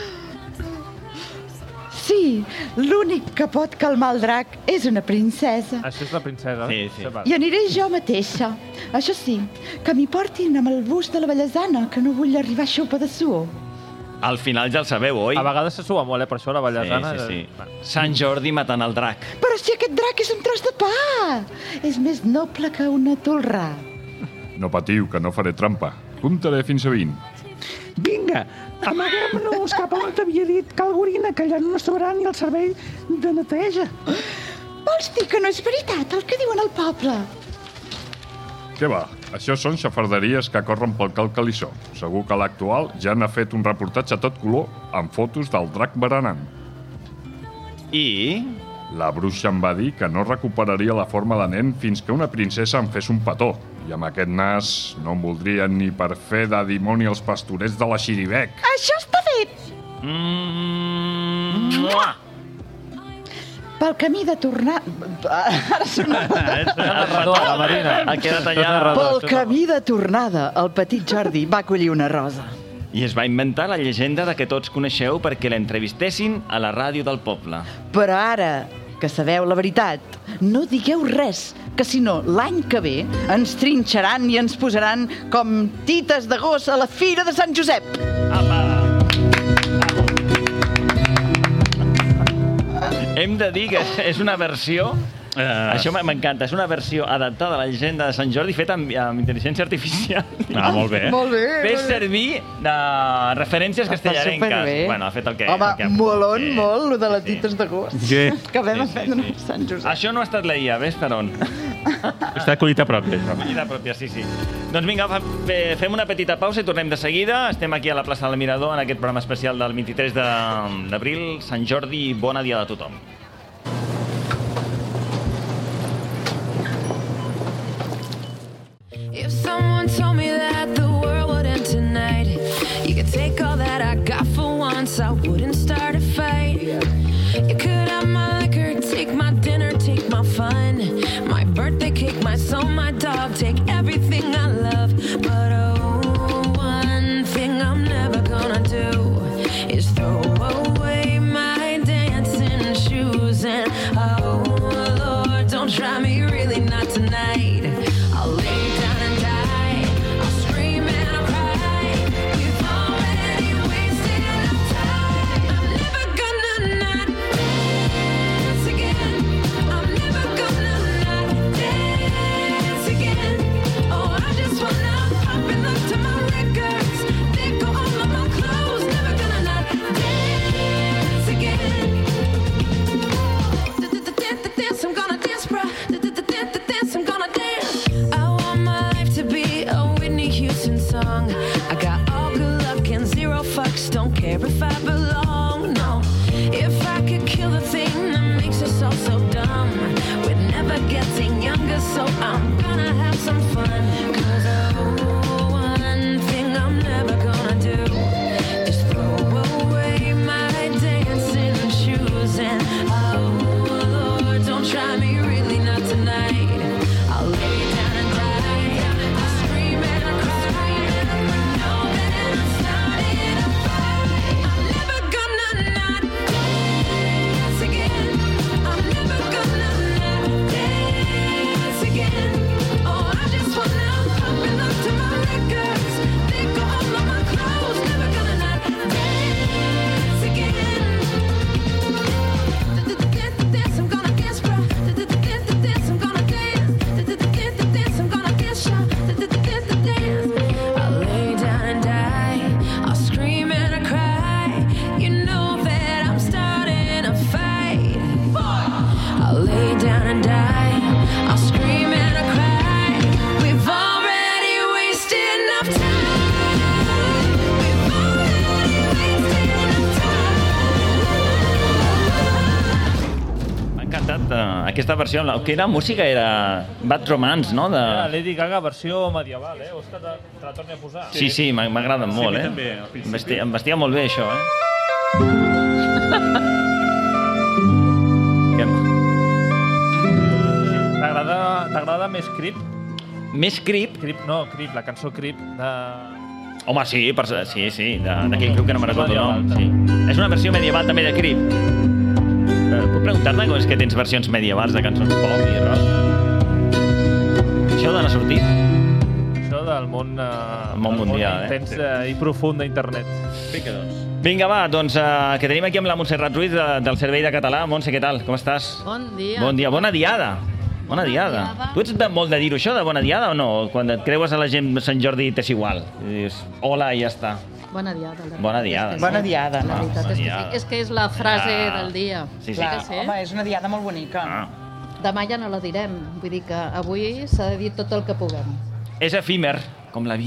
Sí, l'únic que pot calmar el drac és una princesa. Això és la princesa? Sí. I aniré jo mateixa. Això sí, que m'hi portin amb el bus de la Vallesana, que no vull arribar xopa de suor. Al final ja el sabeu, oi? A vegades se sua molt, per això, la Vallesana. Sí. Sant Jordi matant el drac. Però si aquest drac és un tros de pa! És més noble que una tolrà. No patiu, que no faré trampa. Comptaré fins a 20. Vinga, amaguem-nos cap a on t'havia dit Calgorina, que allà no ens trobarà ni el servei de neteja. Vols dir que no és veritat el que diuen al poble? Què va? Això són xafarderies que corren pel cal calissó. Segur que l'actual ja n'ha fet un reportatge a tot color amb fotos del drac berenant. I? La bruixa em va dir que no recuperaria la forma de nen fins que una princesa em fes un petó. I amb aquest nas no em voldrien ni per fer de dimoni els pastorets de la Xiribec. Això està fet! pel camí de tornar... Ara sona... La Marina. Pel camí de tornada, el petit Jordi va collir una rosa. I es va inventar la llegenda de que tots coneixeu perquè l'entrevistessin a la ràdio del poble. Però ara que sabeu la veritat, no digueu res, que si no, l'any que ve ens trinxaran i ens posaran com tites de gos a la Fira de Sant Josep. Hem de dir que és una versió... Això m'encanta, és una versió adaptada a la llegenda de Sant Jordi feta amb intel·ligència artificial. Molt bé. Molt bé. Fes servir de referències castellarenques. Bueno, ha fet el que... Home, molt, lo de les tites de gos. Sí. Que vam aprendre a Sant Josep. Això no ha estat la IA, ves per on? Està collita pròpia. Collita pròpia, sí. Doncs vinga, fem una petita pausa i tornem de seguida. Estem aquí a la plaça del Mirador en aquest programa especial del 23 d'abril. Sant Jordi, bona dia de tothom. If someone told me that the world would end tonight, you could take all that I got for once, I wouldn't start a fight. You could have my liquor, take my dinner, take my fun, my birthday cake, my soul, my dog, take everything I love. But oh, one thing I'm never gonna do is throw away my dancing shoes. And oh Lord, don't try me, really not tonight. I'll lay down and die, I'll scream and I'll cry. We've already wasted enough time. I'm never gonna not dance again. I'm never gonna not dance again. Oh, I just wanna pop and look to my records. They go all of my clothes. Never gonna not dance again. Dance, I'm gonna dance, bro. Dance, I'm gonna dance. I want my life to be a Whitney Houston song. I got all good luck and zero fucks. Don't care if I belong, no. If I could kill the thing that makes us all so dumb, we're never getting younger, so I'm gonna have some fun. 'Cause oh, one thing I'm never gonna do is throw away my dancing shoes. And oh Lord, don't try me, really not tonight. I'll lay down and die, I'll scream and I'll cry. Know that I'm starting a fight. I'm never gonna not dance again. I'm never gonna not dance again. Oh, I just wanna pop and look to my records. They go all of my clothes. Never gonna not dance again. Dance, I'm gonna dance, bro. Dance, I'm gonna dance. Dance, I'm gonna dance, y'all. Dance. I'll lay down and die. I'll scream and I'll cry. You know that I'm starting a fight. I'll lay down and die. I'll scream and I'll cry. We've already wasted enough time. We've already wasted enough time. M'ha encantat aquesta versió. Que era música, era Bad Romance, no? Era Lady Gaga versió medieval, eh? Vols que te la torni a posar? Sí, m'agrada molt, a mi també, al principi. Em vestia molt bé, això, eh? T'agrada més Creep? Més Creep? Creep, la cançó Creep de... Home, sí, d'aquell grup que no me recordo el nom. Sí. És una versió medieval també de Creep. Puc preguntar-te com és que tens versions medievals de cançons pop i rock? Això d'on ha sortit? Això del món... món mundial, intens i profund d'internet. Vinga, va, doncs que tenim aquí amb la Montserrat Ruiz del Servei de Català. Montse, què tal? Com estàs? Bon dia. Bon dia, bona diada. Bona diada. Tu ets molt de dir-ho, això, de bona diada, o no? Quan et creues a la gent Sant Jordi t'és igual. I dius, hola, i ja està. Bona diada. Bona diada. Bona diada, La no? veritat és que és la frase del dia. Sí. Clar, home, és una diada molt bonica. Demà ja no la direm. Vull dir que avui s'ha de dir tot el que puguem. És efímer, com la vida.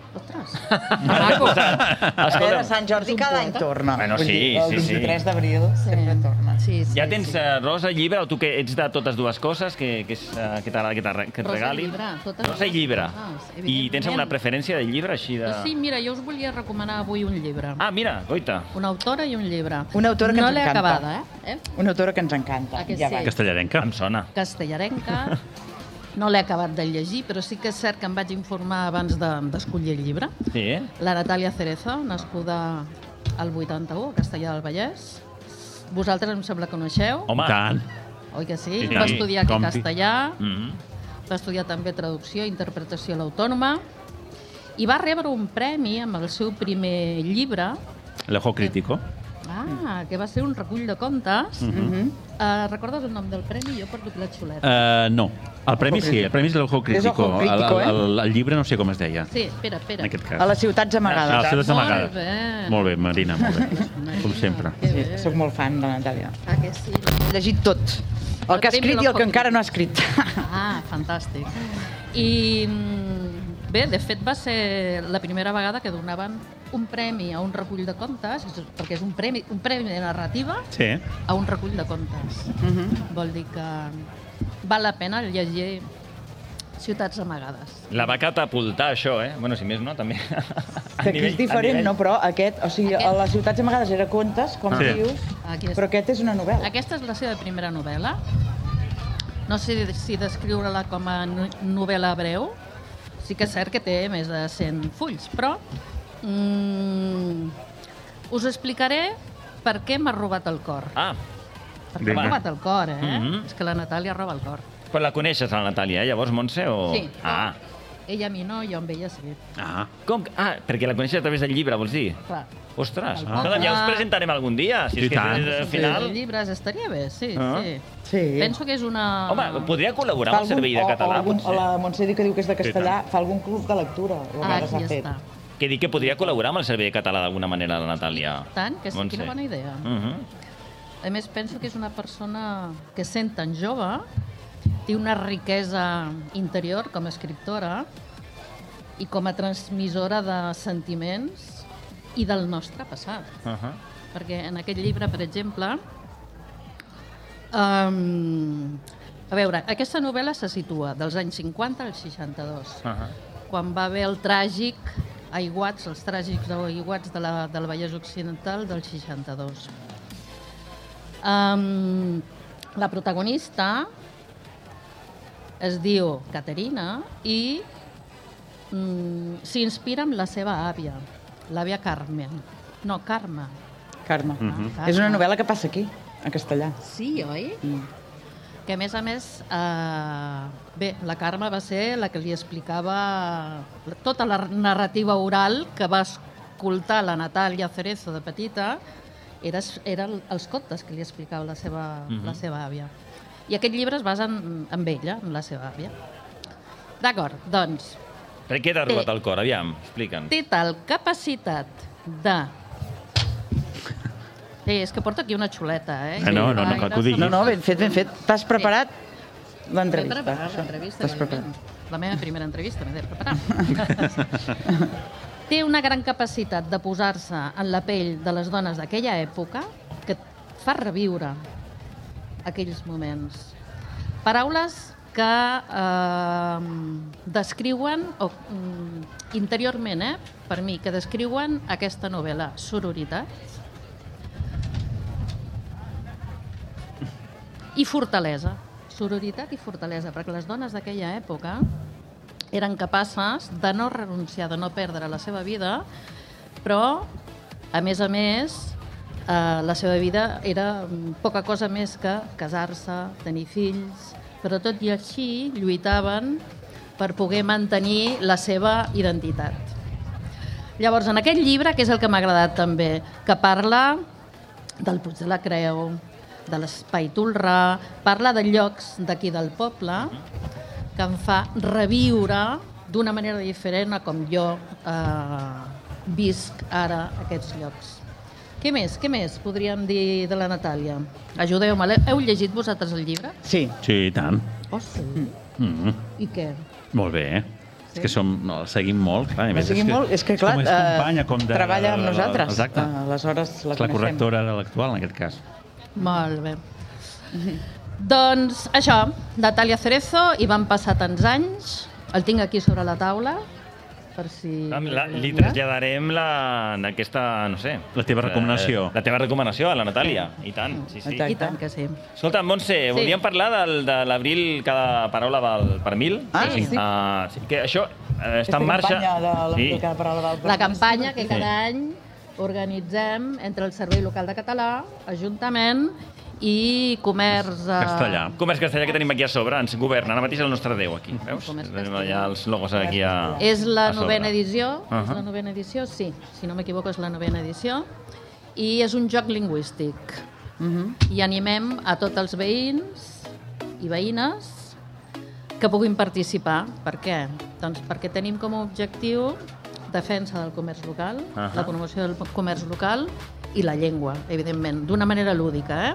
Ostres. A veure, Sant Jordi cada any torna. Bueno, sí. El 23 d'abril sempre torna. Ja tens, Rosa, llibre, o tu que ets de totes dues coses, que t'agrada que et regalin? Rosa i llibre. I tens alguna preferència del llibre, així de... Sí, mira, jo us volia recomanar avui un llibre. Ah, mira, goita. Una autora i un llibre. Una autora que ens encanta. No l'he acabada, eh? Una autora que ens encanta. Castellarenca. Em sona. Castellarenca. No l'he acabat de llegir, però sí que és cert que em vaig informar abans d'escollir el llibre. Sí? La Natàlia Cerezo, nascuda al 81, a Castellar del Vallès. Vosaltres em sembla que coneixeu. Home, tant. Oi que sí? Va estudiar aquí a Castellà, Mm-hmm. va estudiar també traducció i interpretació a l'Autònoma, i va rebre un premi amb el seu primer llibre. L'Ojo Crítico. Que va ser un recull de contes. Recordes el nom del premi? Jo he perdut la xuleta. No, el premi sí, el premi és l'Ojo Crítico. El llibre no sé com es deia. Sí, espera. En aquest cas. A les ciutats amagades. A les ciutats amagades. Molt bé. Molt bé, Marina, molt bé. Com sempre. Sí, soc molt fan de la Natàlia. Que sí? He llegit tot. El que ha escrit i el que encara no ha escrit. Fantàstic. I bé, de fet va ser la primera vegada que donaven un premi a un recull de contes, perquè és un premi de narrativa a un recull de contes. Vol dir que val la pena llegir Ciutats amagades. La va catapultar, això, eh? Bueno, si més no, també. Que aquí és diferent, no? Però aquest, o sigui, a les Ciutats amagades era contes, com dius, però aquest és una novel·la. Aquesta és la seva primera novel·la. No sé si descriure-la com a novel·la breu. Sí que és cert que té més de 100 fulls, però us explicaré per què m'ha robat el cor. Perquè m'ha robat el cor, És que la Natàlia roba el cor. Però la coneixes, la Natàlia, llavors, Montse? O... Sí. Ella a mi no, jo amb ella sí. Com? Perquè la coneixes a través del llibre, vols dir? Clar. Ostres, ja us presentarem algun dia. Si és que al final... Els llibres estaria bé, sí. Penso que és una... Home, podria col·laborar amb el Servei de Català, potser. O la Montse que diu que és de Castellà, fa algun club de lectura. Aquí està. Que dic que podria col·laborar amb el Servei de Català d'alguna manera, la Natàlia. Tant, que sí, quina bona idea. A més, penso que és una persona que sent tan jove, té una riquesa interior com a escriptora i com a transmissora de sentiments i del nostre passat. Perquè en aquest llibre, per exemple, a veure, aquesta novel·la se situa dels anys 50 al 62, quan va haver el tràgic aiguats, els tràgics aiguats del Vallès Occidental del 62. La protagonista es diu Caterina i s'inspira en la seva àvia, l'àvia Carmen. No, Carme. Carme. És una novel·la que passa aquí, a Castellà. Sí, oi? Que a més, bé, la Carme va ser la que li explicava tota la narrativa oral que va escoltar la Natàlia Cerezo de petita, eren els contes que li explicava la seva àvia. I aquest llibre es basa en ella, en la seva àvia. D'acord, doncs... Per què t'ha robat el cor? Aviam, explica'ns. Té tal capacitat de... És que porto aquí una xuleta, No, que ho diguis. No, ben fet. T'has preparat l'entrevista. M'he preparat l'entrevista. La meva primera entrevista m'he de preparar. Té una gran capacitat de posar-se en la pell de les dones d'aquella època que fa reviure aquells moments. Paraules que descriuen, interiorment, per mi, que descriuen aquesta novel·la, sororitat i fortalesa. Sororitat i fortalesa, perquè les dones d'aquella època eren capaces de no renunciar, de no perdre la seva vida, però, a més, la seva vida era poca cosa més que casar-se, tenir fills, però tot i així lluitaven per poder mantenir la seva identitat. Llavors, en aquest llibre, que és el que m'ha agradat també, que parla del Puig de la Creu, de l'Espai Tolrà, parla de llocs d'aquí del poble, que em fa reviure d'una manera diferent a com jo visc ara aquests llocs. Què més podríem dir de la Natàlia? Ajudeu-me. Heu llegit vosaltres el llibre? Sí. Sí, i tant. Oh, sí? I què? Molt bé. És que el seguim molt, clar. El seguim molt, és que clar, treballa amb nosaltres. Exacte. Aleshores la coneixem. És la correctora de l'actual, en aquest cas. Molt bé. Doncs això, Natàlia Cerezo, i van passar tants anys, el tinc aquí sobre la taula, per si... Li traslladarem aquesta, no sé... La teva recomanació. La teva recomanació a la Natàlia, i tant. Sí. I tant que sí. Escolta, Montse, volíem parlar de l'abril, cada paraula val per 1000. Sí. Que això està en marxa. La campanya que cada any organitzem entre el Servei Local de Català, Ajuntament i Comerç... Castellà. Comerç Castellà, que tenim aquí a sobre, ens governa ara mateix el nostre Déu, aquí. Veus? Tenim allà els logos aquí a sobre. És la novena edició, és la novena edició, sí, si no m'equivoco és la novena edició, i és un joc lingüístic. I animem a tots els veïns i veïnes que puguin participar. Per què? Doncs perquè tenim com a objectiu defensa del comerç local, la promoció del comerç local i la llengua, evidentment, d'una manera lúdica,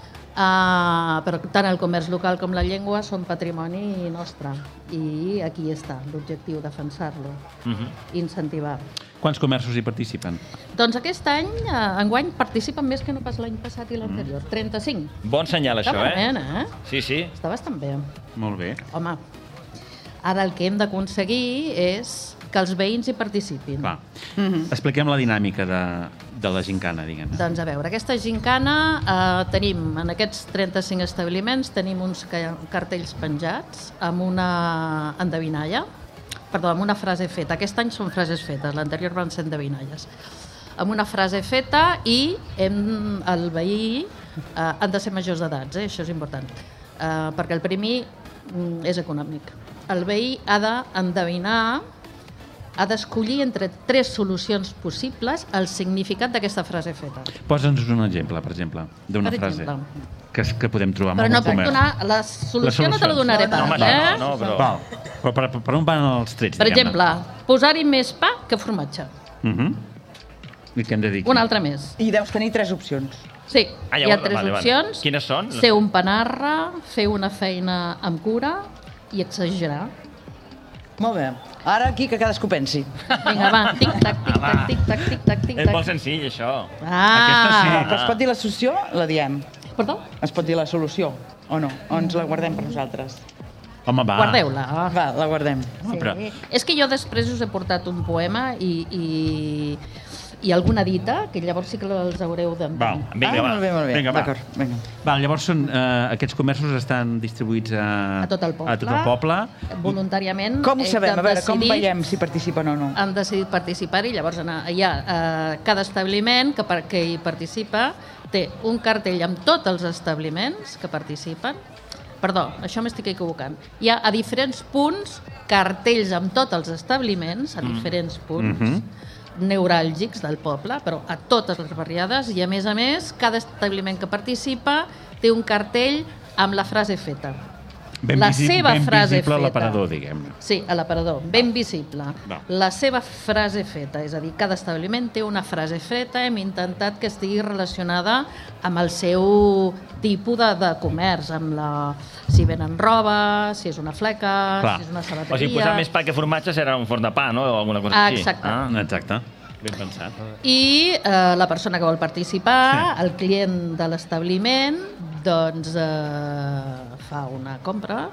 però tant el comerç local com la llengua són patrimoni nostre i aquí està l'objectiu, defensar-lo, incentivar. Quants comerços hi participen? Doncs aquest any, enguany, participen més que no pas l'any passat i l'anterior, 35. Bon senyal, això, Sí. Està bastant bé. Molt bé. Home, ara el que hem d'aconseguir és que els veïns hi participin. Clar. Expliquem la dinàmica de la gincana, diguem. Doncs a veure, aquesta gincana tenim, en aquests 35 establiments, tenim uns cartells penjats amb una endevinalla, amb una frase feta. Aquest any són frases fetes, l'anterior van ser endevinalles. Amb una frase feta i el veí han de ser majors d'edats, això és important, perquè el premi és econòmic. El veí ha d'endevinar, ha d'escollir entre 3 solucions possibles el significat d'aquesta frase feta. Posa'ns un exemple, per exemple, d'una frase que podem trobar. Però no puc donar... La solució no te la donaré pas, Però per on van els trets, Per exemple, posar-hi més pa que formatge. I què hem de dir? Una altra més. I deus tenir 3 opcions. Sí, hi ha 3 opcions. Quines són? Ser un panarra, fer una feina amb cura i exagerar. Molt bé. Ara aquí que cadascú pensi. Vinga, va. Tic-tac, tic-tac, tic-tac, tic-tac, tic-tac. És molt senzill, això. Però es pot dir la solució? La diem. Perdó? Es pot dir la solució, o no? O ens la guardem per nosaltres? Home, va. Guardeu-la. Va, la guardem. Sí. És que jo després us he portat un poema i alguna dita, que llavors sí que els haureu de... Vinga, molt bé. D'acord, vinga. Llavors aquests comerços estan distribuïts a tot el poble. Voluntàriament. Com ho sabem? A veure, com veiem si participen o no? Han decidit participar-hi, llavors cada establiment que hi participa té un cartell amb tots els establiments que participen. Perdó, això m'estic equivocant. Hi ha a diferents punts cartells amb tots els establiments, a diferents punts, neuràlgics del poble, però a totes les barriades, i a més, cada establiment que participa té un cartell amb la frase feta. Ben visible a l'aparador, diguem-ne. Sí, a l'aparador, ben visible. La seva frase feta, és a dir, cada establiment té una frase feta, hem intentat que estigui relacionada amb el seu tipus de comerç, si venen roba, si és una fleca, si és una sabateria... O sigui, posar més pa que formatge serà un forn de pa, no? O alguna cosa així. Exacte. Ben pensat. I la persona que vol participar, el client de l'establiment, doncs fa una compra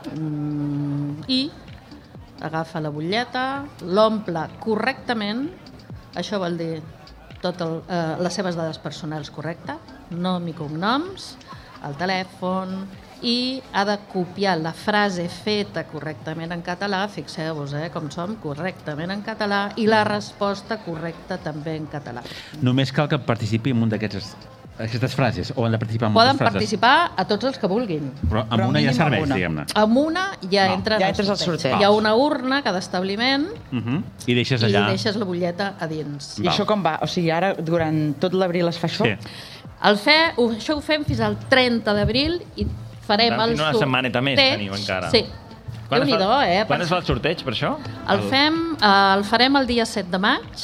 i agafa la butlleta, l'omple correctament, això vol dir les seves dades personals correctes, nom i cognoms, el telèfon, i ha de copiar la frase feta correctament en català, fixeu-vos com som, correctament en català, i la resposta correcta també en català. Només cal que participi en un d'aquestes frases, o han de participar en moltes frases? Poden participar a tots els que vulguin. Però amb una ja serveix, diguem-ne. Amb una ja entres al sorteig. Hi ha una urna a cada establiment i deixes allà... I deixes la butlleta a dins. I això com va? O sigui, ara durant tot l'abril es fa això? Això ho fem fins al 30 d'abril i farem el sorteig. Una setmaneta més teniu encara. Sí. Déu-n'hi-do, Quan es fa el sorteig, per això? El farem el dia 7 de maig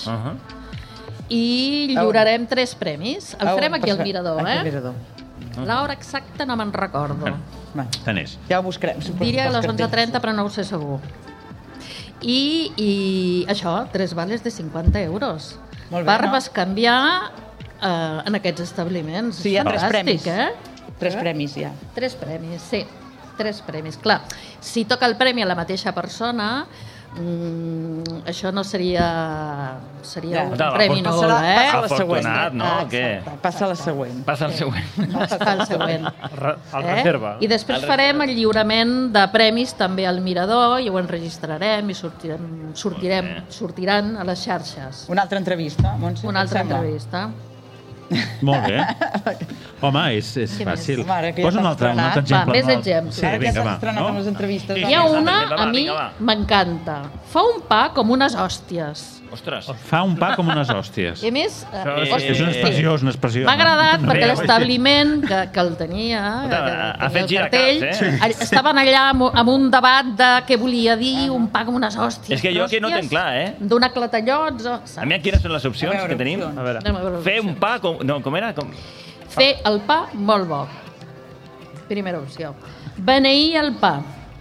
i lliurarem 3 premis. El farem aquí al Mirador, L'hora exacta no me'n recordo. Tant és. Ja ho buscarem. Diria a les 11:30, però no ho sé segur. I això, 3 vales de 50 euros. Molt bé, per no? bescanviar en aquests establiments. Sí, hi ha 3 premis. Eh? 3 premis, ja. 3 premis, sí. 3 premis. Clar, si toca el premi a la mateixa persona, això no seria un premi nul, eh? Passa la següent. Afortunat, no? Què? Passa la següent. Passa el següent. Passa el següent. El reserva. I després farem el lliurament de premis també al Mirador i ho enregistrarem i sortiran a les xarxes. Una altra entrevista, Montse? Una altra entrevista. Molt bé. Home, és fàcil. Posa un altre exemple. Va, més exemples. Sí, vinga, va. Amb les entrevistes. Hi ha una, a mi m'encanta. Fa un pa com unes hòsties. Ostres. Fa un pa com unes hòsties. I a més... És una expressió, és una expressió. M'ha agradat perquè l'establiment que el tenia, ha fet girar caps, estaven allà amb un debat de què volia dir un pa com unes hòsties. És que jo que no tenc clar, eh? Donar clatellots... A mi, quines són les opcions que tenim? A veure. Fer un pa com... No, com era? Fer el pa molt bo. Primera opció. Beneir el pa.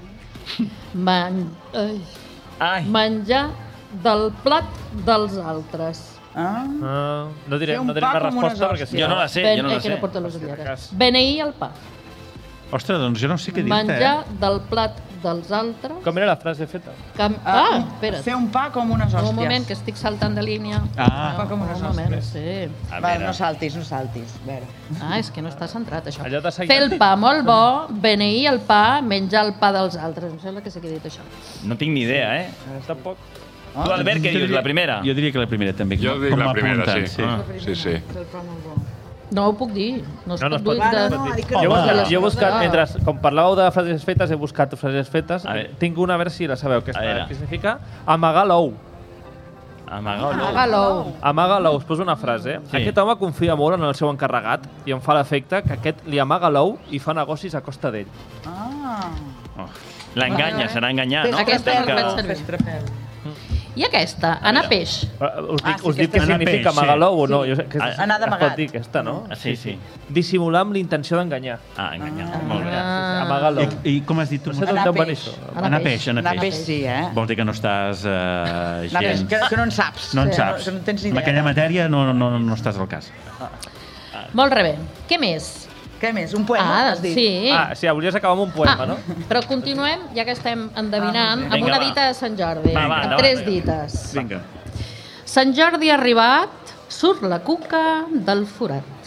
Menjar del plat dels altres. No direm la resposta perquè sí. Jo no la sé, jo no la sé. Beneir el pa. Ostres, doncs jo no sé què dir-te, Menjar del plat dels altres. Com era la frase feta? Espera't. Fer un pa com unes hòsties. Un moment, que estic saltant de línia. Un pa com unes hòsties. Sí. Va, no saltis. És que no està centrat, això. Allò de seguir. Fer el pa molt bo, beneir el pa, menjar el pa dels altres. Em sembla que sé què he dit això. No tinc ni idea, eh? Tampoc. Tu, Albert, què dius? La primera? Jo diria que la primera, també. Jo dic la primera, sí. No ho puc dir. No es pot dir. Jo he buscat, mentre, com parlàveu de frases fetes, he buscat frases fetes. Tinc una, a veure si la sabeu. Què significa? Amagar l'ou. Amagar l'ou. Amaga l'ou. Us poso una frase. Aquest home confia molt en el seu encarregat i em fa l'efecte que aquest li amaga l'ou i fa negocis a costa d'ell. L'enganya, serà enganyar, no? Aquesta no la vaig servir. I aquesta, anar peix. Us dic què significa amagar l'ou o no? Anar d'amagat. Es pot dir aquesta, no? Sí. Dissimular amb l'intenció d'enganyar. Enganyar. Molt bé. Amagar l'ou. I com has dit tu? Anar peix. Anar peix. Anar peix, sí, eh? Vols dir que no estàs gens... Que no en saps. No en saps. Que no tens ni idea. En aquella matèria no estàs al cas. Molt bé. Què més? Què més? Un poema, has dit? Sí. Sí, volies acabar amb un poema, no? Però continuem, ja que estem endevinant, amb una dita de Sant Jordi. Amb 3 dites. Vinga. Sant Jordi ha arribat, surt la cuca del forat.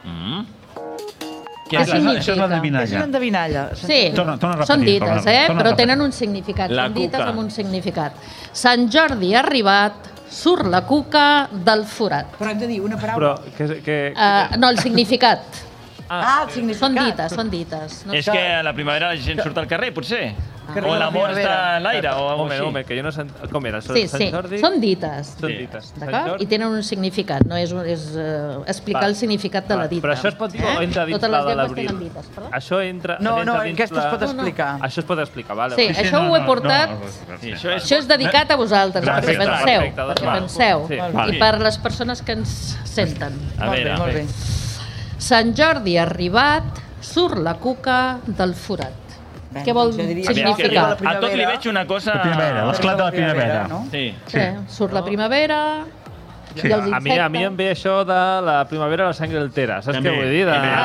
Què significa? Això és l'endevinalla. És una endevinalla. Sí, són dites, però tenen un significat. Són dites amb un significat. Sant Jordi ha arribat, surt la cuca del forat. Però hem de dir una paraula. No, el significat. El significat. Són dites. És que a la primavera la gent surt al carrer, potser? O l'amor està a l'aire, o alguna cosa així. Que jo no sé com era. Sí, són dites. D'acord? I tenen un significat, no és explicar el significat de la dita. Però això es pot dir o entra dins la de l'abril? Això entra... No, aquesta es pot explicar. Això es pot explicar, vale. Sí, això ho he portat... Això és dedicat a vosaltres, perquè penseu. I per les persones que ens senten. Molt bé. Sant Jordi ha arribat, surt la cuca del forat. Què vol significar? A tot li veig una cosa... La primavera, l'esclat de la primavera. Sí. Surt la primavera... A mi em ve això de la primavera la sang altera. Saps què vull dir?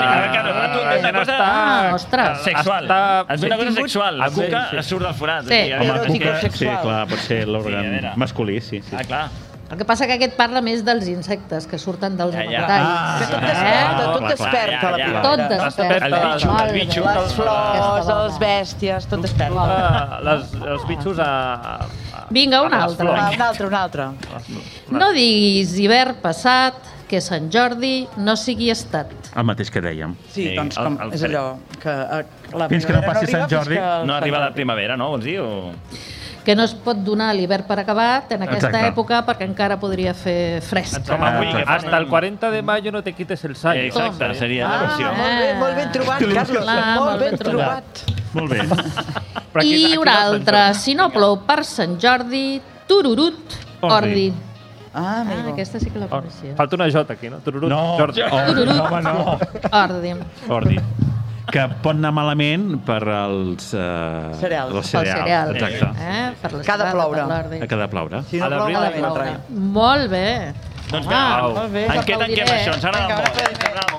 Ostres. Sexual. Et ve una cosa sexual. La cuca surt del forat. Sí, clar, pot ser l'òrgan masculí, sí. Ah, clar. El que passa que aquest parla més dels insectes que surten dels Que tot desperta la primavera. Tot desperta. El bitxo. Les flors, les bèsties, tot desperta. Els bitxos a... Vinga, un altre. Un altre. No diguis hivern passat que Sant Jordi no sigui estat. El mateix que dèiem. Sí, doncs és allò que la fins que no passi Sant Jordi no arriba la primavera, no? Vols dir? Que no es pot donar l'hivern per acabat en aquesta època perquè encara podria fer fresc. Hasta el 40 de mayo no te quites el sayo. Exacte, seria l'opció. Molt ben trobat, Carlos. Molt ben trobat. Molt bé. I una altra. Si no plou per Sant Jordi, tururut, ordi. Aquesta sí que la coneixia. Falta una J aquí, no? Tururut, no, Jordi. Tururut, ordi. Ordi. que pot anar malament per als cereals. Els cereals. Exacte. Que ha de ploure. Que ha de ploure. Si no plou, malament. Molt bé. Doncs tanquem això, ens agrada molt.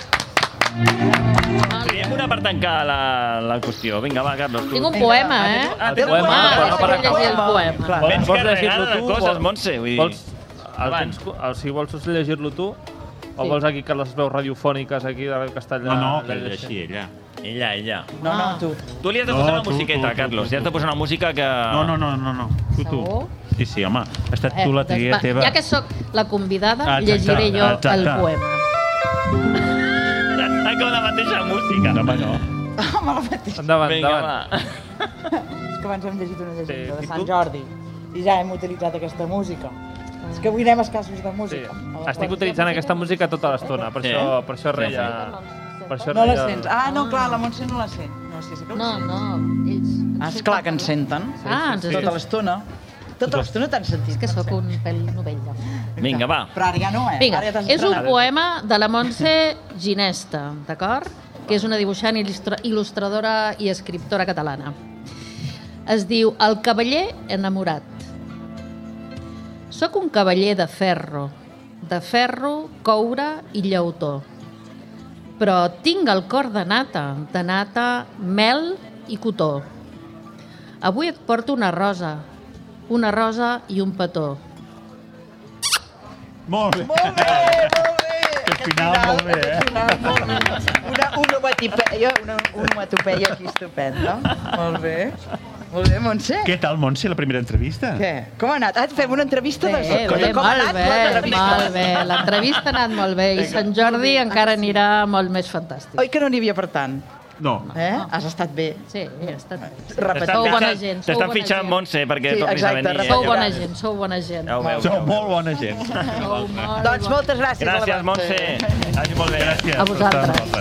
Bravo. Triem una per tancar la qüestió. Vinga, va, Carlos. Tinc un poema, Té un poema. Deixa'm llegir el poema. Vens carregada de coses, Montse. Si vols llegir-lo tu, o vols aquí que les veus radiofòniques aquí de Castellà? No, que llegeixi ella. Ella. No, tu. Tu li has de posar una musiqueta, Carlos. Li has de posar una música que... No. Tu. Sí, home. Ha estat tu la tria teva. Ja que sóc la convidada, llegiré jo el poema. Com la mateixa música. No, no. Home, la mateixa. Endavant. És que abans hem llegit una llegenda de Sant Jordi i ja hem utilitzat aquesta música. És que avui anem escassos de música. Estic utilitzant aquesta música tota l'estona, per això reia... No la sents. Ah, no, clar, la Montse no la sent. No, ells... Esclar que ens senten. Tota l'estona. Tota l'estona t'han sentit. És que sóc un pèl novella. Vinga, va. Però ara ja no, Vinga, és un poema de la Montse Ginesta, d'acord? Que és una dibuixant, il·lustradora i escriptora catalana. Es diu El cavaller enamorat. Soc un cavaller de ferro, coure i llautó. Però tinc el cor de nata, mel i cotó. Avui et porto una rosa i un petó. Molt bé! Que final molt bé, Una onomatopeia aquí estupenda. Molt bé, Montse. Què tal, Montse, la primera entrevista? Què? Com ha anat? Fem una entrevista de... Molt bé. L'entrevista ha anat molt bé i Sant Jordi encara anirà molt més fantàstic. Oi que no n'hi havia per tant? No. Has estat bé? Sí, he estat bé. Sou bona gent. T'estan fitxant, Montse, perquè tornis a venir. Sou bona gent. Sou molt bona gent. Doncs moltes gràcies. Gràcies, Montse. Vagi molt bé. A vosaltres.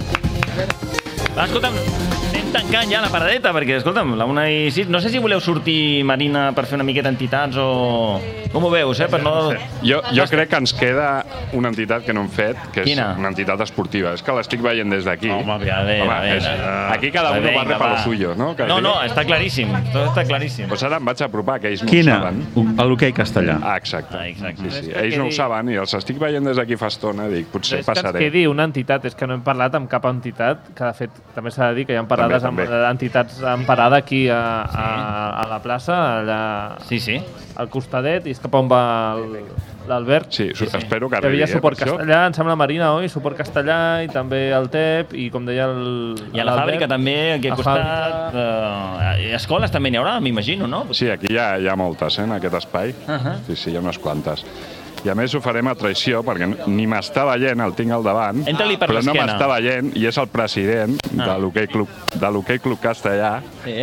Escolta'm, anem tancant ja la paradeta, perquè, escolta'm, la 1:06, no sé si voleu sortir, Marina, per fer una miqueta entitats o... Com ho veus, per no... Jo crec que ens queda una entitat que no hem fet, que és Quina? una entitat esportiva. És que l'estic veient des d'aquí. Home, a veure. Aquí cada uno barre per lo suyo, no? No, està claríssim, tot està claríssim. Doncs ara em vaig apropar, que ells no Quina? ho saben. A l'hoquei castellà. Ah, exacte. Sí. Ells no ho saben i els estic veient des d'aquí fa estona, dic, potser passaré. És que ens quedi una entitat, és que no hem parlat amb cap entitat, que de fet també s'ha de dir que hi ha parades amb entitats en parada aquí a la plaça, allà al costadet, i és cap on va l'Albert. Sí, espero que arribi. Hi havia suport castellà, em sembla, Marina, oi? Suport castellà i també el TEP i, com deia I a la fàbrica també, aquí al costat. Escoles també n'hi haurà, m'imagino, no? Sí, aquí hi ha moltes, en aquest espai. Sí, hi ha unes quantes. I a més ho farem a traïció, perquè ni m'està veient, el tinc al davant, però no m'està veient, i és el president de l'Hoquei Club Castellà,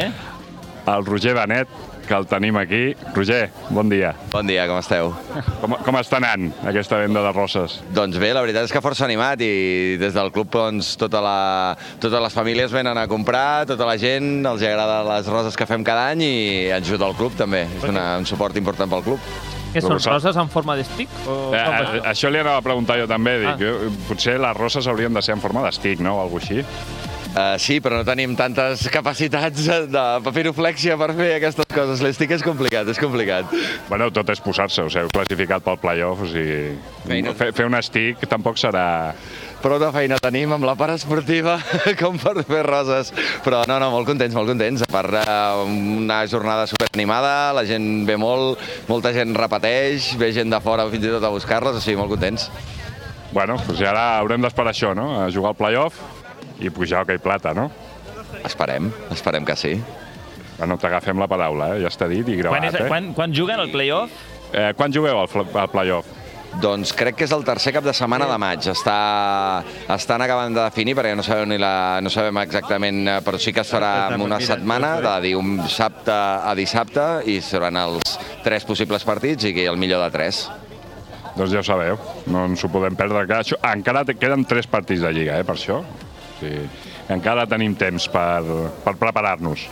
el Roger Benet, que el tenim aquí. Roger, bon dia. Bon dia, com esteu? Com està anant aquesta venda de roses? Doncs bé, la veritat és que força animat i des del club doncs, totes les famílies venen a comprar, tota la gent, els agrada les roses que fem cada any i ens ajuda el club també. És un suport important pel club. Què són, roses en forma d'estic? Això li anava a preguntar jo també. Potser les roses haurien de ser en forma d'estic, no? O alguna cosa així. Sí, però no tenim tantes capacitats de papiroflèxia per fer aquestes coses. L'estic és complicat. Bueno, tot és posar-se, us heu classificat pel play-off, o sigui... Fer un estic tampoc serà... Prou de feina tenim amb la part esportiva com per fer roses. Però no, molt contents. A part, una jornada superanimada, la gent ve molt, molta gent repeteix, ve gent de fora fins i tot a buscar-les, o sigui, molt contents. Bueno, doncs ara haurem d'esperar això, no? A jugar al play-off i pujar a Hoquei Plata, no? Esperem que sí. Bueno, t'agafem la paraula, ja està dit i gravat. Quan juguen al play-off? Quan jugueu al play-off? Doncs crec que és el tercer cap de setmana de maig. Estan acabant de definir, perquè no sabem exactament, però sí que es farà en una setmana, de dissabte a dissabte, i seran els 3 possibles partits i el millor de 3. Doncs ja ho sabeu, no ens ho podem perdre. Encara queden 3 partits de Lliga, per això. Encara tenim temps per preparar-nos.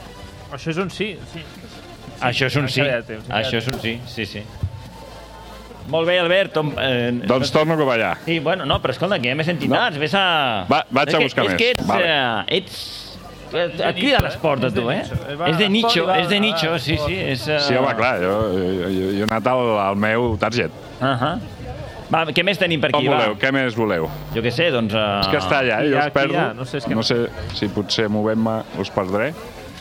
Això és un sí. Això és un sí. Això és un sí, sí. Molt bé, Albert. Doncs torno cap allà. Sí, bueno, no, però escolta, que hi ha més entitats. Vés a... Vaig a buscar més. És que ets... Et crida l'esport, a tu, eh? És de nicho, sí. Sí, home, clar, jo he anat al meu target. Va, què més tenim per aquí? Com voleu? Què més voleu? Jo què sé, doncs... És que està allà, jo us perdo. No sé si potser movent-me us perdré.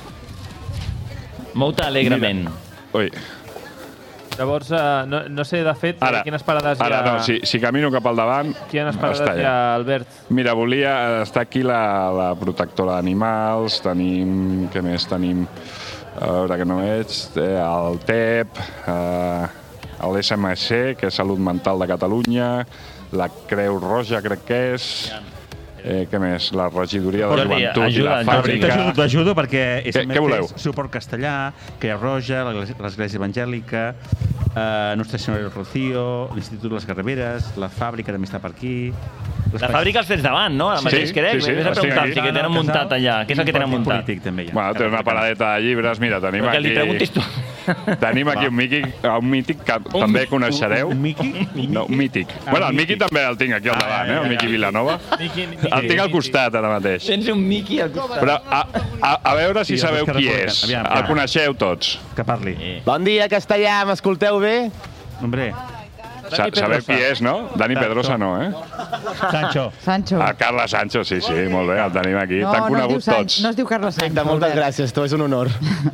Mou-te alegrement. Ui. Llavors, no sé, de fet, quines parades hi ha... Ara no, si camino cap al davant... Quines parades hi ha, Albert? Mira, volia... Està aquí la protectora d'animals, tenim... Què més tenim? A veure que no veig... El TEP, l'SMC, que és Salut Mental de Catalunya, la Creu Roja, crec que és... Què més? La regidoria de joventut i la fàbrica... T'ajudo perquè què voleu? Suport Castellà, Creu Roja, l'Església Evangèlica, Nostra Senyora del Rocío, l'Institut de les Garraveres, la fàbrica també està per aquí... La fàbrica els tens davant, no? Ara mateix, crec. Vés a preguntar si que tenen muntat allà. Què és el que tenen muntat? Polític, també hi ha. Bueno, té una paradeta de llibres. Mira, tenim aquí... Que li preguntis tu. Tenim aquí un mític que també coneixereu. Un Miqui? No, un mític. Bueno, el Miqui també el tinc aquí al davant, el Miqui Vilanova. El tinc al costat, ara mateix. Tens un Miqui al costat. Però a veure si sabeu qui és. El coneixeu tots. Que parli. Bon dia, Castellà. M'escolteu bé? Hombre... Sabeu qui és, no? Dani Pedrosa no, eh? Sancho. Carles Sancho, sí, molt bé, el tenim aquí. T'han conegut tots. No es diu Carles Sancho. Moltes gràcies, tu, és un honor.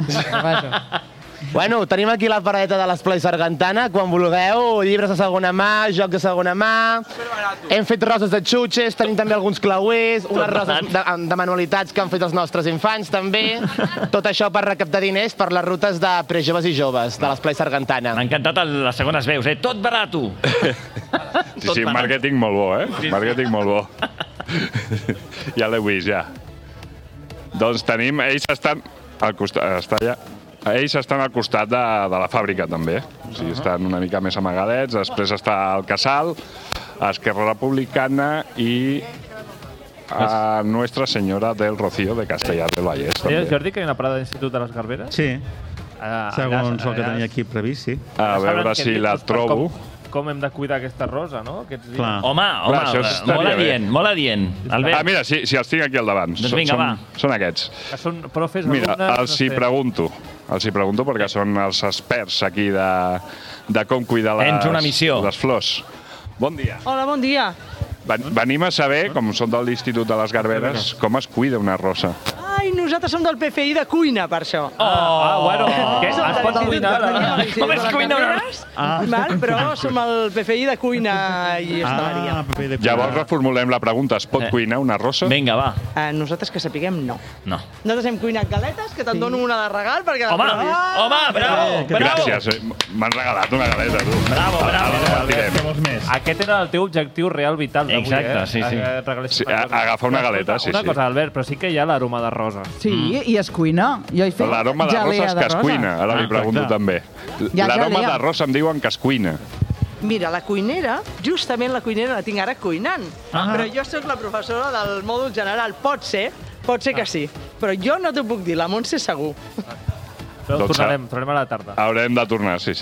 Bueno, tenim aquí la paradeta de l'Esplai Sargantana. Quan vulgueu, llibres de segona mà, jocs de segona mà. Hem fet roses de xutxes, tenim també alguns clauers, unes roses de manualitats que han fet els nostres infants, també. Tot això per recaptar diners per les rutes de prejoves i joves de l'Esplai Sargantana. M'ha encantat les segones veus, eh? Tot barato! Sí, màrqueting molt bo, eh? Màrqueting molt bo. Ja l'he vist, ja. Doncs tenim... Ells estan al costat... Està allà. Ells estan al costat de la fàbrica, també. O sigui, estan una mica més amagadets. Després està el Casal, Esquerra Republicana i Nuestra Senyora del Rocío de Castellar del Vallès. Deies, Jordi, que hi ha una parada d'Institut de les Garberes? Sí. Segons el que tenia aquí previst, sí. A veure si la trobo. Com hem de cuidar aquesta rosa, no? Home, molt adient. Mira, si els tinc aquí al davant. Doncs vinga, va. Són aquests. Que són profes, mira, alumnes... els hi pregunto perquè són els experts aquí de com cuidar les flors. Bon dia. Hola, bon dia. Venim a saber, com són de l'Institut de les Garberes, com es cuida una rosa. Ai, nosaltres som del PFI de cuina, per això. Bueno, es pot cuinar. Com es cuina una rosa? Però som el PFI de cuina i hostaleria. Llavors reformulem la pregunta, es pot cuinar una rosa? Vinga, va. Nosaltres que sapiguem, no. No. Nosaltres hem cuinat galetes, que te'n dono una de regal, perquè... Home, bravo! Gràcies, m'han regalat una galeta, tu. Bravo. Aquest era el teu objectiu real vital d'avui, Exacte, sí. Agafar una galeta, sí. Una cosa, Albert, però sí que hi ha l'aroma de rosa. Sí, i es cuina. L'aroma de rosa és que es cuina, ara li pregunto també. L'aroma de rosa em diuen que es cuina. Mira, la cuinera, justament la cuinera la tinc ara cuinant. Però jo sóc la professora del mòdul general. Pot ser que sí. Però jo no t'ho puc dir, la Montse segur. Però tornarem a la tarda. Haurem de tornar, sí.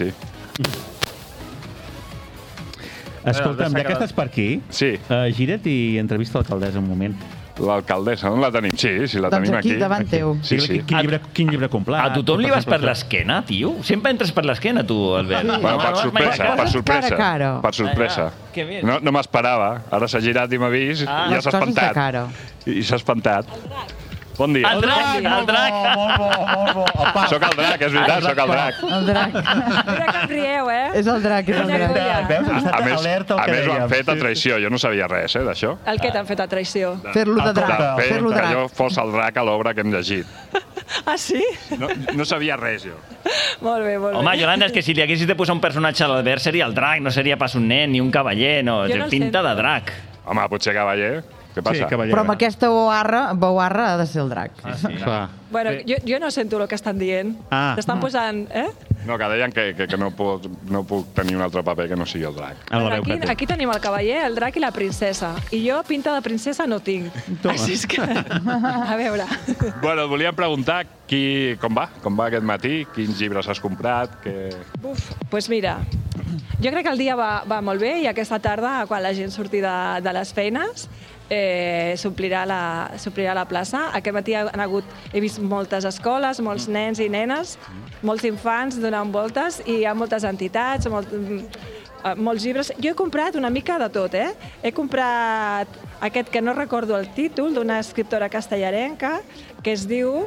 Escolta'm, ja que estàs per aquí, gira't i entrevista l'alcaldessa un moment. L'alcaldessa, on la tenim? Sí, la tenim aquí. Doncs aquí, davant teu. Sí. Quin llibre complat? A tothom li vas per l'esquena, tio? Sempre entres per l'esquena, tu, Albert. Per sorpresa. Per sorpresa. No m'esperava. Ara s'ha girat i m'ha vist i s'ha espantat. I s'ha espantat. Bon dia. El drac! Molt bo. Soc el drac, és veritat, soc el drac. El drac. Mira que em rieu, eh? És el drac. A més, ho han fet a traïció. Jo no sabia res, d'això. El que t'han fet a traïció? Fer-lo de drac. De fer que jo fos el drac a l'obra que hem llegit. Ah, sí? No sabia res, jo. Molt bé. Home, Yolanda, és que si li haguessis de posar un personatge a l'Albert seria el drac, no seria pas un nen ni un cavaller, no. Té pinta de drac. Home, potser cavaller. Què passa? Però amb aquesta veu arra ha de ser el drac. Bueno, jo no sento el que estan dient. T'estan posant, No, que deien que no puc tenir un altre paper que no sigui el drac. Aquí tenim el cavaller, el drac i la princesa. I jo pinta de princesa no tinc. Així és que... A veure... Bueno, et volíem preguntar com va aquest matí, quins llibres has comprat... Doncs mira, Jo crec que el dia va molt bé i aquesta tarda, quan la gent surti de les feines, s'omplirà la plaça. Aquest matí he vist moltes escoles, molts nens i nenes, molts infants donant voltes i hi ha moltes entitats, molts llibres. Jo he comprat una mica de tot, He comprat aquest que no recordo el títol, d'una escriptora castellarenca, que es diu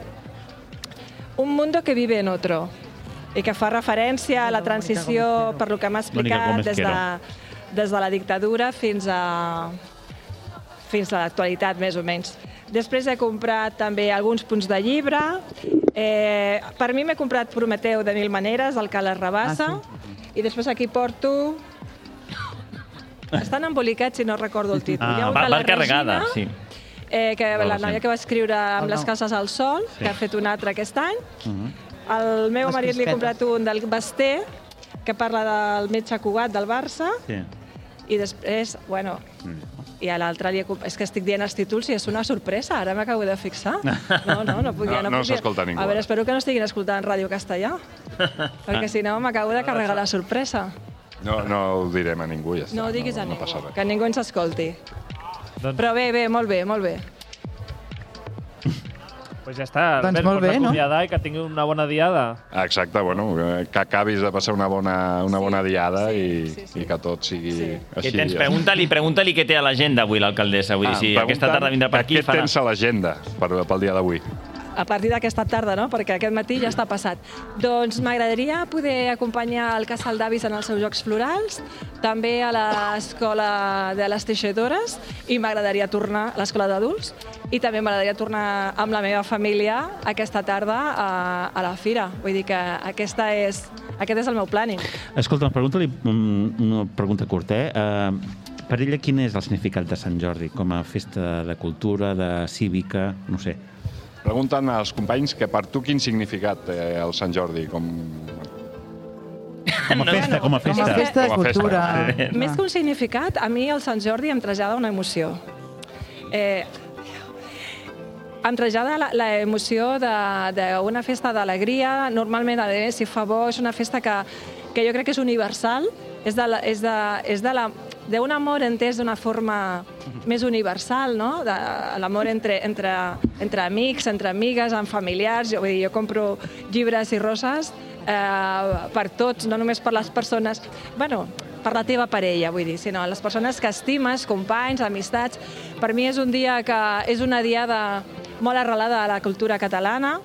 Un mundo que vive en otro, i que fa referència a la transició, per lo que m'ha explicat, des de la dictadura fins a l'actualitat, més o menys. Després he comprat també alguns punts de llibre. Per mi m'he comprat Prometeu de 1000 maneres, del Carles Rabassa, i després aquí porto... Estan embolicats si no recordo el títol. Va carregada, sí. La noia que va escriure amb les cases al sol, que ha fet un altre aquest any. Al meu marit li he comprat un del Basté, que parla del metge Cugat del Barça, i després, bueno, i a l'altre és que estic dient els títols i és una sorpresa, ara m'acabo de fixar. No podia. No s'escolta ningú. A veure, espero que no estiguin escoltant Ràdio Castellà, perquè si no m'acabo de carregar la sorpresa. No ho direm a ningú, ja està. No ho diguis a ningú, que ningú ens escolti. Però bé, molt bé, molt bé. Pues ja està, Albert, pots acomiadar i que tingui una bona diada. Exacte, bueno, que acabis de passar una bona diada i que tot sigui així. Pregunta-li què té a l'agenda avui l'alcaldessa. Vull dir, si aquesta tarda vindrà per aquí... Què tens a l'agenda pel dia d'avui? A partir d'aquesta tarda, no? Perquè aquest matí ja està passat. Doncs m'agradaria poder acompanyar el Casal d'Avis en els seus Jocs Florals, també a l'Escola de les Teixidores, i m'agradaria tornar a l'Escola d'Adults, i també m'agradaria tornar amb la meva família aquesta tarda a la fira. Vull dir que aquest és el meu plàning. Escolta, pregunta-li una pregunta curta. Per ella, quin és el significat de Sant Jordi com a festa de cultura, de cívica, no sé? Pregunten als companys que per tu quin significat té el Sant Jordi com a festa. Com a festa de cultura. Més que un significat, a mi el Sant Jordi em trasllada una emoció. Em trasllada l'emoció d'una festa d'alegria. Normalment, si fa bo, és una festa que jo crec que és universal. És d'un amor entès d'una forma més universal, no? L'amor entre amics, entre amigues, amb familiars. Jo compro llibres i roses per tots, no només per les persones... Bueno, per la teva parella, vull dir, sinó les persones que estimes, companys, amistats. Per mi és un dia que és una diada molt arrelada a la cultura catalana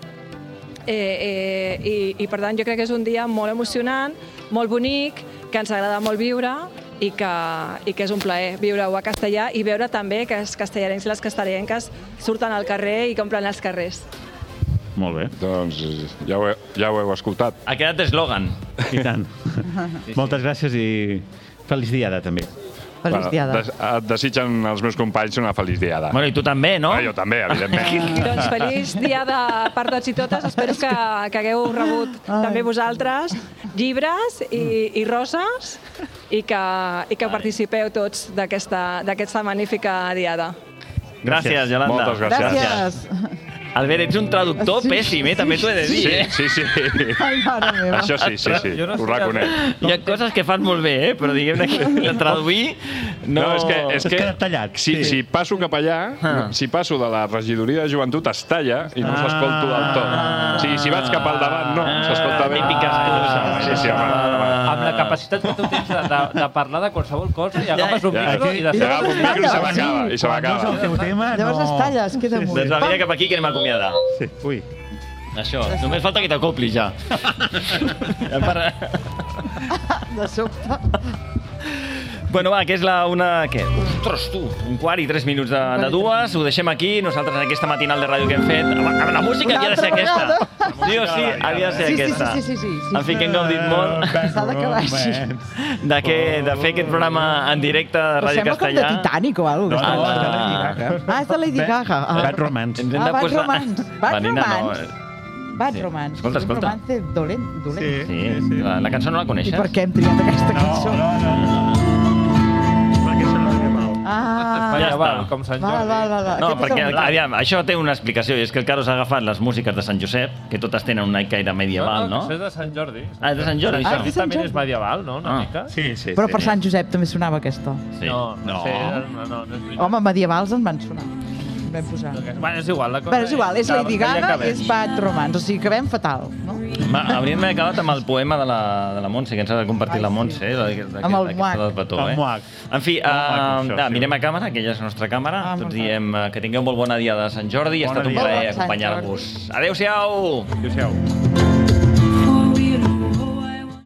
i per tant jo crec que és un dia molt emocionant, molt bonic, que ens agrada molt viure i que és un plaer viure-ho a castellà i veure també que els castellarencs i les castellenques surten al carrer i compren els carrers. Molt bé. Doncs ja ho heu escoltat. Ha quedat eslògan. I tant. Moltes gràcies i feliç diada també. Feliç diada. Et desitgen els meus companys una feliç diada. Bueno, i tu també, no? Jo també, evidentment. Doncs feliç diada per tots i totes. Espero que hagueu rebut també vosaltres llibres i roses i que participeu tots d'aquesta magnífica diada. Gràcies, Yolanda. Moltes gràcies. Albert, ets un traductor pèssim, també t'ho he de dir, Sí. Ai, mare meva. Això sí, ho reconec. Hi ha coses que fan molt bé, però diguem-ne que traduir... No, és que tallat. Si passo cap allà, si passo de la regidoria de joventut, es talla i no s'escolto del tot. Si vaig cap al davant, no, s'escolta bé. Sí, home. Amb la capacitat que tu tens de parlar de qualsevol cosa i agafes un micro i després... Agafo un micro i se m'acaba. Llavors es talla, es queda molt. Doncs va, vine cap aquí que anem a acomiadar. Sí, ui. Això, només falta que t'acoplis ja. De sobte. Bueno, va, que és la una... Què? Ostres, tu! 1:15 de dues. Ho deixem aquí. Nosaltres en aquesta matinal de ràdio que hem fet... La música havia de ser aquesta. Sí o sí, havia de ser aquesta. Sí. En fi, que hem gaudit molt. S'ha d'acabar així. De fer aquest programa en directe de Ràdio Castellà. Sembla com de Titanic o alguna cosa. És de Lady Gaga. Bad Romance. Bad Romance. Escolta. Un romance dolent. Sí. La cançó no la coneixes? I per què hem triat aquesta cançó? No. Perquè se l'ha mal. Medieval, com Sant Jordi. No, perquè, aviam, això té una explicació, i és que el Carlos ha agafat les músiques de Sant Josep, que totes tenen un caire medieval, no? Això és de Sant Jordi. Ah, és de Sant Jordi, Sant Jordi també és medieval, no? Una mica. Sí. Però per Sant Josep també sonava aquesta. No. Home, medievals en van sonar. Vam posar. Bueno, és igual. És igual, és Lady Gaga, és Bad Romance, o sigui que vam fatal, no? Hauríem d'haver acabat amb el poema de la Montse, que ens ha de compartir la Montse, amb el muac. En fi, mirem a càmera, que ella és la nostra càmera. Tots diem que tingueu molt bona dia de Sant Jordi i ha estat un plaer acompanyar-vos. Adéu-siau! Adéu-siau.